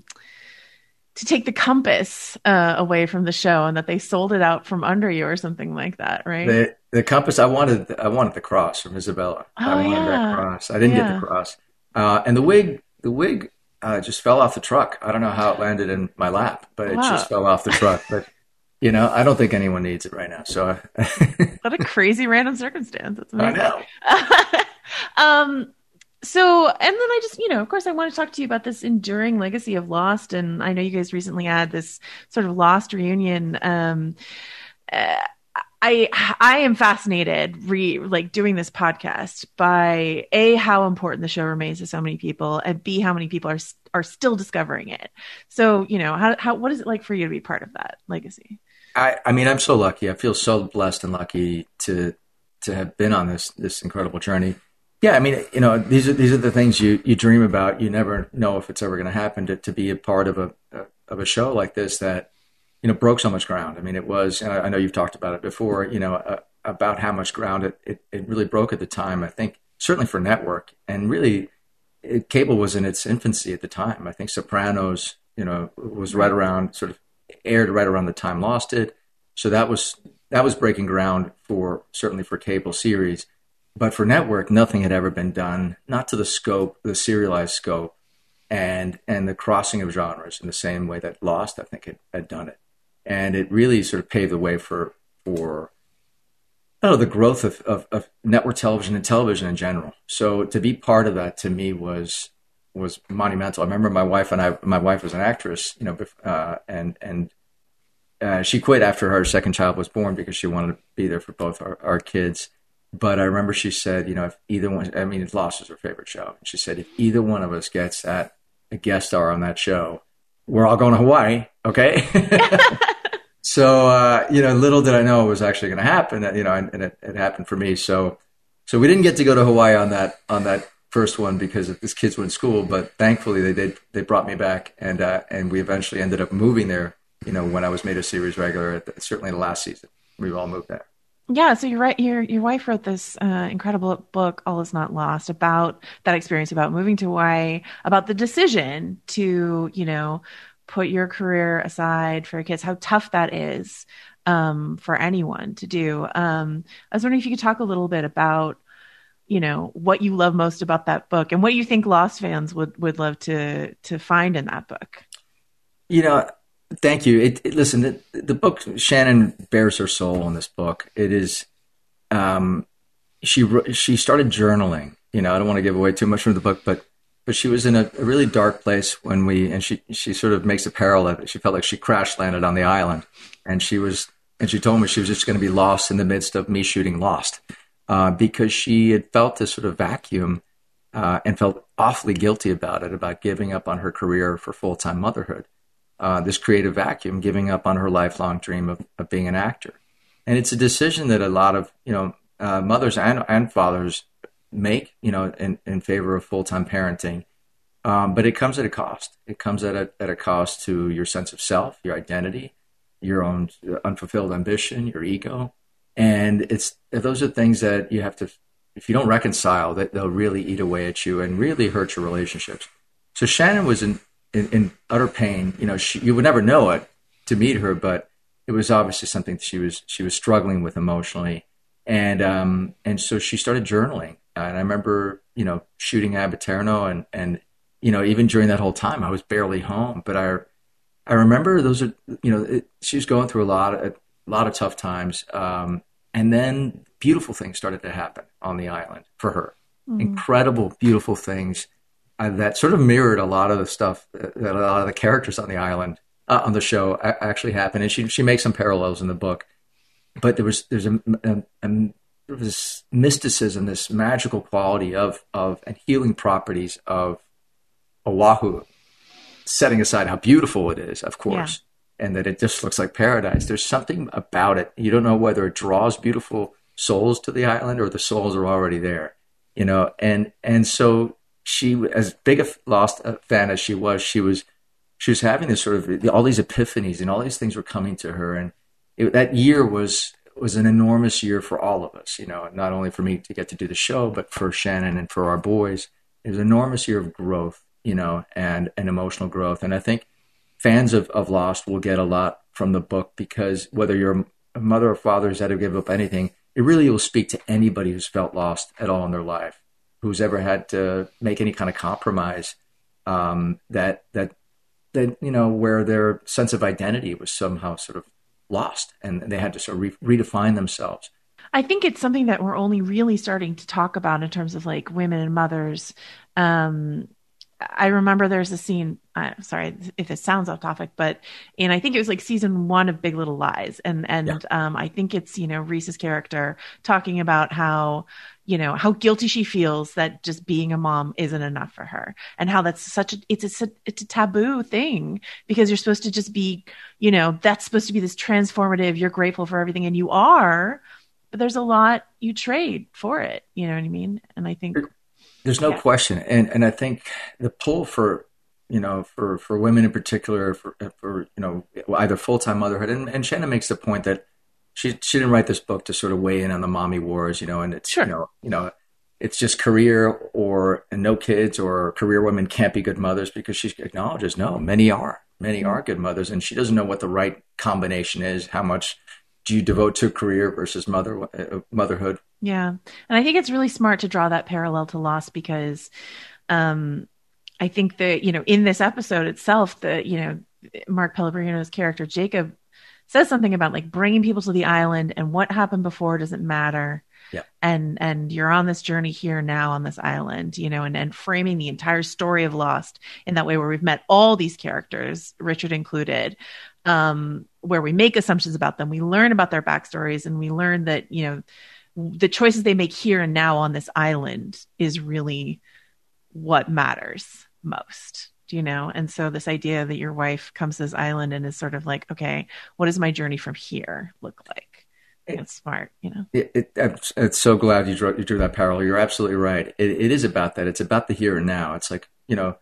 to take the compass uh, away from the show, and that they sold it out from under you or something like that, right? The, the compass, I wanted, I wanted the cross from Isabella. Oh, I wanted yeah. that cross. I didn't yeah. get the cross, uh, and the wig, the wig. Uh, just fell off the truck. I don't know how it landed in my lap, but it wow. just fell off the truck. But, you know, I don't think anyone needs it right now. So, what a crazy random circumstance. That's amazing. I know. um, so, and then I just, you know, of course, I want to talk to you about this enduring legacy of Lost. And I know you guys recently had this sort of Lost reunion. Um, uh, I I am fascinated, re like doing this podcast by A, how important the show remains to so many people, and B, how many people are are still discovering it. So, you know, how how what is it like for you to be part of that legacy? I, I mean, I'm so lucky. I feel so blessed and lucky to to have been on this this incredible journey. Yeah, I mean, you know, these are these are the things you, you dream about. You never know if it's ever going to happen. To to be a part of a, a of a show like this that, you know, broke so much ground. I mean, it was, and I know you've talked about it before, you know, uh, about how much ground it, it, it really broke at the time. I think certainly for network, and really it, cable was in its infancy at the time. I think Sopranos, you know, was right around, sort of aired right around the time Lost did. So that was, that was breaking ground for, certainly for cable series. But for network, nothing had ever been done, not to the scope, the serialized scope, and, and the crossing of genres in the same way that Lost, I think, had, had done it. And it really sort of paved the way for, for I don't know, the growth of, of, of network television and television in general. So to be part of that, to me, was was monumental. I remember my wife and I, my wife was an actress, you know, uh, and and uh, she quit after her second child was born because she wanted to be there for both our, our kids. But I remember she said, you know, if either one, I mean, Lost is her favorite show. She said, if either one of us gets that, a guest star on that show, we're all going to Hawaii, okay? So, uh, you know, little did I know it was actually going to happen, you know, and, and it, it happened for me. So, so we didn't get to go to Hawaii on that, on that first one because this kids were in school, but thankfully they did, they brought me back, and, uh, and we eventually ended up moving there, you know, when I was made a series regular, at the, certainly the last season, we all moved there. Yeah, so you're right. Your your wife wrote this uh, incredible book, All Is Not Lost, about that experience, about moving to Hawaii, about the decision to, you know, put your career aside for kids, how tough that is um, for anyone to do. Um, I was wondering if you could talk a little bit about, you know, what you love most about that book and what you think Lost fans would, would love to to find in that book. You know, thank you. It, it, listen, the, the book, Shannon bears her soul in this book. It is, um, she she started journaling. You know, I don't want to give away too much from the book, but but she was in a, a really dark place when we, and she she sort of makes a parallel. She felt like she crash landed on the island, and she was and she told me she was just going to be lost in the midst of me shooting Lost, uh, because she had felt this sort of vacuum uh, and felt awfully guilty about it, about giving up on her career for full-time motherhood, uh, this creative vacuum, giving up on her lifelong dream of, of being an actor. And it's a decision that a lot of, you know, uh, mothers and, and fathers make, you know, in, in favor of full-time parenting. Um, but it comes at a cost. It comes at a, at a cost to your sense of self, your identity, your own unfulfilled ambition, your ego. And it's, those are things that you have to, if you don't reconcile, that they'll really eat away at you and really hurt your relationships. So Shannon was in, in, in utter pain. You know, she, you would never know it to meet her, but it was obviously something she was, she was struggling with emotionally. And, um, and so she started journaling. And I remember, you know, shooting Ab Aeterno, and, and, you know, even during that whole time, I was barely home. But I, I remember those are, you know, it, she was going through a lot of, a lot of tough times. Um, and then beautiful things started to happen on the island for her. Mm. Incredible, beautiful things uh, that sort of mirrored a lot of the stuff that, that a lot of the characters on the island, uh, on the show a- actually happened. And she, she makes some parallels in the book. But there was, there's a, a, a this mysticism, this magical quality of, of and healing properties of Oahu, setting aside how beautiful it is, of course, yeah. and that it just looks like paradise. There's something about it. You don't know whether it draws beautiful souls to the island or the souls are already there, you know? And, and so she, as big a Lost fan as she was, she was, she was having this sort of, all these epiphanies and all these things were coming to her. And it, that year was, was an enormous year for all of us, you know, not only for me to get to do the show, but for Shannon and for our boys. It was an enormous year of growth, you know, and, and emotional growth. And I think fans of, of Lost will get a lot from the book, because whether you're a mother or father who's had to give up anything, it really will speak to anybody who's felt lost at all in their life, who's ever had to make any kind of compromise, um, that, that, that, you know, where their sense of identity was somehow sort of lost and they had to sort of re- redefine themselves. I think it's something that we're only really starting to talk about in terms of like women and mothers. Um, I remember there's a scene, uh, sorry if it sounds off topic, but, and I think it was like season one of Big Little Lies. And, and, yeah. um, I think it's, you know, Reese's character talking about how, you know, how guilty she feels that just being a mom isn't enough for her, and how that's such a, it's a, it's a taboo thing, because you're supposed to just be, you know, that's supposed to be this transformative, you're grateful for everything, and you are, but there's a lot you trade for it. You know what I mean? And I think there's no yeah. question. And, and I think the pull for, you know, for, for women in particular, for, for, you know, either full-time motherhood, and, and Shannon makes the point that she, she didn't write this book to sort of weigh in on the mommy wars, you know, and it's, sure. you know, you know, it's just career or and no kids, or career women can't be good mothers, because she acknowledges, no, many are, many are good mothers. And she doesn't know what the right combination is. How much do you devote to career versus mother uh, motherhood? Yeah. And I think it's really smart to draw that parallel to Lost, because um, I think that, you know, in this episode itself, the, you know, Mark Pellegrino's character, Jacob, says something about like bringing people to the island, and what happened before doesn't matter. Yeah. And, and you're on this journey here now on this island, you know, and, and framing the entire story of Lost in that way, where we've met all these characters, Richard included, um, where we make assumptions about them. We learn about their backstories, and we learn that, you know, the choices they make here and now on this island is really what matters most, you know? And so this idea that your wife comes to this island and is sort of like, okay, what does my journey from here look like? It's smart, you know? It, it, it's, it's so glad you drew, you drew that parallel. You're absolutely right. It, it is about that. It's about the here and now. It's like, you know,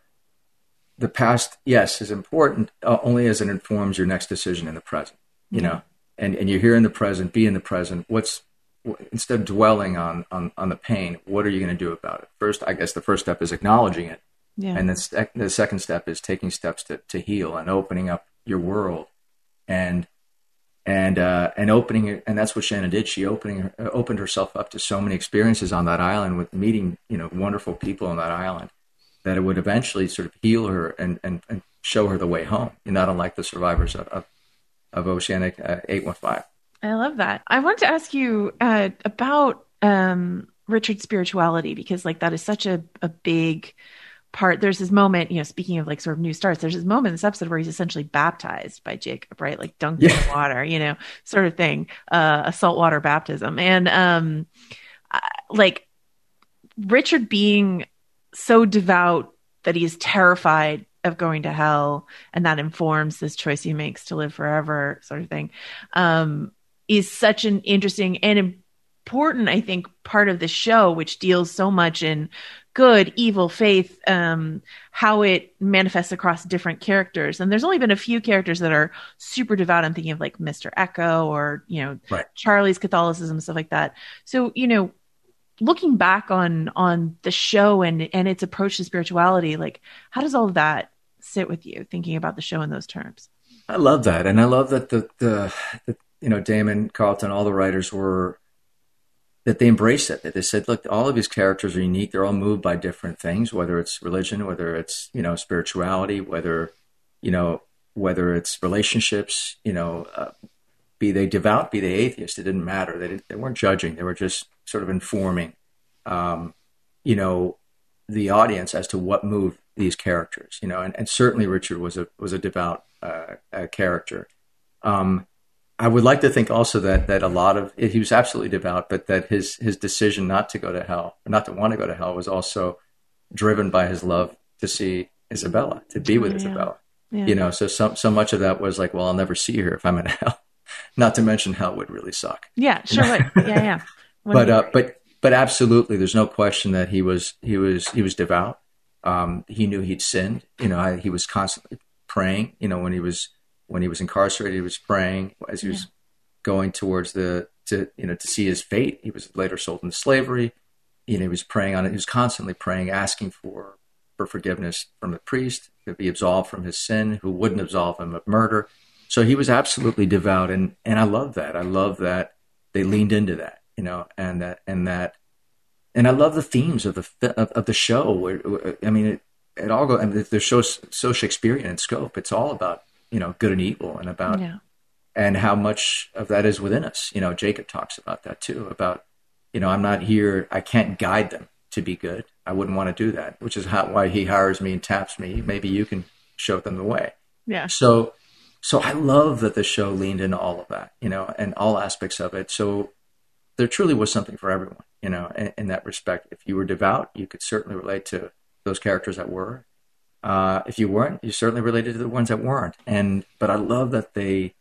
the past, yes, is important uh, only as it informs your next decision in the present, you mm-hmm. know, and, and you're here in the present, be in the present. What's, instead of dwelling on, on, on the pain, what are you going to do about it? First, I guess the first step is acknowledging it. Yeah. And then st- the second step is taking steps to, to heal and opening up your world, and, and, uh, and opening it. And that's what Shannon did. She opening, uh, opened herself up to so many experiences on that island, with meeting, you know, wonderful people on that island, that it would eventually sort of heal her and, and, and show her the way home. You're not unlike the survivors of, of, of Oceanic uh, eight one five. I love that. I want to ask you uh, about um, Richard's spirituality, because like that is such a, a big part, there's this moment, you know, speaking of like sort of new starts, there's this moment in this episode where he's essentially baptized by Jacob, right? Like dunked yeah. in the water, you know, sort of thing, uh, a saltwater baptism. And um, like Richard being so devout that he is terrified of going to hell, and that informs this choice he makes to live forever, sort of thing, um, is such an interesting and important, I think, part of the show, which deals so much in good, evil, faith, um, how it manifests across different characters. And there's only been a few characters that are super devout. I'm thinking of like Mister Echo or, you know, right. Charlie's Catholicism, stuff like that. So, you know, looking back on on the show and and its approach to spirituality, like how does all of that sit with you, thinking about the show in those terms? I love that. And I love that the, the, the you know, Damon, Carlton, all the writers were, that they embraced it, that they said, look, all of these characters are unique. They're all moved by different things, whether it's religion, whether it's, you know, spirituality, whether, you know, whether it's relationships, you know, uh, be they devout, be they atheist, it didn't matter. They didn't, they weren't judging. They were just sort of informing, um, you know, the audience as to what moved these characters, you know, and, and certainly Richard was a, was a devout uh, uh, character. Um, I would like to think also that that a lot of, he was absolutely devout, but that his his decision not to go to hell, or not to want to go to hell, was also driven by his love to see Isabella, to be with yeah. Isabella. Yeah. You know, so so so much of that was like, well, I'll never see her if I'm in hell. Not to mention hell would really suck. Yeah, sure would. Yeah, yeah. but uh, but but absolutely, there's no question that he was he was he was devout. Um, he knew he'd sinned. You know, I, he was constantly praying. You know, when he was. When he was incarcerated, he was praying as he was yeah. going towards the, to, you know, to see his fate. He was later sold into slavery. You know, he was praying on it. He was constantly praying, asking for, for forgiveness from the priest, to be absolved from his sin, who wouldn't absolve him of murder. So he was absolutely devout. And, and I love that. I love that they leaned into that, you know, and that, and that, and I love the themes of the, of, of the show. Where, I mean, it, it all goes, I mean, the show's so Shakespearean in scope. It's all about, you know, good and evil, and about, yeah. and how much of that is within us. You know, Jacob talks about that too, about, you know, I'm not here, I can't guide them to be good. I wouldn't want to do that, which is how, why he hires me and taps me. Maybe you can show them the way. Yeah. So, so I love that the show leaned into all of that, you know, and all aspects of it. So there truly was something for everyone, you know, in, in that respect. If you were devout, you could certainly relate to those characters that were. Uh, if you weren't, you certainly related to the ones that weren't. And but I love that they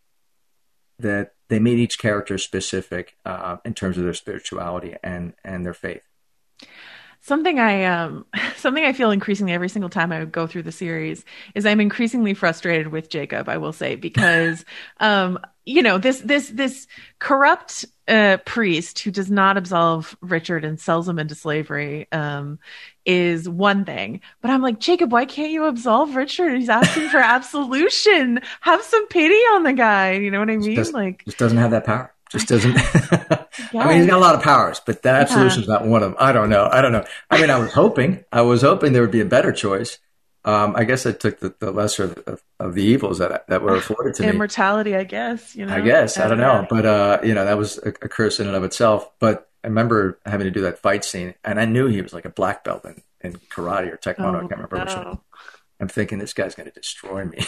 that they made each character specific uh, in terms of their spirituality and and their faith. Something I um something I feel increasingly every single time I go through the series is I'm increasingly frustrated with Jacob, I will say, because um you know this this this corrupt uh, priest who does not absolve Richard and sells him into slavery um is one thing, but I'm like, Jacob, why can't you absolve Richard? He's asking for absolution. Have some pity on the guy. You know what I mean? Just, like, just doesn't have that power. Just doesn't. I mean, he's got a lot of powers, but that absolution is yeah. not one of them. I don't know. I don't know. I mean, I was hoping, I was hoping there would be a better choice. Um, I guess I took the, the lesser of, of, of the evils that that were afforded to Immortality, me. Immortality, I guess. You know, I guess I don't know, but uh, you know, that was a, a curse in and of itself. But I remember having to do that fight scene, and I knew he was like a black belt in, in karate or taekwondo. Oh, I can't remember no. which one. I'm thinking this guy's going to destroy me.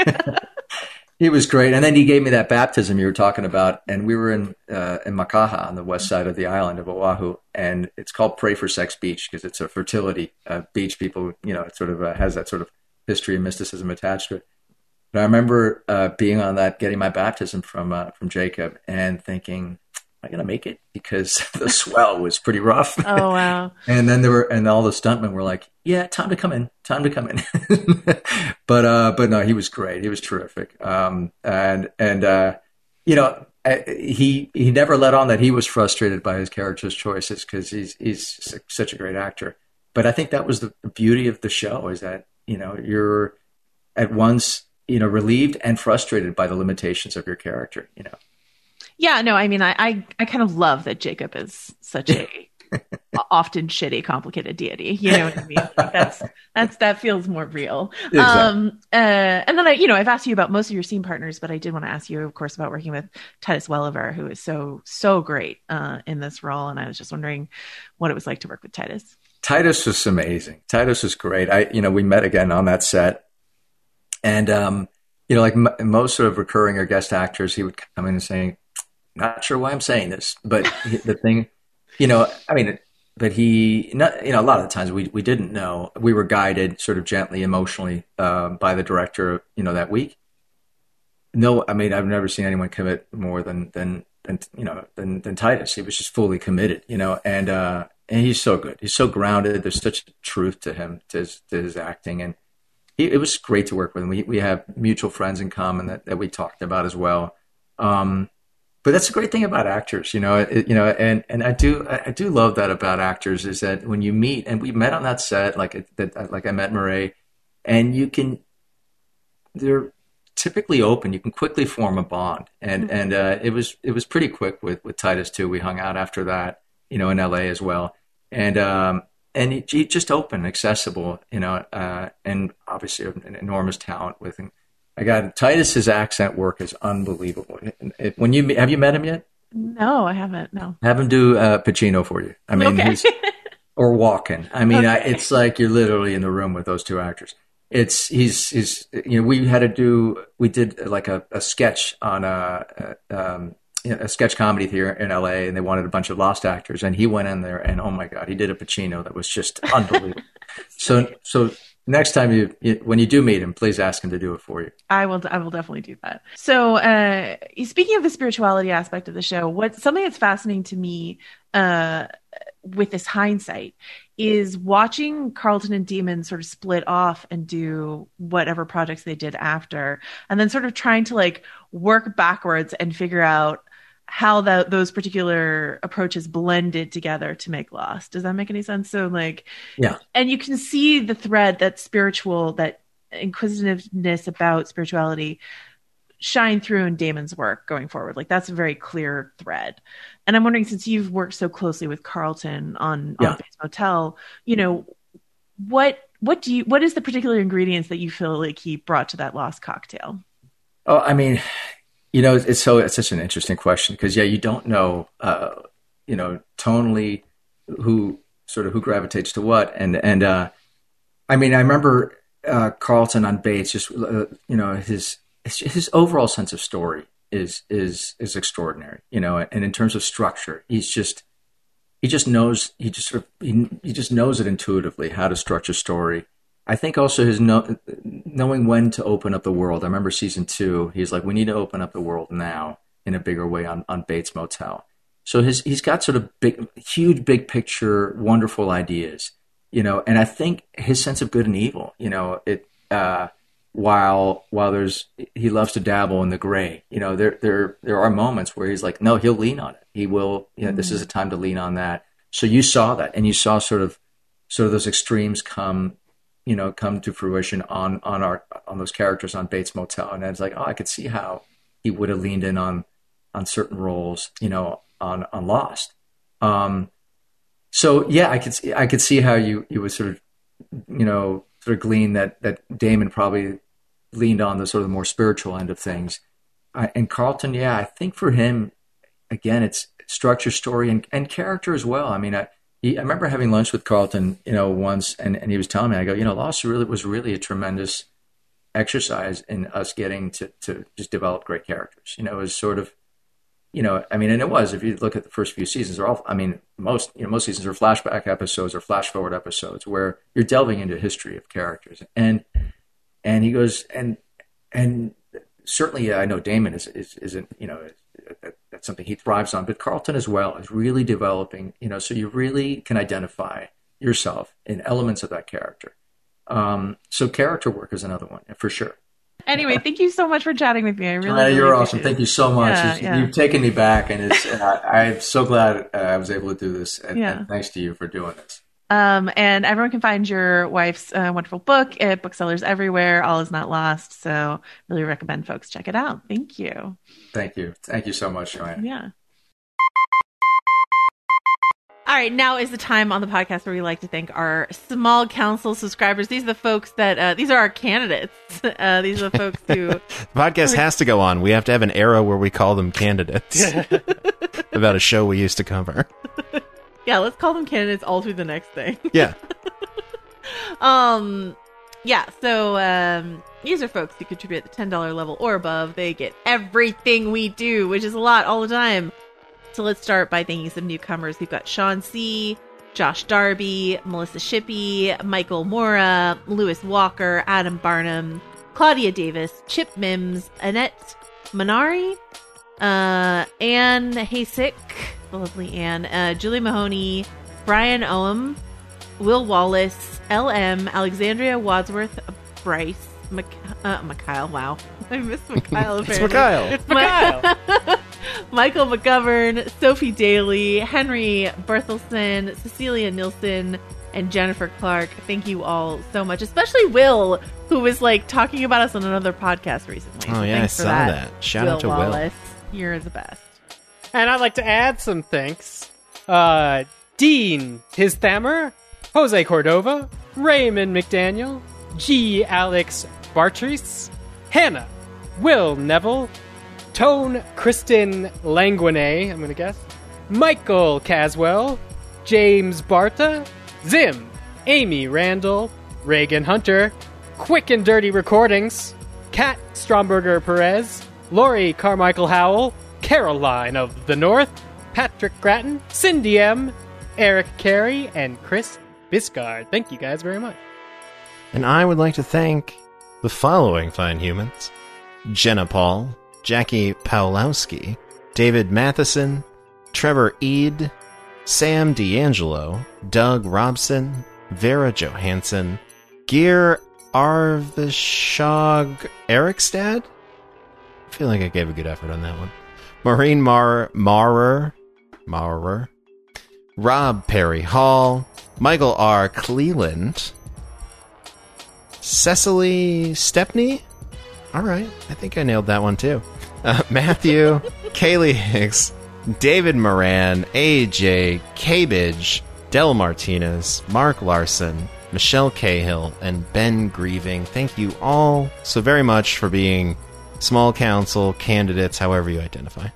He was great, and then he gave me that baptism you were talking about, and we were in uh, in Makaha on the west side of the island of Oahu, and it's called Pray for Sex Beach because it's a fertility uh, beach. People, you know, it sort of uh, has that sort of history and mysticism attached to it. But I remember uh, being on that, getting my baptism from uh, from Jacob, and thinking, am I going to make it? Because the swell was pretty rough. Oh, wow. And then there were, and all the stuntmen were like, yeah, time to come in, time to come in. but, uh, but no, he was great. He was terrific. Um, and, and, uh, you know, he, he never let on that he was frustrated by his character's choices because he's, he's such a great actor. But I think that was the beauty of the show, is that, you know, you're at once, you know, relieved and frustrated by the limitations of your character, you know. Yeah, no, I mean, I, I, I kind of love that Jacob is such a often shitty, complicated deity. You know what I mean? Like that's that's that feels more real. Exactly. Um, uh, and then I, you know, I've asked you about most of your scene partners, but I did want to ask you, of course, about working with Titus Welliver, who is so so great uh, in this role. And I was just wondering what it was like to work with Titus. Titus was amazing. Titus was great. I, you know, we met again on that set, and um, you know, like m- most sort of recurring or guest actors, he would come in and say, "Not sure why I'm saying this, but he, the thing, you know, I mean, but he, not, you know, a lot of the times we we didn't know. We were guided sort of gently, emotionally uh, by the director, you know, that week. No, I mean, I've never seen anyone commit more than than than you know than than Titus. He was just fully committed, you know, and. uh And he's so good. He's so grounded. There's such truth to him, to his, to his acting. And he, it was great to work with him. We we have mutual friends in common that, that we talked about as well. Um, but that's the great thing about actors, you know, it, you know, and, and I do, I do love that about actors is that when you meet, and we met on that set, like, that, like I met Murray, and you can, they're typically open. You can quickly form a bond. And, mm-hmm. and, uh, it was, it was pretty quick with, with Titus too. We hung out after that, you know, in L A as well. And, um, and he, he just open, accessible, you know, uh, and obviously an enormous talent with him. I got Titus's accent work is unbelievable. It, it, when you, have you met him yet? No, I haven't. No. Have him do uh, Pacino for you. I mean, okay. he's, or Walken. I mean, okay. I, it's like you're literally in the room with those two actors. It's, he's, he's, you know, we had to do, we did like a, a sketch on a, a um, a sketch comedy theater in L A, and they wanted a bunch of Lost actors, and he went in there, and oh my God, he did a Pacino that was just unbelievable. so, so next time you, you, when you do meet him, please ask him to do it for you. I will, I will definitely do that. So, uh, speaking of the spirituality aspect of the show, what something that's fascinating to me, uh, with this hindsight is watching Carlton and Damon sort of split off and do whatever projects they did after, and then sort of trying to like work backwards and figure out how that those particular approaches blended together to make Lost. Does that make any sense? So like, yeah. And you can see the thread that spiritual, that inquisitiveness about spirituality shine through in Damon's work going forward. Like that's a very clear thread. And I'm wondering, since you've worked so closely with Carlton on, yeah. on Bates Motel, you know, what, what do you, what is the particular ingredients that you feel like he brought to that Lost cocktail? Oh, I mean, you know, it's so it's such an interesting question because yeah, you don't know, uh, you know, tonally who sort of who gravitates to what, and and uh, I mean, I remember uh, Carlton on Bates, just uh, you know, his his overall sense of story is is is extraordinary, you know, and in terms of structure, he's just he just knows he just sort of he, he just knows it intuitively how to structure story. I think also his know, knowing when to open up the world. I remember season two, he's like, we need to open up the world now in a bigger way on, on Bates Motel. So his, he's got sort of big, huge, big picture, wonderful ideas, you know, and I think his sense of good and evil, you know, it, uh, while, while there's, he loves to dabble in the gray, you know, there, there, there are moments where he's like, no, he'll lean on it. He will, you know, mm-hmm. This is a time to lean on that. So you saw that, and you saw sort of, sort of those extremes come, you know, come to fruition on, on our, on those characters on Bates Motel. And I was like, oh, I could see how he would have leaned in on, on certain roles, you know, on, on Lost. Um, so yeah, I could see, I could see how you, you would sort of, you know, sort of glean that, that Damon probably leaned on the sort of more spiritual end of things. I, and Carlton, yeah, I think for him, again, it's structure, story, and, and character as well. I mean, I, He, I remember having lunch with Carlton, you know, once, and, and he was telling me, I go, you know, Lost really was really a tremendous exercise in us getting to, to just develop great characters. You know, it was sort of, you know, I mean, and it was, if you look at the first few seasons, they're all, I mean, most, you know, most seasons are flashback episodes or flash forward episodes where you're delving into history of characters. And, and he goes, and, and certainly I know Damon is, is, isn't, you know, that, that's something he thrives on, but Carlton as well is really developing, you know, so you really can identify yourself in elements of that character. Um, so character work is another one for sure. Anyway, thank you so much for chatting with me. I really, uh, really you're awesome. Thank you so much. Yeah, yeah. You've taken me back, and it's, and I, I'm so glad uh, I was able to do this. And, yeah. and thanks to you for doing this. Um, and everyone can find your wife's uh, wonderful book at booksellers everywhere. All Is Not Lost. So really recommend folks check it out. Thank you. Thank you. Thank you so much, Joanne. Yeah. All right, now is the time on the podcast where we like to thank our small council subscribers. These are the folks that, uh, these are our candidates. Uh, these are the folks who... The podcast has to go on. We have to have an era where we call them candidates. About a show we used to cover. Yeah, let's call them candidates all through the next thing. Yeah. um, yeah, so um, these are folks who contribute at the ten dollars level or above. They get everything we do, which is a lot all the time. So let's start by thanking some newcomers. We've got Sean C., Josh Darby, Melissa Shippey, Michael Mora, Lewis Walker, Adam Barnum, Claudia Davis, Chip Mims, Annette Manari, uh, Anne Haysick, the lovely Anne, uh, Julie Mahoney, Brian Ohm, Will Wallace, L M, Alexandria Wadsworth, Bryce, Mc- uh, Mikhail, wow. I missed Mikhail. It's Mikhail. It's Mikhail. Michael McGovern, Sophie Daly, Henry Berthelsen, Cecilia Nilsson, and Jennifer Clark. Thank you all so much, especially Will, who was like talking about us on another podcast recently. Oh, So yeah, I thanks for saw that. that. Shout Will out to Will. Wallace. You're the best. And I'd like to add some thanks. Uh, Dean Tisthammer, Jose Cordova, Raymond McDaniel, G. Alex Bartris, Hannah, Will Neville, Tone Kristen Languine, I'm going to guess, Michael Caswell, James Barta, Zim, Amy Randall, Reagan Hunter, Quick and Dirty Recordings, Kat Stromberger Perez, Lori Carmichael Howell, Caroline of the North, Patrick Gratton, Cindy M., Eric Carey, and Chris Biscard. Thank you guys very much. And I would like to thank the following fine humans: Jenna Paul, Jackie Pawlowski, David Matheson, Trevor Eade, Sam D'Angelo, Doug Robson, Vera Johansson, Gear Arvishag Erikstad. I feel like I gave a good effort on that one. Maureen Mar- Maurer, Maurer, Rob Perry Hall, Michael R. Cleland, Cecily Stepney. All right, I think I nailed that one too. Uh, Matthew, Kaylee Hicks, David Moran, A J Cabage, Del Martinez, Mark Larson, Michelle Cahill, and Ben Grieving. Thank you all so very much for being small council candidates, however you identify.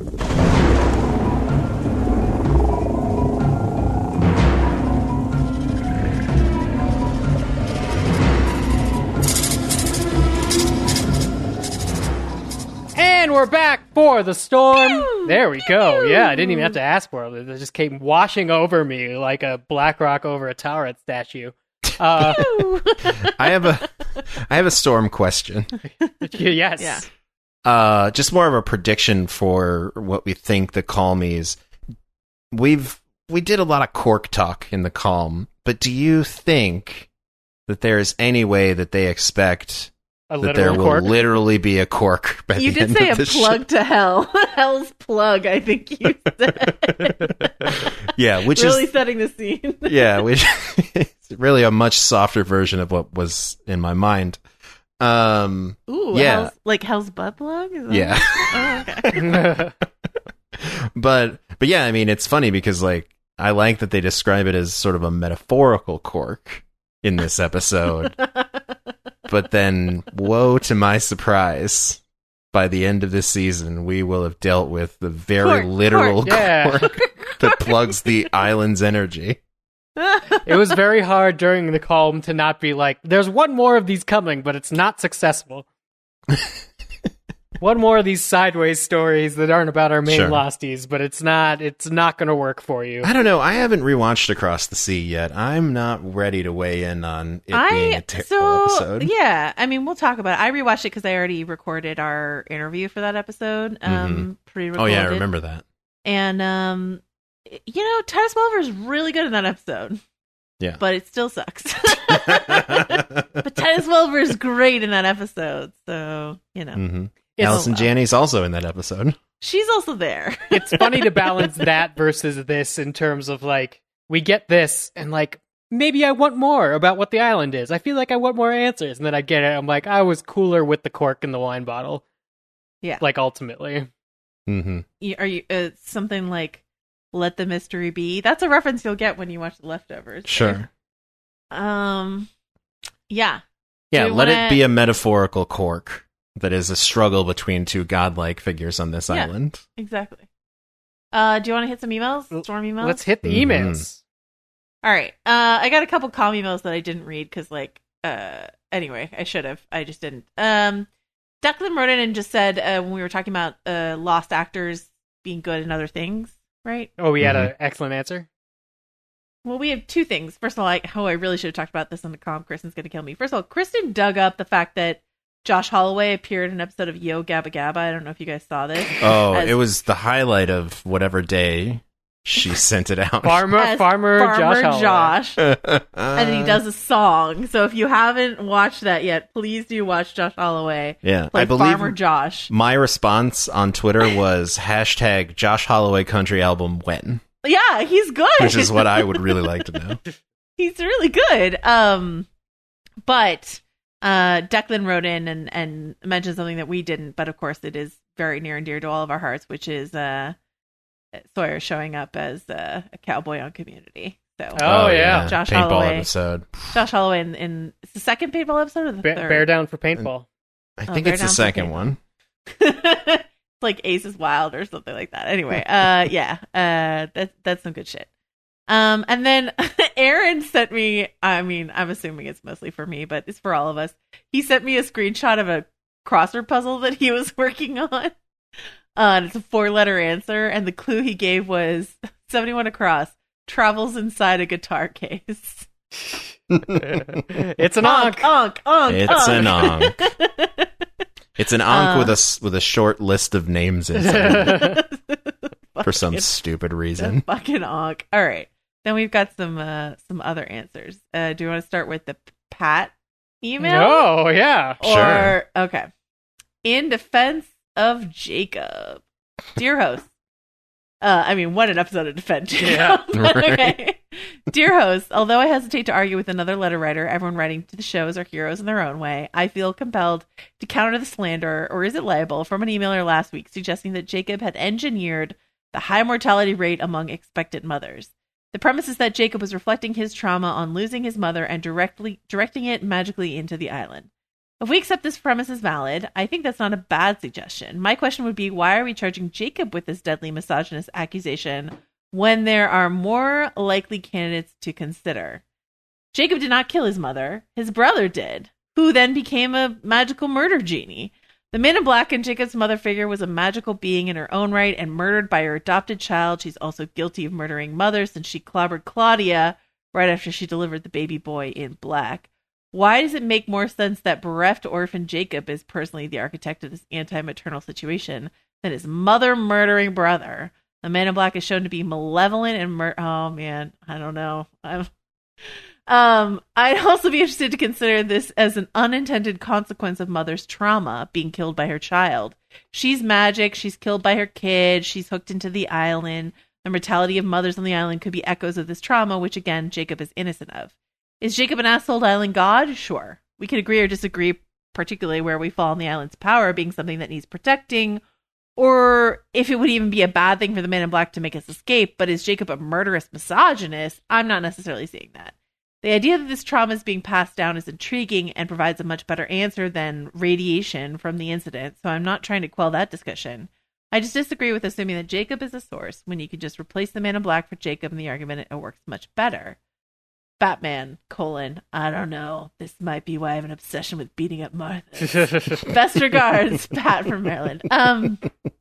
And we're back for the storm. There we go. Yeah, I didn't even have to ask for it. It just came washing over me like a black rock over a Towerhead statue. Uh, I have a, I have a storm question. yes. Yeah. Uh, just more of a prediction for what we think the calm is. We've we did a lot of cork talk in the calm, but do you think that there is any way that they expect A that there literal will cork? literally be a cork by You the did end say of a the plug to hell. Hell's plug, I think you said. show? Yeah, which really is setting the scene. yeah, which is really a much softer version of what was in my mind. Um, Ooh, yeah, hell's, like Hell's butt plug? Is that yeah. Oh, okay. but but yeah, I mean, it's funny because like I like that they describe it as sort of a metaphorical cork in this episode. But then, woe to my surprise, by the end of this season, we will have dealt with the very Cork, literal cork, yeah. cork that plugs the island's energy. It was very hard during the calm to not be like, there's one more of these coming, but it's not successful. One more of these sideways stories that aren't about our main Sure. losties, but it's not it's not going to work for you. I don't know. I haven't rewatched Across the Sea yet. I'm not ready to weigh in on it being a I terrible so episode. yeah, I mean we'll talk about it. I rewatched it because I already recorded our interview for that episode. Um, Mhm. pre-recorded. Oh yeah, I remember that. And um, you know, Titus Welliver is really good in that episode. Yeah. But it still sucks. But Titus Welliver is great in that episode, so you know. Mm-hmm. It's- Allison Oh, wow. Janney's also in that episode. She's also there. It's funny to balance that versus this in terms of like, we get this and like, maybe I want more about what the island is. I feel like I want more answers. And then I get it. I'm like, I was cooler with the cork in the wine bottle. Yeah. Like, ultimately. Mm-hmm. You- Are you uh, something like "Let the Mystery Be"? That's a reference you'll get when you watch The Leftovers. Sure. Um. Yeah. Yeah, Do we let wanna- it be a metaphorical cork that is a struggle between two godlike figures on this Yeah. island. Exactly. Uh, do you want to hit some emails? Storm emails? Let's hit the emails. Mm-hmm. All right. Uh, I got a couple calm emails that I didn't read because, like, uh, anyway, I should have. I just didn't. Um, Declan wrote in and just said uh, when we were talking about uh, lost actors being good in other things, right? Oh, we had Mhm. an excellent answer. Well, we have two things. First of all, I, oh, I really should have talked about this on the comm. Kristen's going to kill me. First of all, Kristen dug up the fact that Josh Holloway appeared in an episode of Yo Gabba Gabba. I don't know if you guys saw this. Oh, As- it was the highlight of whatever day she sent it out. Farmer, as farmer, Farmer Josh. Josh. and And he does a song. So if you haven't watched that yet, please do watch Josh Holloway. Yeah, play I believe Farmer Josh. my response on Twitter was hashtag Josh Holloway country album when, Yeah, he's good. which is what I would really like to know. He's really good. Um, but uh, Declan wrote in and, and mentioned something that we didn't, but of course it is very near and dear to all of our hearts, which is uh, Sawyer showing up as uh, a cowboy on Community. So, Oh, yeah. Josh Paintball Holloway. episode. Josh Holloway in, in it's the second paintball episode or the Ba- third? bear down for paintball. I Oh, think Bear it's the Down for second Paintball. one. It's like Ace is Wild or something like that. Anyway, uh, yeah, uh, that's that's some good shit. Um, and then Aaron sent me. I mean, I'm assuming it's mostly for me, but it's for all of us. He sent me a screenshot of a crossword puzzle that he was working on. Uh, and it's a four-letter answer, and the clue he gave was seventy-one across. Travels inside a guitar case. It's an onk. Onk, onk, It's onk. an onk. It's an onk Uh, with a s- with a short list of names inside for some Fucking- stupid the reason. fucking onk. All right. Then we've got some uh, some other answers. Uh, do you want to start with the Pat email? Oh, yeah. Or, Sure. Okay. In defense of Jacob. Dear host. Uh, I mean, what an episode to defend Jacob. Yeah, But right. okay. Dear host, although I hesitate to argue with another letter writer, everyone writing to the shows are heroes in their own way, I feel compelled to counter the slander, or is it libel, from an emailer last week suggesting that Jacob had engineered the high mortality rate among expectant mothers. The premise is that Jacob was reflecting his trauma on losing his mother and directly directing it magically into the island. If we accept this premise as valid, I think that's not a bad suggestion. My question would be, why are we charging Jacob with this deadly misogynist accusation when there are more likely candidates to consider? Jacob did not kill his mother. His brother did, who then became a magical murder genie. The Man in Black and Jacob's mother figure was a magical being in her own right and murdered by her adopted child. She's also guilty of murdering mother since she clobbered Claudia right after she delivered the baby boy in black. Why does it make more sense that bereft orphan Jacob is personally the architect of this anti-maternal situation than his mother-murdering brother? The Man in Black is shown to be malevolent and mur- oh man, I don't know. I'm um I'd also be interested to consider this as an unintended consequence of mother's trauma, being killed by her child. She's magic, she's killed by her kid, she's hooked into the island. The mortality of mothers on the island could be echoes of this trauma, which again Jacob is innocent of. Is Jacob an asshole island god? Sure. We could agree or disagree, particularly where we fall in the island's power being something that needs protecting, or if it would even be a bad thing for the Man in Black to make us escape. But is Jacob a murderous misogynist? I'm not necessarily seeing that. The idea that this trauma is being passed down is intriguing and provides a much better answer than radiation from the incident, so I'm not trying to quell that discussion. I just disagree with assuming that Jacob is a source when you could just replace the Man in Black for Jacob and the argument it works much better. Batman, colon, I don't know. This might be why I have an obsession with beating up Martha. Best regards, Pat from Maryland. Um, uh,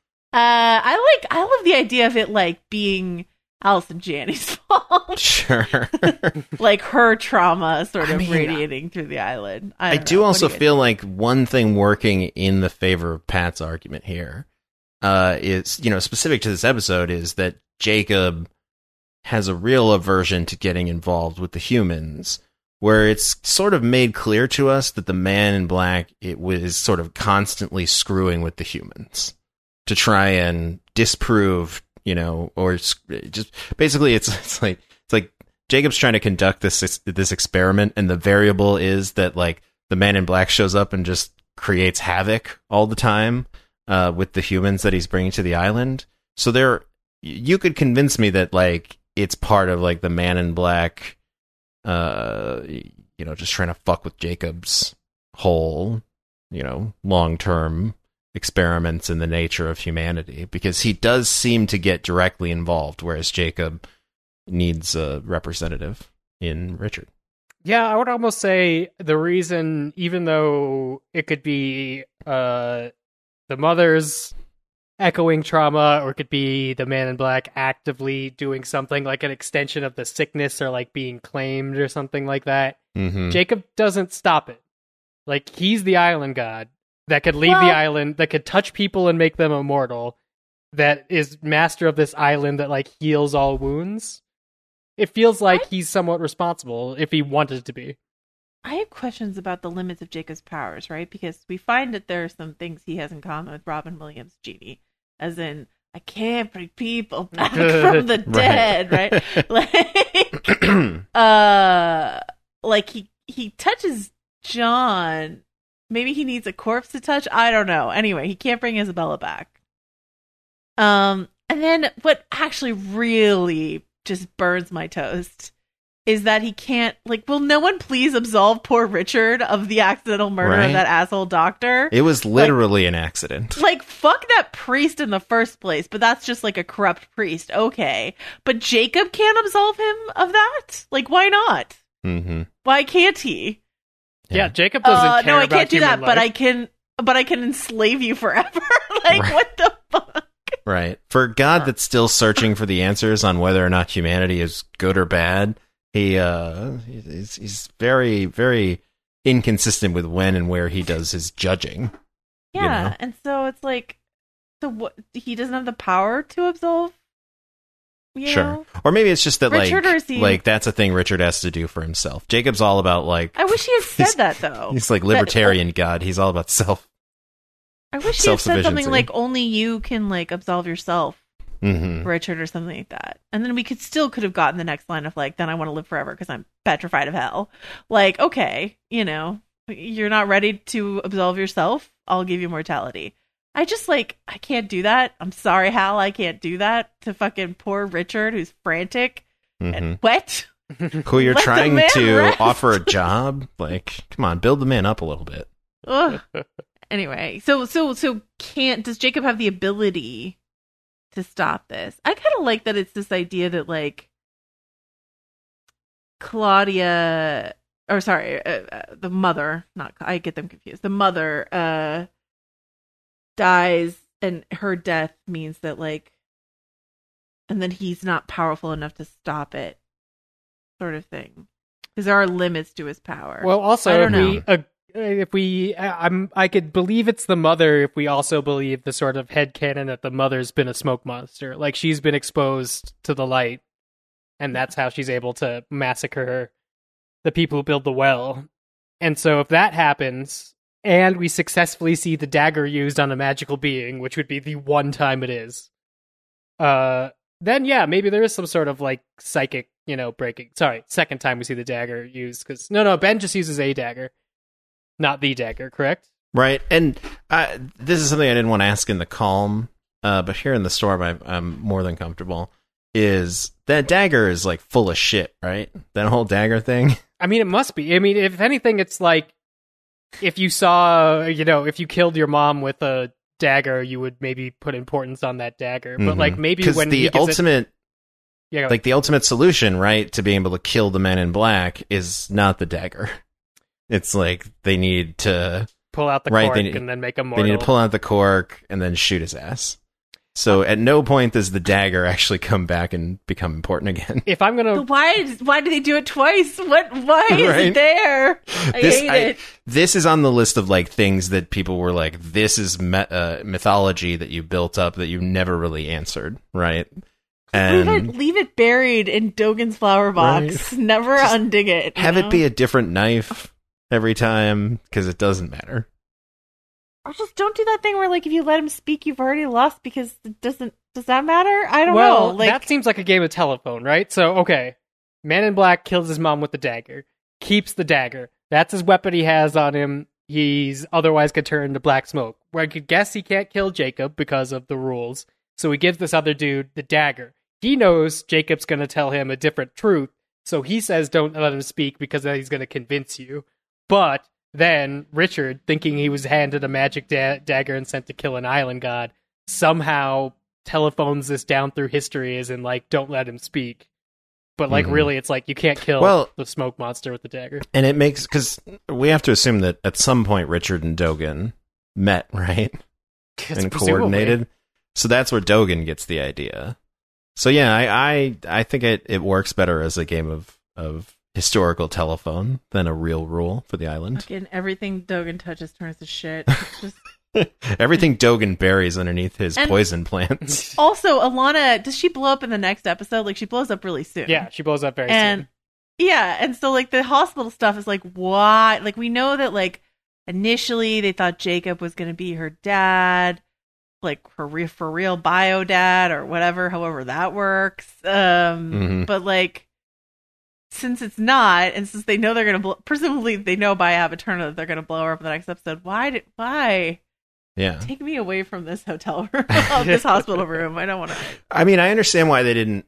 I like, I love the idea of it like being Allison Janney's fault. Sure. Like her trauma sort I of mean, radiating through the island. I, I don't do know. What also you guys feel like one thing working in the favor of Pat's argument here uh, is, you know, specific to this episode is that Jacob has a real aversion to getting involved with the humans, where it's sort of made clear to us that the Man in Black, it was sort of constantly screwing with the humans to try and disprove, you know, or just basically it's it's like it's like Jacob's trying to conduct this this experiment, and the variable is that like the Man in Black shows up and just creates havoc all the time uh, with the humans that he's bringing to the island. So there, you could convince me that like it's part of like the Man in Black, uh, you know, just trying to fuck with Jacob's whole, you know, long term experiments in the nature of humanity, because he does seem to get directly involved, whereas Jacob needs a representative in Richard. Yeah, I would almost say the reason, even though it could be uh, the mother's echoing trauma, or it could be the Man in Black actively doing something like an extension of the sickness, or like being claimed or something like that, Mm-hmm. Jacob doesn't stop it. Like, he's the island god that could leave Well- the island, that could touch people and make them immortal, that is master of this island that, like, heals all wounds. It feels like he's somewhat responsible if he wanted to be. I have questions about the limits of Jacob's powers, right? Because we find that there are some things he has in common with Robin Williams' genie, as in, I can't bring people back from the dead, right? Like, uh, like he he touches John. Maybe he needs a corpse to touch. I don't know. Anyway, he can't bring Isabella back. Um, and then what actually really just burns my toast is that he can't, like, will no one please absolve poor Richard of the accidental murder Right. of that asshole doctor? It was literally an accident. Like, fuck that priest in the first place, but that's just like a corrupt priest. Okay. But Jacob can't absolve him of that? Like, why not? Mm-hmm. Why can't he? Yeah, Jacob doesn't Uh, care no, I about can't do human that, but I life. can, but I can enslave you forever. Like, Right. what the fuck? Right. For a God that's still searching for the answers on whether or not humanity is good or bad, he uh he's, he's very, very inconsistent with when and where he does his judging. Yeah, You know? and so it's like, so what? He doesn't have the power to absolve. You Sure. know? Or maybe it's just that Richard, or like is he- like that's a thing Richard has to do for himself. Jacob's all about like I wish he had said that though. he's like That- libertarian God. He's all about self. I wish he had said something self-sufficiency. like, "Only you can like absolve yourself." Mhm. Richard, or something like that, and then we could still could have gotten the next line of like, then I want to live forever because I'm petrified of hell. Like, okay, you know, you're not ready to absolve yourself, I'll give you mortality. I just like, I can't do that. I'm sorry, Hal, I can't do that to fucking poor Richard, who's frantic Mhm. and wet. Who you're Let the trying man to rest. offer a job? Like, come on, build the man up a little bit. Ugh. Anyway, so so so can't does Jacob have the ability to stop this? I kind of like that it's this idea that like Claudia, or sorry, uh, uh, the mother, not I get them confused. The mother uh dies, and her death means that like, and then he's not powerful enough to stop it, sort of thing. Because there are limits to his power. Well, also, I if don't know. we, uh, if we, I- I'm, I could believe it's the mother if we also believe the sort of headcanon that the mother's been a smoke monster. Like, she's been exposed to the light, and that's how she's able to massacre the people who build the well. And so if that happens, and we successfully see the dagger used on a magical being, which would be the one time it is, uh, then yeah, maybe there is some sort of, like, psychic, you know, breaking. Sorry, second time we see the dagger used, because, no, no, Ben just uses a dagger. Not the dagger, correct? Right. And uh, this is something I didn't want to ask in the calm, uh, but here in the storm, I, I'm more than comfortable. Is that dagger is like full of shit, right? That whole dagger thing. I mean, it must be. I mean, if anything, it's like if you saw, you know, if you killed your mom with a dagger, you would maybe put importance on that dagger. But Mhm. like maybe 'Cause when the he gives ultimate, it, yeah, like the ultimate solution, right, to being able to kill the men in black is not the dagger. It's like they need to pull out the right, cork they need, and then make him They mortal. need to pull out the cork and then shoot his ass. So at no point does the dagger actually come back and become important again. If I'm gonna, But why? Why do they do it twice? What? Why is Right. it there? I this, hate I- it. this is on the list of like things that people were like, this is me- uh, mythology that you built up that you never really answered, right? leave And it, leave it buried in Dogen's flower box. Right. Never undig it. you have know? it be a different knife every time because it doesn't matter. Or just don't do that thing where, like, if you let him speak, you've already lost because it doesn't. Does that matter? I don't well, know. Like, that seems like a game of telephone, right? So, okay, Man in Black kills his mom with the dagger, keeps the dagger. That's his weapon he has on him. He's otherwise could turn to black smoke. Where I could guess he can't kill Jacob because of the rules. So he gives this other dude the dagger. He knows Jacob's going to tell him a different truth. So he says don't let him speak because then he's going to convince you. But then Richard, thinking he was handed a magic da- dagger and sent to kill an island god, somehow telephones this down through history as in, like, don't let him speak. But, like, Mhm. really, it's like, you can't kill Well- the smoke monster with the dagger. And it makes, because we have to assume that at some point Richard and Dogen met, right? And coordinated. So that's where Dogen gets the idea. So yeah, I I, I think it, it works better as a game of, of historical telephone than a real rule for the island. Fucking everything Dogen touches turns to shit. Just... Everything Dogen buries underneath his And- poison plants. Also, Alana, does she blow up in the next episode? Like, she blows up really soon. Yeah, she blows up very and, soon. Yeah, and so, like, the hospital stuff is like, why? Like, we know that, like, initially they thought Jacob was going to be her dad, like, for real, for real bio dad or whatever, however that works. Um, Mhm. But, like, since it's not, and since they know they're going to, bl- presumably they know by Avaturna that they're going to blow her up in the next episode, why did, why? Yeah. Take me away from this hotel room, this hospital room. I don't want to. I mean, I understand why they didn't,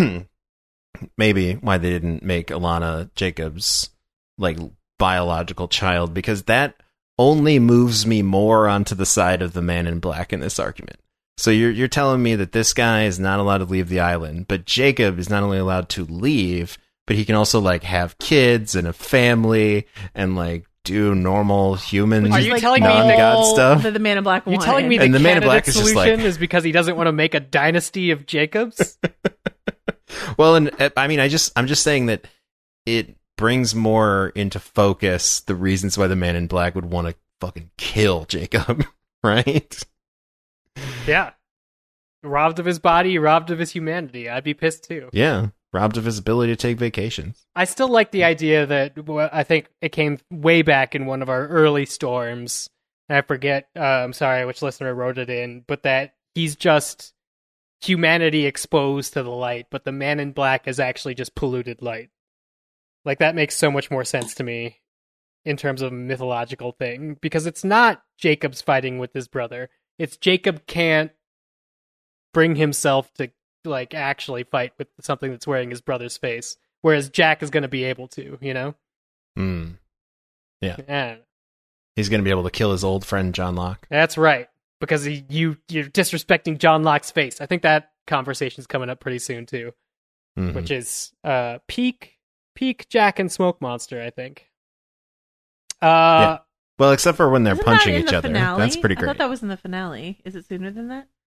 maybe why they didn't make Alana Jacobs like biological child, because that only moves me more onto the side of the Man in Black in this argument. So you're you're telling me that this guy is not allowed to leave the island, but Jacob is not only allowed to leave, but he can also like have kids and a family and like do normal human Are you telling me non-god stuff. that the Man in Black You're wanted? telling me the And the Man in candidate Black is just solution like- is because he doesn't want to make a dynasty of Jacobs? Well, and uh, I mean, I just I'm just saying that it brings more into focus the reasons why the Man in Black would want to fucking kill Jacob, right? Yeah. Robbed of his body, robbed of his humanity. I'd be pissed too. Yeah, robbed of his ability to take vacations. I still like the idea that well, I think it came way back in one of our early storms. And I forget, uh, I'm sorry which listener wrote it in, but that he's just humanity exposed to the light, but the Man in Black is actually just polluted light. Like, that makes so much more sense to me in terms of a mythological thing, because it's not Jacob's fighting with his brother. It's Jacob can't bring himself to, like, actually fight with something that's wearing his brother's face, whereas Jack is going to be able to, you know? Hmm. Yeah. Yeah. He's going to be able to kill his old friend John Locke. That's right, because he, you, you're disrespecting John Locke's face. I think that conversation's coming up pretty soon, too, Mhm. which is uh, peak peak Jack and Smoke Monster, I think. Uh, Yeah. Well, except for when they're Isn't punching that in each the other. finale? That's pretty I great. thought that was in the finale. Is it sooner than that?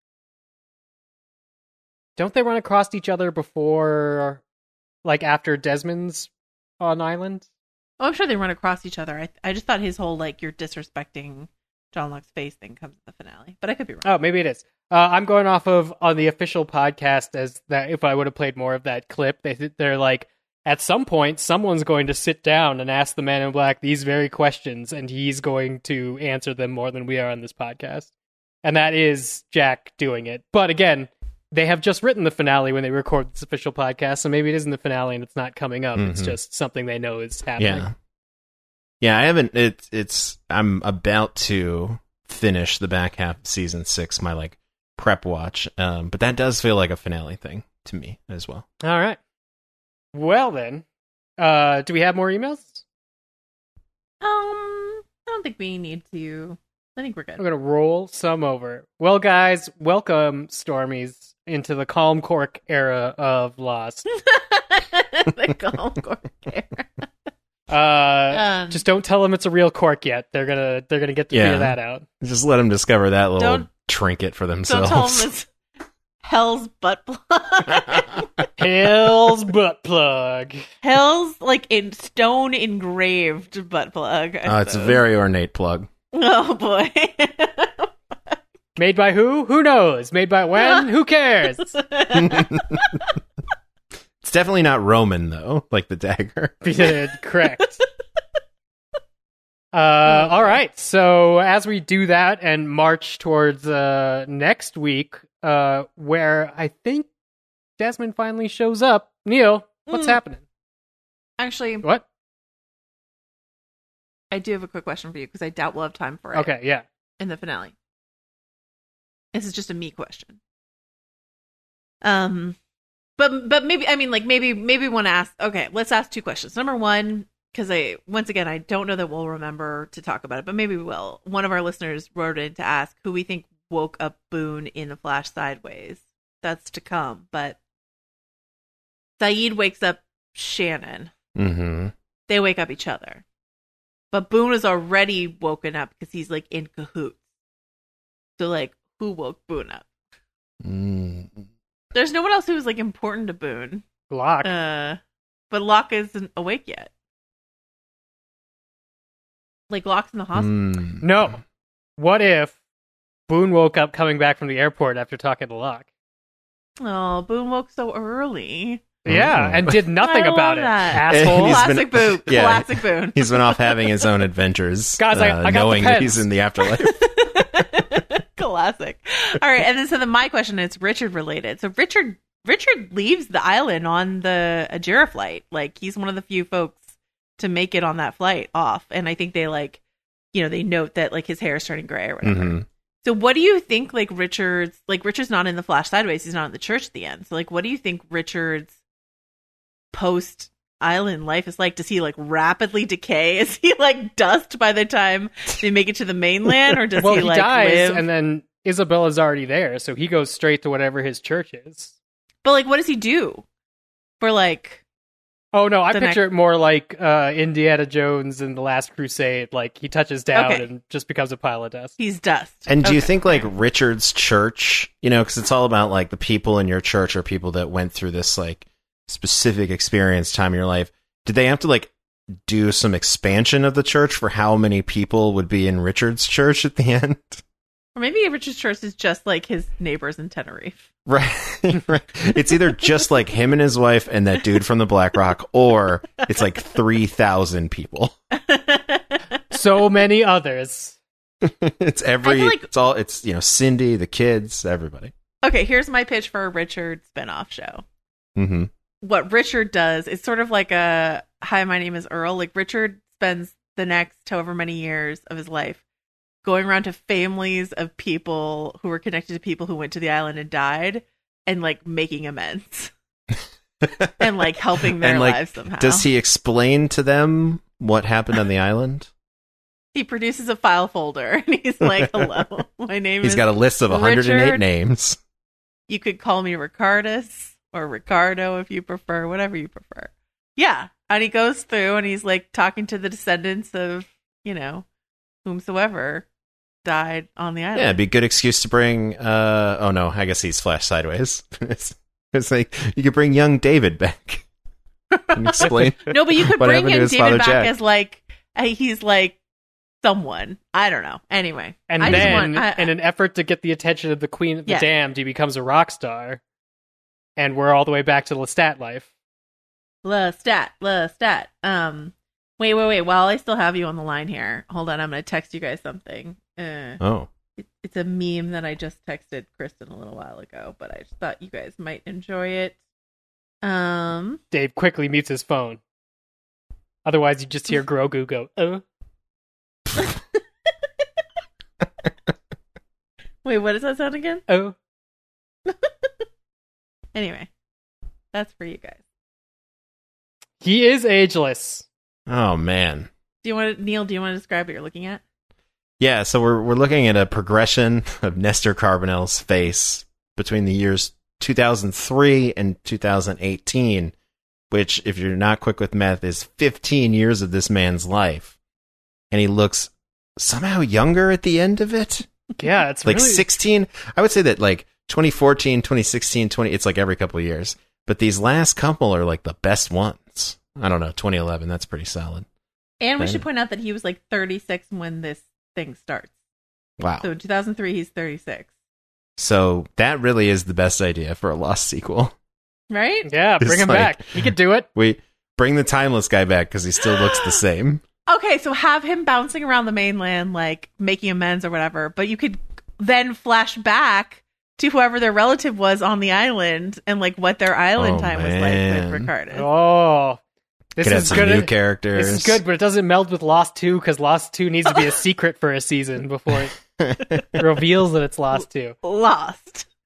Don't they run across each other before, like, after Desmond's on island? Oh, I'm sure they run across each other. I I just thought his whole, like, you're disrespecting John Locke's face thing comes in the finale, but I could be wrong. Oh, maybe it is. Uh, I'm going off of on the official podcast as that. If I would have played more of that clip, they they're like, at some point, someone's going to sit down and ask the Man in Black these very questions, and he's going to answer them more than we are on this podcast. And that is Jack doing it. But again, they have just written the finale when they record this official podcast, so maybe it isn't the finale and it's not coming up. It's Mhm. just something they know is happening. Yeah. Yeah, I haven't. It, it's. I'm about to finish the back half of season six, my like prep watch. Um, but that does feel like a finale thing to me as well. All right. Well then, uh, do we have more emails? Um, I don't think we need to. I think we're good. I'm gonna roll some over. Well, guys, welcome Stormies into the Calm Cork era of Lost. the Calm Cork era. Uh, Um, just don't tell them it's a real cork yet. They're gonna they're gonna get to Yeah. figure that out. Just let them discover that little Don't- trinket for Don't themselves. tell them it's Hell's butt plug. Hell's butt plug. Hell's like in stone engraved butt plug. I Uh, it's a suppose. very ornate plug. Oh boy. Made by who? Who knows? Made by when? Who cares? It's definitely not Roman though, like the dagger. Correct. Uh, all right. So as we do that and march towards uh, next week, uh, where I think Desmond finally shows up. Neil, what's Mm. happening? Actually, What? I do have a quick question for you because I doubt we'll have time for it. Okay, yeah. In the finale. This is just a me question. Um, but but maybe I mean like maybe maybe want to ask. Okay, let's ask two questions. Number one, because I once again I don't know that we'll remember to talk about it, but maybe we will. One of our listeners wrote in to ask who we think woke up Boone in the Flash sideways. That's to come, but Saeed wakes up Shannon. Mm-hmm. They wake up each other, but Boone is already woken up because he's like in cahoots. So like, who woke Boone up? Mm. There's no one else who's like important to Boone. Locke. Uh, but Locke isn't awake yet. Like Locke's in the hospital. Mm. No. What if Boone woke up coming back from the airport after talking to Locke? Oh, Boone woke so early. Yeah, Oh. and did nothing I about love it. that. Asshole. He's been- Classic Boone. yeah. Classic Boone. He's been off having his own adventures, Guys, I- uh, I got the knowing that pens. he's in the afterlife. Classic. All right, and then so then my question is Richard related. So Richard Richard leaves the island on the Ajira flight. Like he's one of the few folks to make it on that flight off, and I think they like, you know, they note that like his hair is turning gray or whatever. Mhm. So what do you think? Like Richard's like Richard's not in the Flash sideways. He's not in the church at the end. So like, what do you think Richard's post island life is like? Does he like rapidly decay? Is he like dust by the time they make it to the mainland, or does well, he he like dies, live? and then Isabella's already there, so he goes straight to whatever his church is. But like, what does he do for like? Oh no, I The picture next- it more like uh, Indiana Jones in The Last Crusade. Like he touches down Okay. and just becomes a pile of dust. He's dust. And do you Okay. think like Richard's church, you know, because it's all about like the people in your church are people that went through this like specific experience time in your life. Did they have to like do some expansion of the church for how many people would be in Richard's church at the end? Or maybe Richard's church is just like his neighbors in Tenerife. Right, right. It's either just like him and his wife and that dude from the Black Rock, or it's like three thousand people. So many others. It's every, I feel like- it's all, it's, you know, Cindy, the kids, everybody. Okay, here's my pitch for a Richard spinoff show. Mm-hmm. What Richard does is sort of like a hi, my name is Earl. Like Richard spends the next however many years of his life going around to families of people who were connected to people who went to the island and died, and like making amends and like helping their And like, lives somehow. does he explain to them what happened on the island? He produces a file folder and he's like, "Hello, my name He's is." got a list of one hundred eight Richard. names. You could call me Ricardus or Ricardo if you prefer, whatever you prefer. Yeah. And he goes through and he's like talking to the descendants of, you know, whomsoever died on the island. Yeah, it'd be a good excuse to bring, uh, oh no, I guess he's Flash sideways. it's, it's like, you could bring young David back. And explain. No, but you could what bring happened to him his David father, back Jack. as like, uh, he's like someone. I don't know. Anyway. And I just then, want, I, in an effort to get the attention of the Queen of the Yeah. Damned, he becomes a rock star. And we're all the way back to Lestat life. Lestat, Lestat. Um, wait, wait, wait. While I still have you on the line here, hold on. I'm going to text you guys something. Uh, Oh. it, it's a meme that I just texted Kristen a little while ago, but I just thought you guys might enjoy it. Um, Dave quickly mutes his phone. Otherwise, you just hear Grogu go, oh. wait, what does that sound again? Oh. Anyway, that's for you guys. He is ageless. Oh, man. Do you want to, Neil? Do you want to describe what you're looking at? Yeah, so we're we're looking at a progression of Nestor Carbonell's face between the years two thousand three and two thousand eighteen, which, if you're not quick with math, is fifteen years of this man's life. And he looks somehow younger at the end of it. Yeah, it's like really... sixteen. I would say that like twenty fourteen, twenty sixteen, twenty it's like every couple of years. But these last couple are like the best ones. I don't know, twenty eleven, that's pretty solid. And we Right. should point out that he was like thirty-six when this thing starts. Wow. So in two thousand three, he's thirty-six. So that really is the best idea for a Lost sequel. Right? Yeah, bring It's him like- back. He could do it. We bring the timeless guy back because he still looks the same. Okay, so have him bouncing around the mainland, like making amends or whatever, but you could then flash back to whoever their relative was on the island and like what their island Oh, time man. was like with Ricardus. Oh. This Could have is some good. new characters. This is good, but it doesn't meld with Lost two because Lost two needs to be a secret for a season before it reveals that it's Lost two. Lost.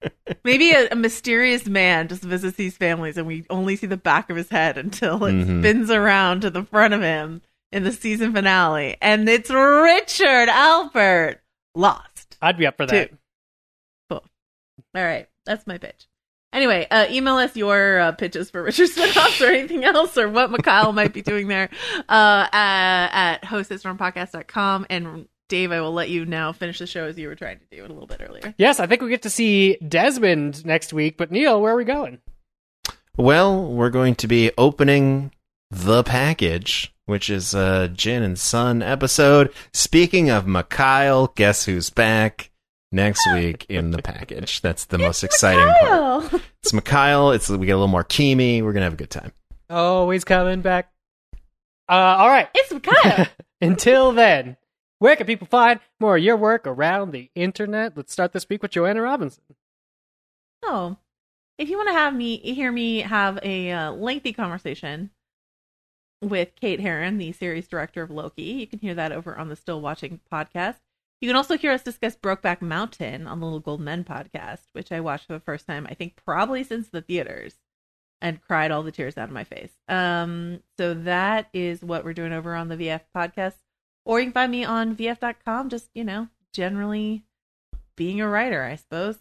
Maybe a, a mysterious man just visits these families and we only see the back of his head until it Mhm. spins around to the front of him in the season finale. And it's Richard Alpert. Lost. I'd be up for that. Two. Cool. All right. That's my pitch. Anyway, uh, email us your uh, pitches for Richard spinoffs or anything else or what Mikhail might be doing there uh, at, at host at storm podcast dot com. And Dave, I will let you now finish the show as you were trying to do it a little bit earlier. Yes, I think we get to see Desmond next week. But Neil, where are we going? Well, we're going to be opening The Package, which is a Jin and Son episode. Speaking of Mikhail, guess who's back next week in The Package? That's the most exciting part. It's Mikhail. It's we get a little more Kimi. We're gonna have a good time. Oh, he's coming back. Uh, all right. It's Mikhail. Until then, where can people find more of your work around the internet? Let's start this week with Joanna Robinson. Oh, if you want to have me hear me have a uh, lengthy conversation with Kate Herron, the series director of Loki, you can hear that over on the Still Watching podcast. You can also hear us discuss Brokeback Mountain on the Little Golden Men podcast, which I watched for the first time, I think probably since the theaters, and cried all the tears out of my face. Um, so that is what we're doing over on the V F podcast. Or you can find me on V F dot com, just, you know, generally being a writer, I suppose.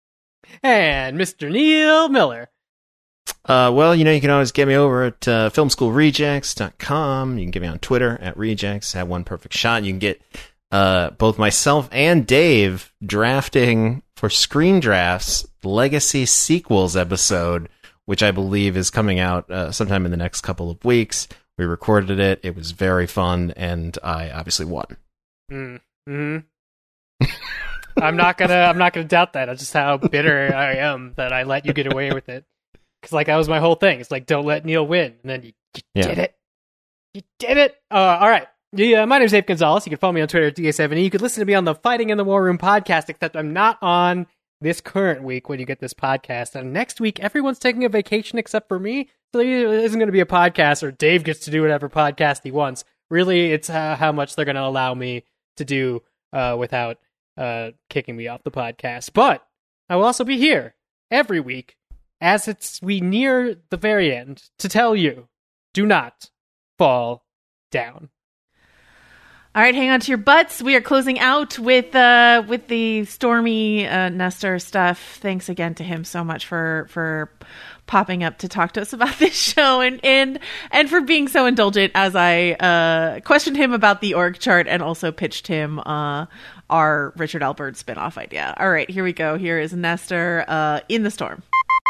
And Mister Neil Miller. Uh, well, you know, you can always get me over at uh, film school rejects dot com. You can get me on Twitter at Rejects. Have one perfect shot. You can get uh, both myself and Dave drafting for Screen Drafts Legacy Sequels episode, which I believe is coming out uh, sometime in the next couple of weeks. We recorded it. It was very fun, and I obviously won. Mm. Mm-hmm. I'm not gonna. I'm not gonna doubt that. That's just how bitter I am that I let you get away with it. Because like that was my whole thing. It's like don't let Neil win, and then you, you Yeah. did it. You did it. Uh, all right. Yeah, my name's Dave Gonzalez. You can follow me on Twitter at D A seven E. You can listen to me on the Fighting in the War Room podcast, except I'm not on this current week when you get this podcast. And next week, everyone's taking a vacation except for me. So there isn't going to be a podcast, or Dave gets to do whatever podcast he wants. Really, it's uh, how much they're going to allow me to do uh, without uh, kicking me off the podcast. But I will also be here every week as it's we near the very end to tell you, do not fall down. All right, hang on to your butts. We are closing out with uh, with the Stormy uh, Nestor stuff. Thanks again to him so much for for popping up to talk to us about this show and and and for being so indulgent as I uh, questioned him about the org chart and also pitched him uh, our Richard Alpert spinoff idea. All right, here we go. Here is Nestor uh, in the storm.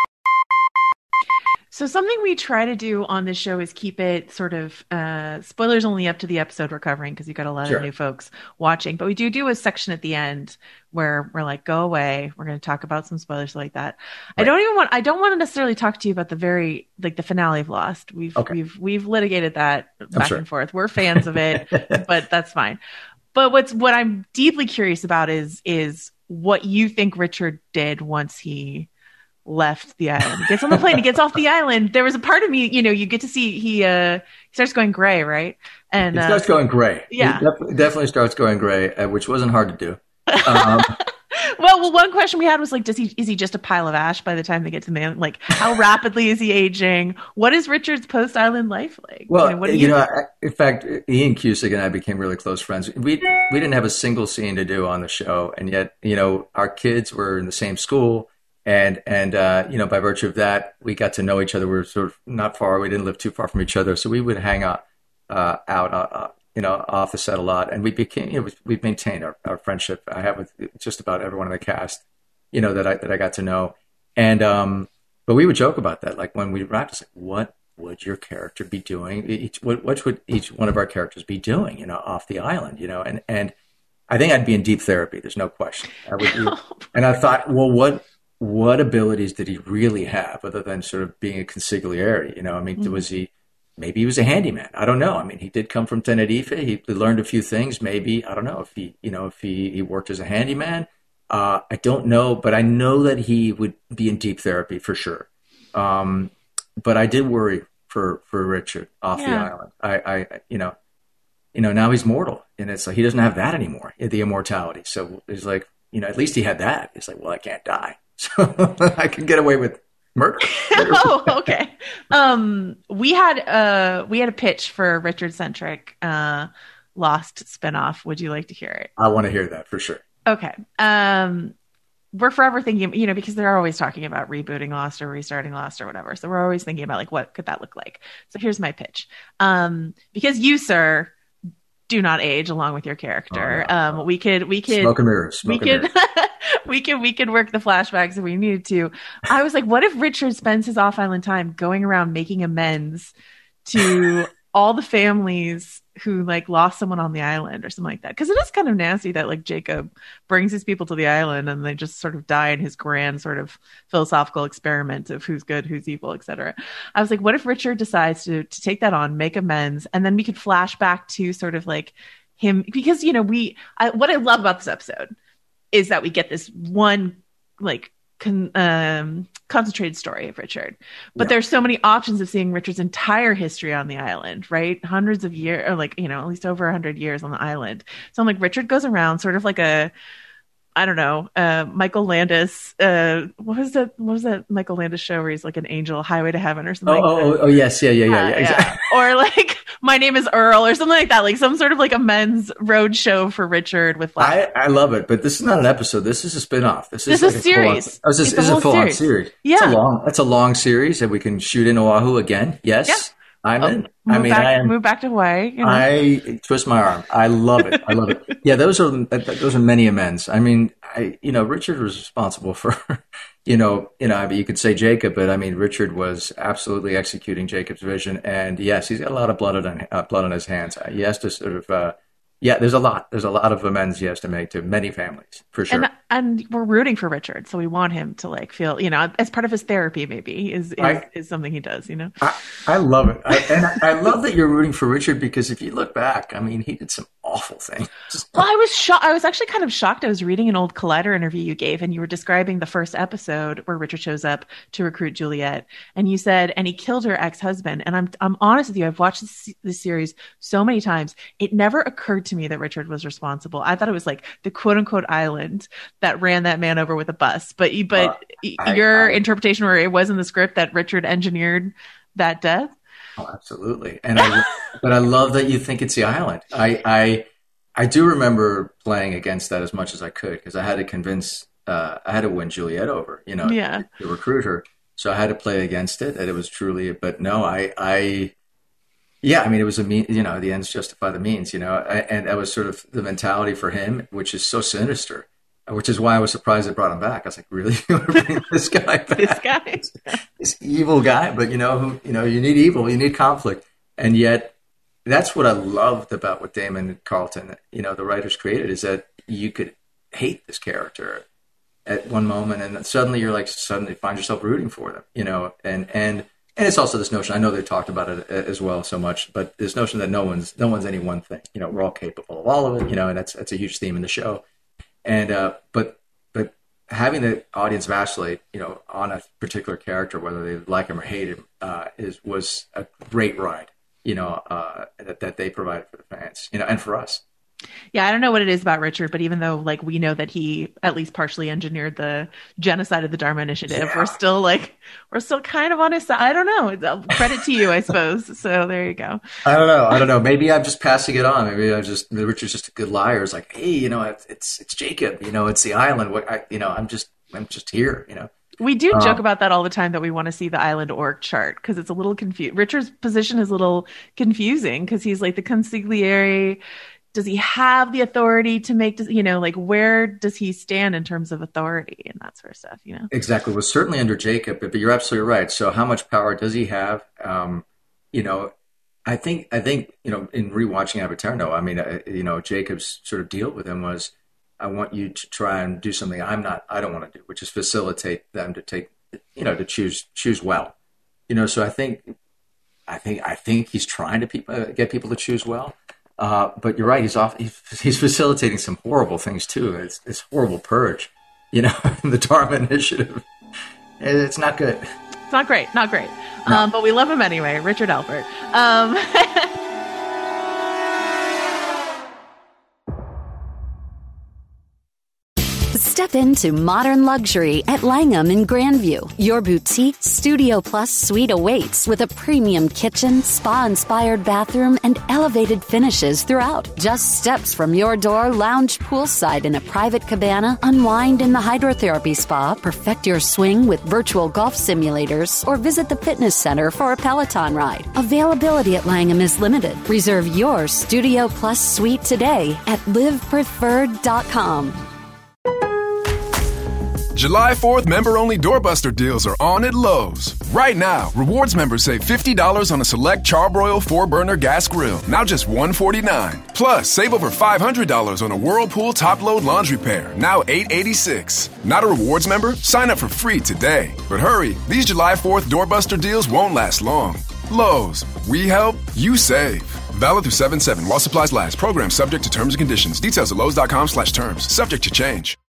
So something we try to do on this show is keep it sort of uh, spoilers only up to the episode we're covering because you've got a lot Sure. of new folks watching. But we do do a section at the end where we're like, go away. We're going to talk about some spoilers like that. I don't even want. I don't want to necessarily talk to you about the very like the finale of Lost. We've Okay. we've we've litigated that back sure. and forth. We're fans of it, but that's fine. But what's what I'm deeply curious about is is what you think Richard did once he left the island. He gets on the plane, he gets off the island. There was a part of me, you know, you get to see he uh he starts going gray, right? And It uh, starts going gray. yeah. It def- definitely starts going gray, uh, which wasn't hard to do. Um, well, well, one question we had was like, does he is he just a pile of ash by the time they get to the man? Like, how rapidly is he aging? What is Richard's post island life like? well, you know, what do you you know, I, in fact, Ian Cusick and I became really close friends. We we didn't have a single scene to do on the show, and yet, you know, our kids were in the same school. And, and uh, you know, by virtue of that, we got to know each other. We were sort of not far. We didn't live too far from each other. So we would hang out, uh, out, uh, you know, off the set a lot. And we became, you know, we've maintained our, our friendship I have with just about everyone in the cast, you know, that I, that I got to know. And, um, but we would joke about that. Like when we wrapped, it's like, what would your character be doing? Each, what, what would each one of our characters be doing, you know, off the island, you know? And, and I think I'd be in deep therapy. There's no question. I would be, and I thought, well, what, what abilities did he really have other than sort of being a consigliere? You know, I mean, mm-hmm. was he, maybe he was a handyman. I don't know. I mean, he did come from Tenerife. He learned a few things. Maybe, I don't know if he, you know, if he, he worked as a handyman. Uh, I don't know, but I know that he would be in deep therapy for sure. Um, but I did worry for, for Richard off Yeah. the island. I, I, you know, you know, now he's mortal and it's like, he doesn't have that anymore, the immortality. So it's like, you know, at least he had that. It's like, well, I can't die. so I could get away with murder. Oh, okay. Um, we had uh we had a pitch for a Richard centric uh Lost spinoff. Would you like to hear it? I want to hear that for sure. Okay. Um, we're forever thinking, you know, because they're always talking about rebooting Lost or restarting Lost or whatever. So we're always thinking about like, what could that look like? So here's my pitch. Um, because you, sir, do not age along with your character. Oh, no. Um, we could, we could, smoke and mirrors. Smoke we and could, mirrors. we could, we could work the flashbacks if we needed to. I was like, what if Richard spends his off island time going around making amends to all the families who like lost someone on the island or something like that? Because it is kind of nasty that like Jacob brings his people to the island and they just sort of die in his grand sort of philosophical experiment of who's good, who's evil, et cetera. I was like, what if Richard decides to to take that on, make amends, and then we could flash back to sort of like him, because you know we I, what I love about this episode is that we get this one like Con, um, concentrated story of Richard, but yeah. There's so many options of seeing Richard's entire history on the island, right? Hundreds of years, or like, you know, at least over a hundred years on the island. So I'm like, Richard goes around sort of like a, I don't know, uh, Michael Landis, uh, what was that, what was that Michael Landis show where he's like an angel, Highway to Heaven or something? Oh, like oh, that. oh, yes, yeah, yeah, yeah, Uh, yeah, exactly. yeah. Or like, My Name is Earl or something like that, like some sort of like a men's road show for Richard with like. I, I love it, but this is not an episode. This is a spin-off. This is This is like a series. Full-on, oh, this It's is, a is a whole full-on series. series. Yeah. It's a long, that's a long series that we can shoot in Oahu again. Yes. Yeah. I'm Oh, in. move I mean, back, I am. move back to Hawaii. You know? I twist my arm. I love it. I love it. Yeah, those are those are many amends. I mean, I you know, Richard was responsible for, you know, you know, I mean, you could say Jacob, but I mean, Richard was absolutely executing Jacob's vision. And yes, he's got a lot of blood on uh, blood on his hands. He has to sort of, uh, yeah, there's a lot. There's a lot of amends he has to make to many families for sure. And, and we're rooting for Richard, so we want him to like feel, you know, as part of his therapy, maybe is is, I- is something he does, you know. I, I love it. I, and I, I love that you're rooting for Richard because if you look back, I mean, he did some awful things. Well, I was shocked. I was actually kind of shocked. I was reading an old Collider interview you gave, and you were describing the first episode where Richard shows up to recruit Juliet, and you said, and he killed her ex-husband. And I'm I'm honest with you, I've watched this, this series so many times. It never occurred to me that Richard was responsible. I thought it was like the quote unquote island that ran that man over with a bus. But you- but Uh, I- your I- interpretation, where it was in the script that Richard engineered that death. Oh, absolutely. And I, but I love that you think it's the island. I, I, I do remember playing against that as much as I could because I had to convince, uh, I had to win Juliet over, you know, Yeah. to, to recruit her. So I had to play against it, and it was truly. But no, I, I, yeah, I mean, it was a mean, you know, the ends justify the means, you know, I, and that was sort of the mentality for him, which is so sinister. Which is why I was surprised they brought him back. I was like, "Really? You're bringing this guy back? This guy, this evil guy?" But you know, who you know, you need evil, you need conflict, and yet that's what I loved about what Damon Carlton, you know, the writers created, is that you could hate this character at one moment, and then suddenly you're like, suddenly find yourself rooting for them, you know, and and and it's also this notion. I know they talked about it as well so much, but this notion that no one's no one's any one thing. You know, we're all capable of all of it. You know, and that's that's a huge theme in the show. And uh, but but having the audience vacillate, you know, on a particular character, whether they like him or hate him, uh, is was a great ride, you know, uh, that that they provided for the fans, you know, and for us. Yeah, I don't know what it is about Richard, but even though like we know that he at least partially engineered the genocide of the Dharma Initiative, Yeah. we're still like we're still kind of on his side. I don't know. It's, uh, credit to you, I suppose. So there you go. I don't know. I don't know. Maybe I'm just passing it on. Maybe I just Richard's just a good liar. It's like, hey, you know, it's it's, it's Jacob. You know, it's the island. What I, you know, I'm just I'm just here. You know. We do Uh, joke about that all the time that we want to see the island org chart because it's a little confused. Richard's position is a little confusing because he's like the consigliere. Does he have the authority to make, you know, like where does he stand in terms of authority and that sort of stuff, you know? Exactly. Well, certainly under Jacob, but, but you're absolutely right. So how much power does he have? Um, you know, I think, I think, you know, in rewatching Aberterno, I mean, uh, you know, Jacob's sort of deal with him was, I want you to try and do something I'm not, I don't want to do, which is facilitate them to take, you know, to choose, choose well, you know, so I think, I think, I think he's trying to pe- uh, get people to choose well. Uh, but you're right. He's off. He's, he's facilitating some horrible things too. It's, it's horrible purge, you know, the Dharma Initiative. It's not good. It's not great. Not great. No. Um, but we love him anyway. Richard Alpert. Um, Step into modern luxury at Langham in Grandview. Your boutique Studio Plus suite awaits with a premium kitchen, spa-inspired bathroom, and elevated finishes throughout. Just steps from your door, lounge poolside in a private cabana, unwind in the hydrotherapy spa, perfect your swing with virtual golf simulators, or visit the fitness center for a Peloton ride. Availability at Langham is limited. Reserve your Studio Plus suite today at live preferred dot com. July fourth member-only doorbuster deals are on at Lowe's. Right now, rewards members save fifty dollars on a select Charbroil four-burner gas grill, now just one hundred forty-nine dollars. Plus, save over five hundred dollars on a Whirlpool top-load laundry pair, now eight hundred eighty-six dollars. Not a rewards member? Sign up for free today. But hurry, these July fourth doorbuster deals won't last long. Lowe's, we help, you save. Valid through seven seven while supplies last. Program subject to terms and conditions. Details at lowes dot com slash terms. Subject to change.